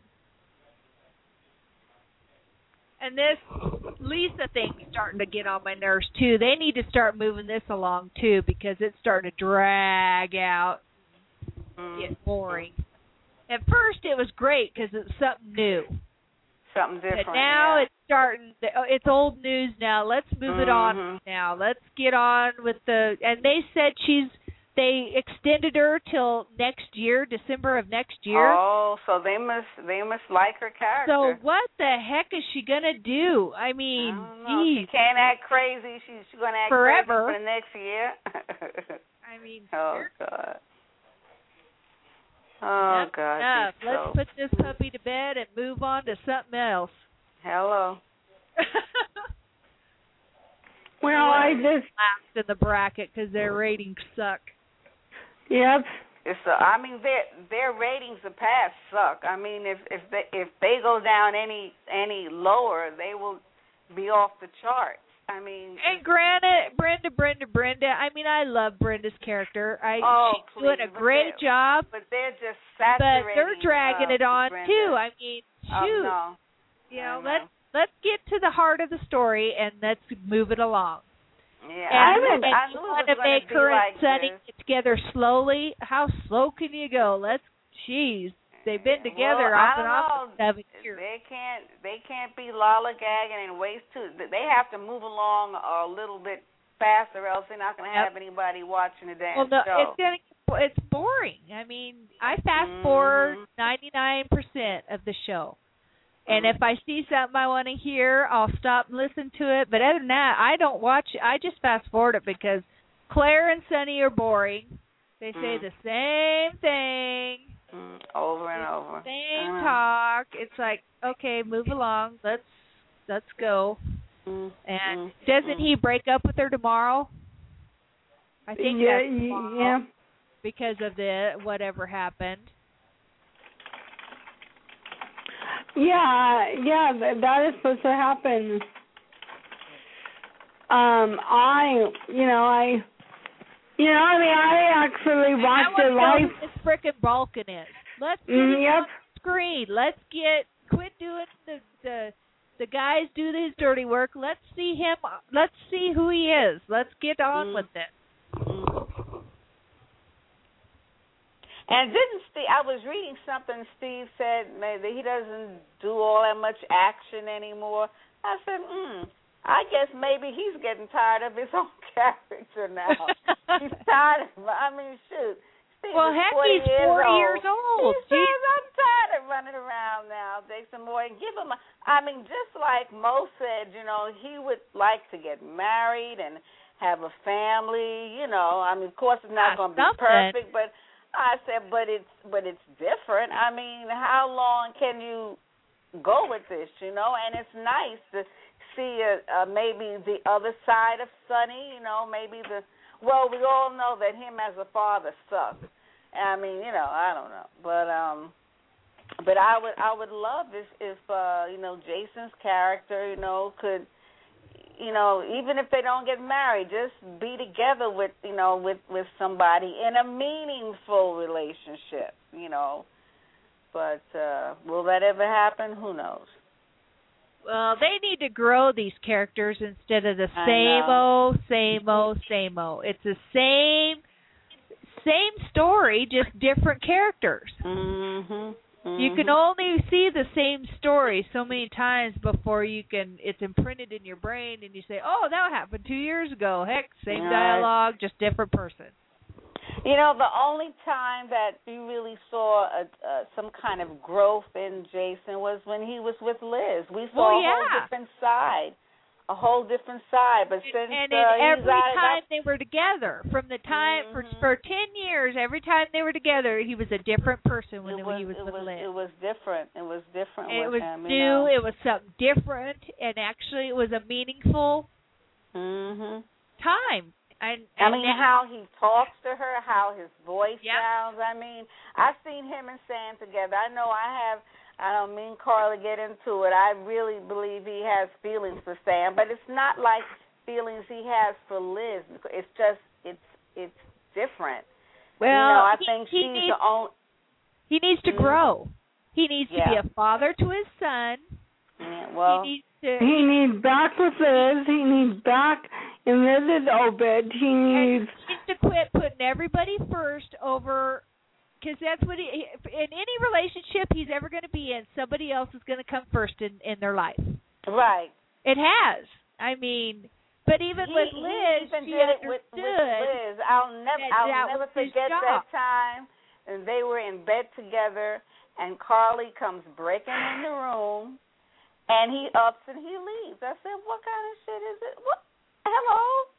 And this Lisa thing's starting to get on my nerves, too. They need to start moving this along, too, because it's starting to drag out, get boring. At first, it was great because it's something new. Something different. But now it's starting, it's old news now. Let's move it on now. Let's get on with and they said they extended her till next year, December of next year. Oh, so they must like her character. So what the heck is she gonna do? I mean, she can't act crazy. She's gonna act forever crazy for the next year. I mean, oh God. Oh God. Let's put this puppy to bed and move on to something else. Hello. Well, I just last in the bracket because their ratings suck. Yep. Their ratings of past suck. I mean, if they go down any lower, they will be off the charts. I mean, and granted, Brenda. I mean, I love Brenda's character. She's doing a great job. But they're just saturating. But they're dragging it on Brenda. too. I mean, shoot. No. Let's get to the heart of the story and let's move it along. Yeah, I knew want to make her and Sonny get together slowly. How slow can you go? Jeez, they've been together off and on for 7 years. They can't be lollygagging and waste too. They have to move along a little bit faster, or else they're not going to have anybody watching the damn show. It's boring. I mean, I fast forward 99% of the show. And if I see something I want to hear, I'll stop and listen to it. But other than that, I don't watch it. I just fast forward it because Claire and Sonny are boring. They say the same thing. Over and over. Same talk. It's like, okay, move along. Let's go. And doesn't he break up with her tomorrow? I think that's tomorrow. Yeah. Because of whatever happened. Yeah, that is supposed to happen. I actually watched it live. I want to know who this frickin' Balkan is. Let's get him on the screen. Let's quit doing the guys do his dirty work. Let's see him. Let's see who he is. Let's get on with it. And I was reading something Steve said that he doesn't do all that much action anymore. I said, I guess maybe he's getting tired of his own character now. He's tired of, shoot. Steve well, heck, he's 4 years old. He says, I'm tired of running around now. Take some more and give him just like Mo said, he would like to get married and have a family, of course it's not going to be perfect, but I said, but it's different. I mean, how long can you go with this, And it's nice to see maybe the other side of Sonny, maybe we all know that him as a father sucks. I mean, I don't know, but I would love if Jason's character, could. Even if they don't get married, just be together with somebody in a meaningful relationship, But will that ever happen? Who knows? Well, they need to grow these characters instead of the same old. It's the same story, just different characters. You can only see the same story so many times before it's imprinted in your brain, and you say, "Oh, that happened 2 years ago." Heck, same dialogue, just different person. You know, the only time that you really saw some kind of growth in Jason was when he was with Liz. We saw a whole different side. A whole different side, but since every time they were together, from the time for 10 years, every time they were together, he was a different person when he was with Liz. It was different. It was different. It with was him, new. You know? It was something different, and actually, it was a meaningful time. And I mean, how he talks to her, how his voice sounds. I mean, I've seen him and Sam together. I know I don't mean Carl to get into it. I really believe he has feelings for Sam, but it's not like feelings he has for Liz. It's just it's different. Well, I think she's the only. He needs to grow. He needs to be a father to his son. Yeah, well, he needs back with Liz. He needs back in Liz's obit. He needs to quit putting everybody first over. Because that's what in any relationship he's ever going to be in, somebody else is going to come first in their life. Right. It has. I mean, but even with Liz, she understood. With Liz, I'll never forget that time. And they were in bed together, and Carly comes breaking in the room, and he ups and he leaves. I said, "What kind of shit is it? What? Hello."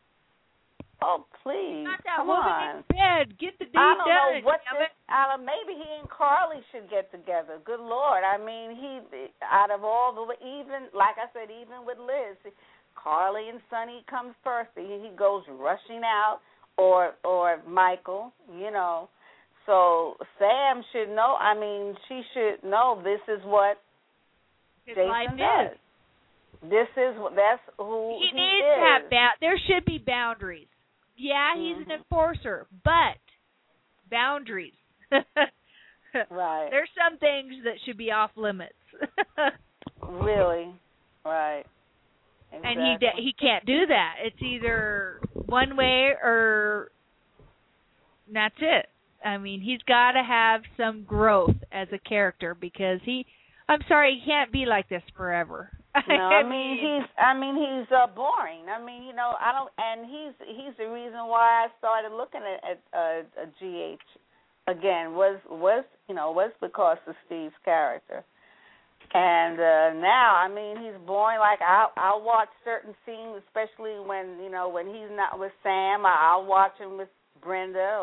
Oh, please, come on. In bed. Get the deed I don't done. know what maybe he and Carly should get together. Good Lord. I mean, out of all even, like I said, even with Liz, Carly and Sonny comes first. He goes rushing out, or Michael, you know. So Sam should know. I mean, she should know this is what Jason does. That's who he needs is. To have there should be boundaries. Yeah, he's an enforcer, but boundaries. Right. There's some things that should be off limits. Really? Right. Exactly. And he can't do that. It's either one way or that's it. I mean, he's got to have some growth as a character because I'm sorry, he can't be like this forever. No, I mean he's boring. I mean, you know, I don't, and he's the reason why I started looking at a GH again was because of Steve's character. And now, I mean, he's boring. Like I'll watch certain scenes, especially when he's not with Sam. I'll watch him with Brenda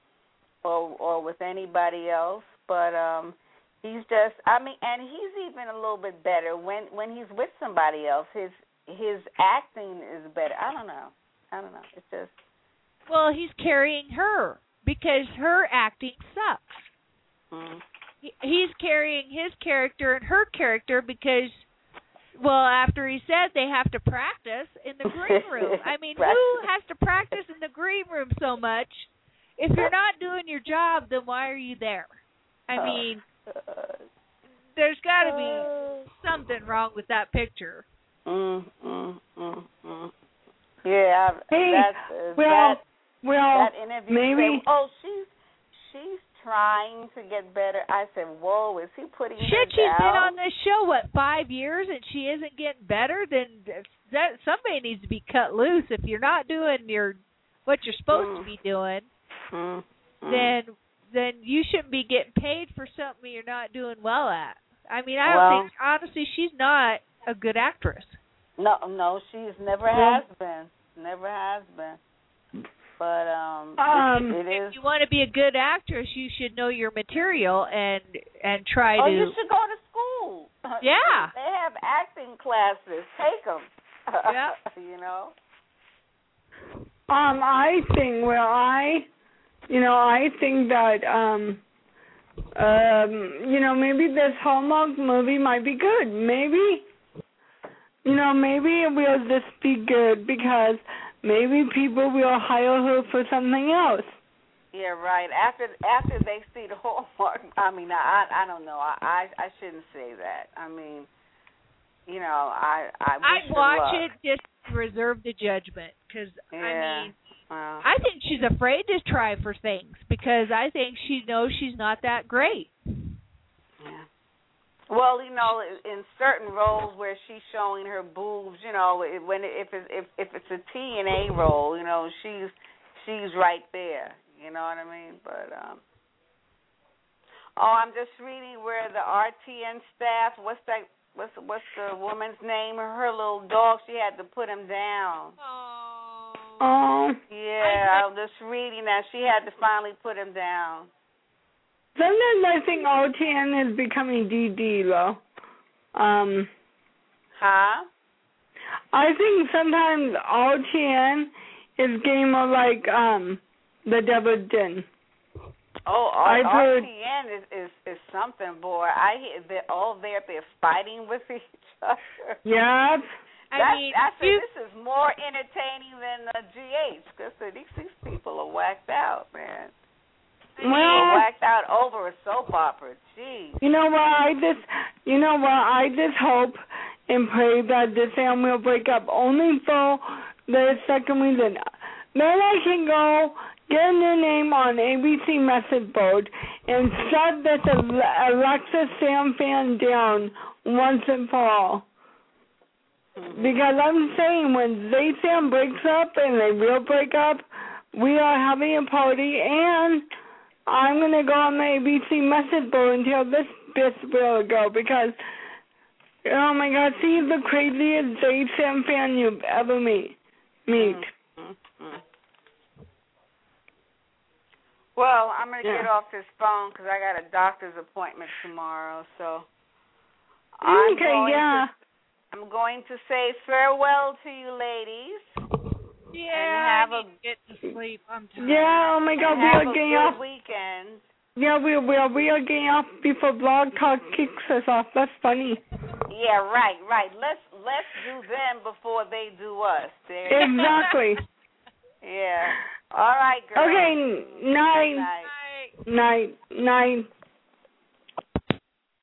or with anybody else. But he's just, I mean, and he's even a little bit better when he's with somebody else. His acting is better. I don't know. It's just. Well, he's carrying her because her acting sucks. Mm. He's carrying his character and her character because, well, after he said they have to practice in the green room. I mean, who has to practice in the green room so much? If you're not doing your job, then why are you there? I mean, there's got to be something wrong with that picture. Yeah. Hey, that interview. Maybe. She's trying to get better. I said, whoa, is he putting her down? She's been on this show, 5 years, and she isn't getting better? Then somebody needs to be cut loose. If you're not doing what you're supposed to be doing, then you shouldn't be getting paid for something you're not doing well at. I mean, I don't think, honestly, she's not a good actress. No, she's never has been. Never has been. But if you want to be a good actress, you should know your material and try to. Oh, you should go to school. Yeah. They have acting classes. Take them. Yeah. You know. I think. Well, I think that maybe this Hallmark movie might be good. Maybe it will just be good because. Maybe people will hire her for something else. Yeah, right. After they see the Hallmark, I mean, I don't know. I shouldn't say that. I mean, I'd watch it, just reserve the judgment, because I think she's afraid to try for things because I think she knows she's not that great. Well, you know, in certain roles where she's showing her boobs, you know, if it's a TNA role, you know, she's right there. You know what I mean? But I'm just reading where the RTN staff. What's the woman's name? Her little dog. She had to put him down. Oh. Yeah, I'm just reading that she had to finally put him down. Sometimes I think RTN is becoming DD, though. Huh? I think sometimes RTN is getting more like the Devil's Den. Oh, RTN is something, boy. I hear they're fighting with each other. Yeah. This is more entertaining than the GH because these people are whacked out, man. Well, whacked out over a soap opera. Jeez. You know what? I just hope and pray that this family will break up only for the second reason. Then I can go get a new name on ABC message board and shut this Alexa Sam fan down once and for all. Mm-hmm. Because I'm saying when they Sam breaks up and they will break up, we are having a party and I'm going to go on the ABC message board until this bitch will go because, oh my God, she's the craziest Sam fan you've ever meet. Mm-hmm. Well, I'm going to get off this phone because I got a doctor's appointment tomorrow, so I'm going to say farewell to you ladies. Yeah, I need to get to sleep. I'm tired. Yeah, oh my God, we are getting off. Weekend. Yeah, we are getting off before Blog Talk kicks us off. That's funny. Yeah, right. Let's do them before they do us. Exactly. Yeah. All right, girl. Okay, night.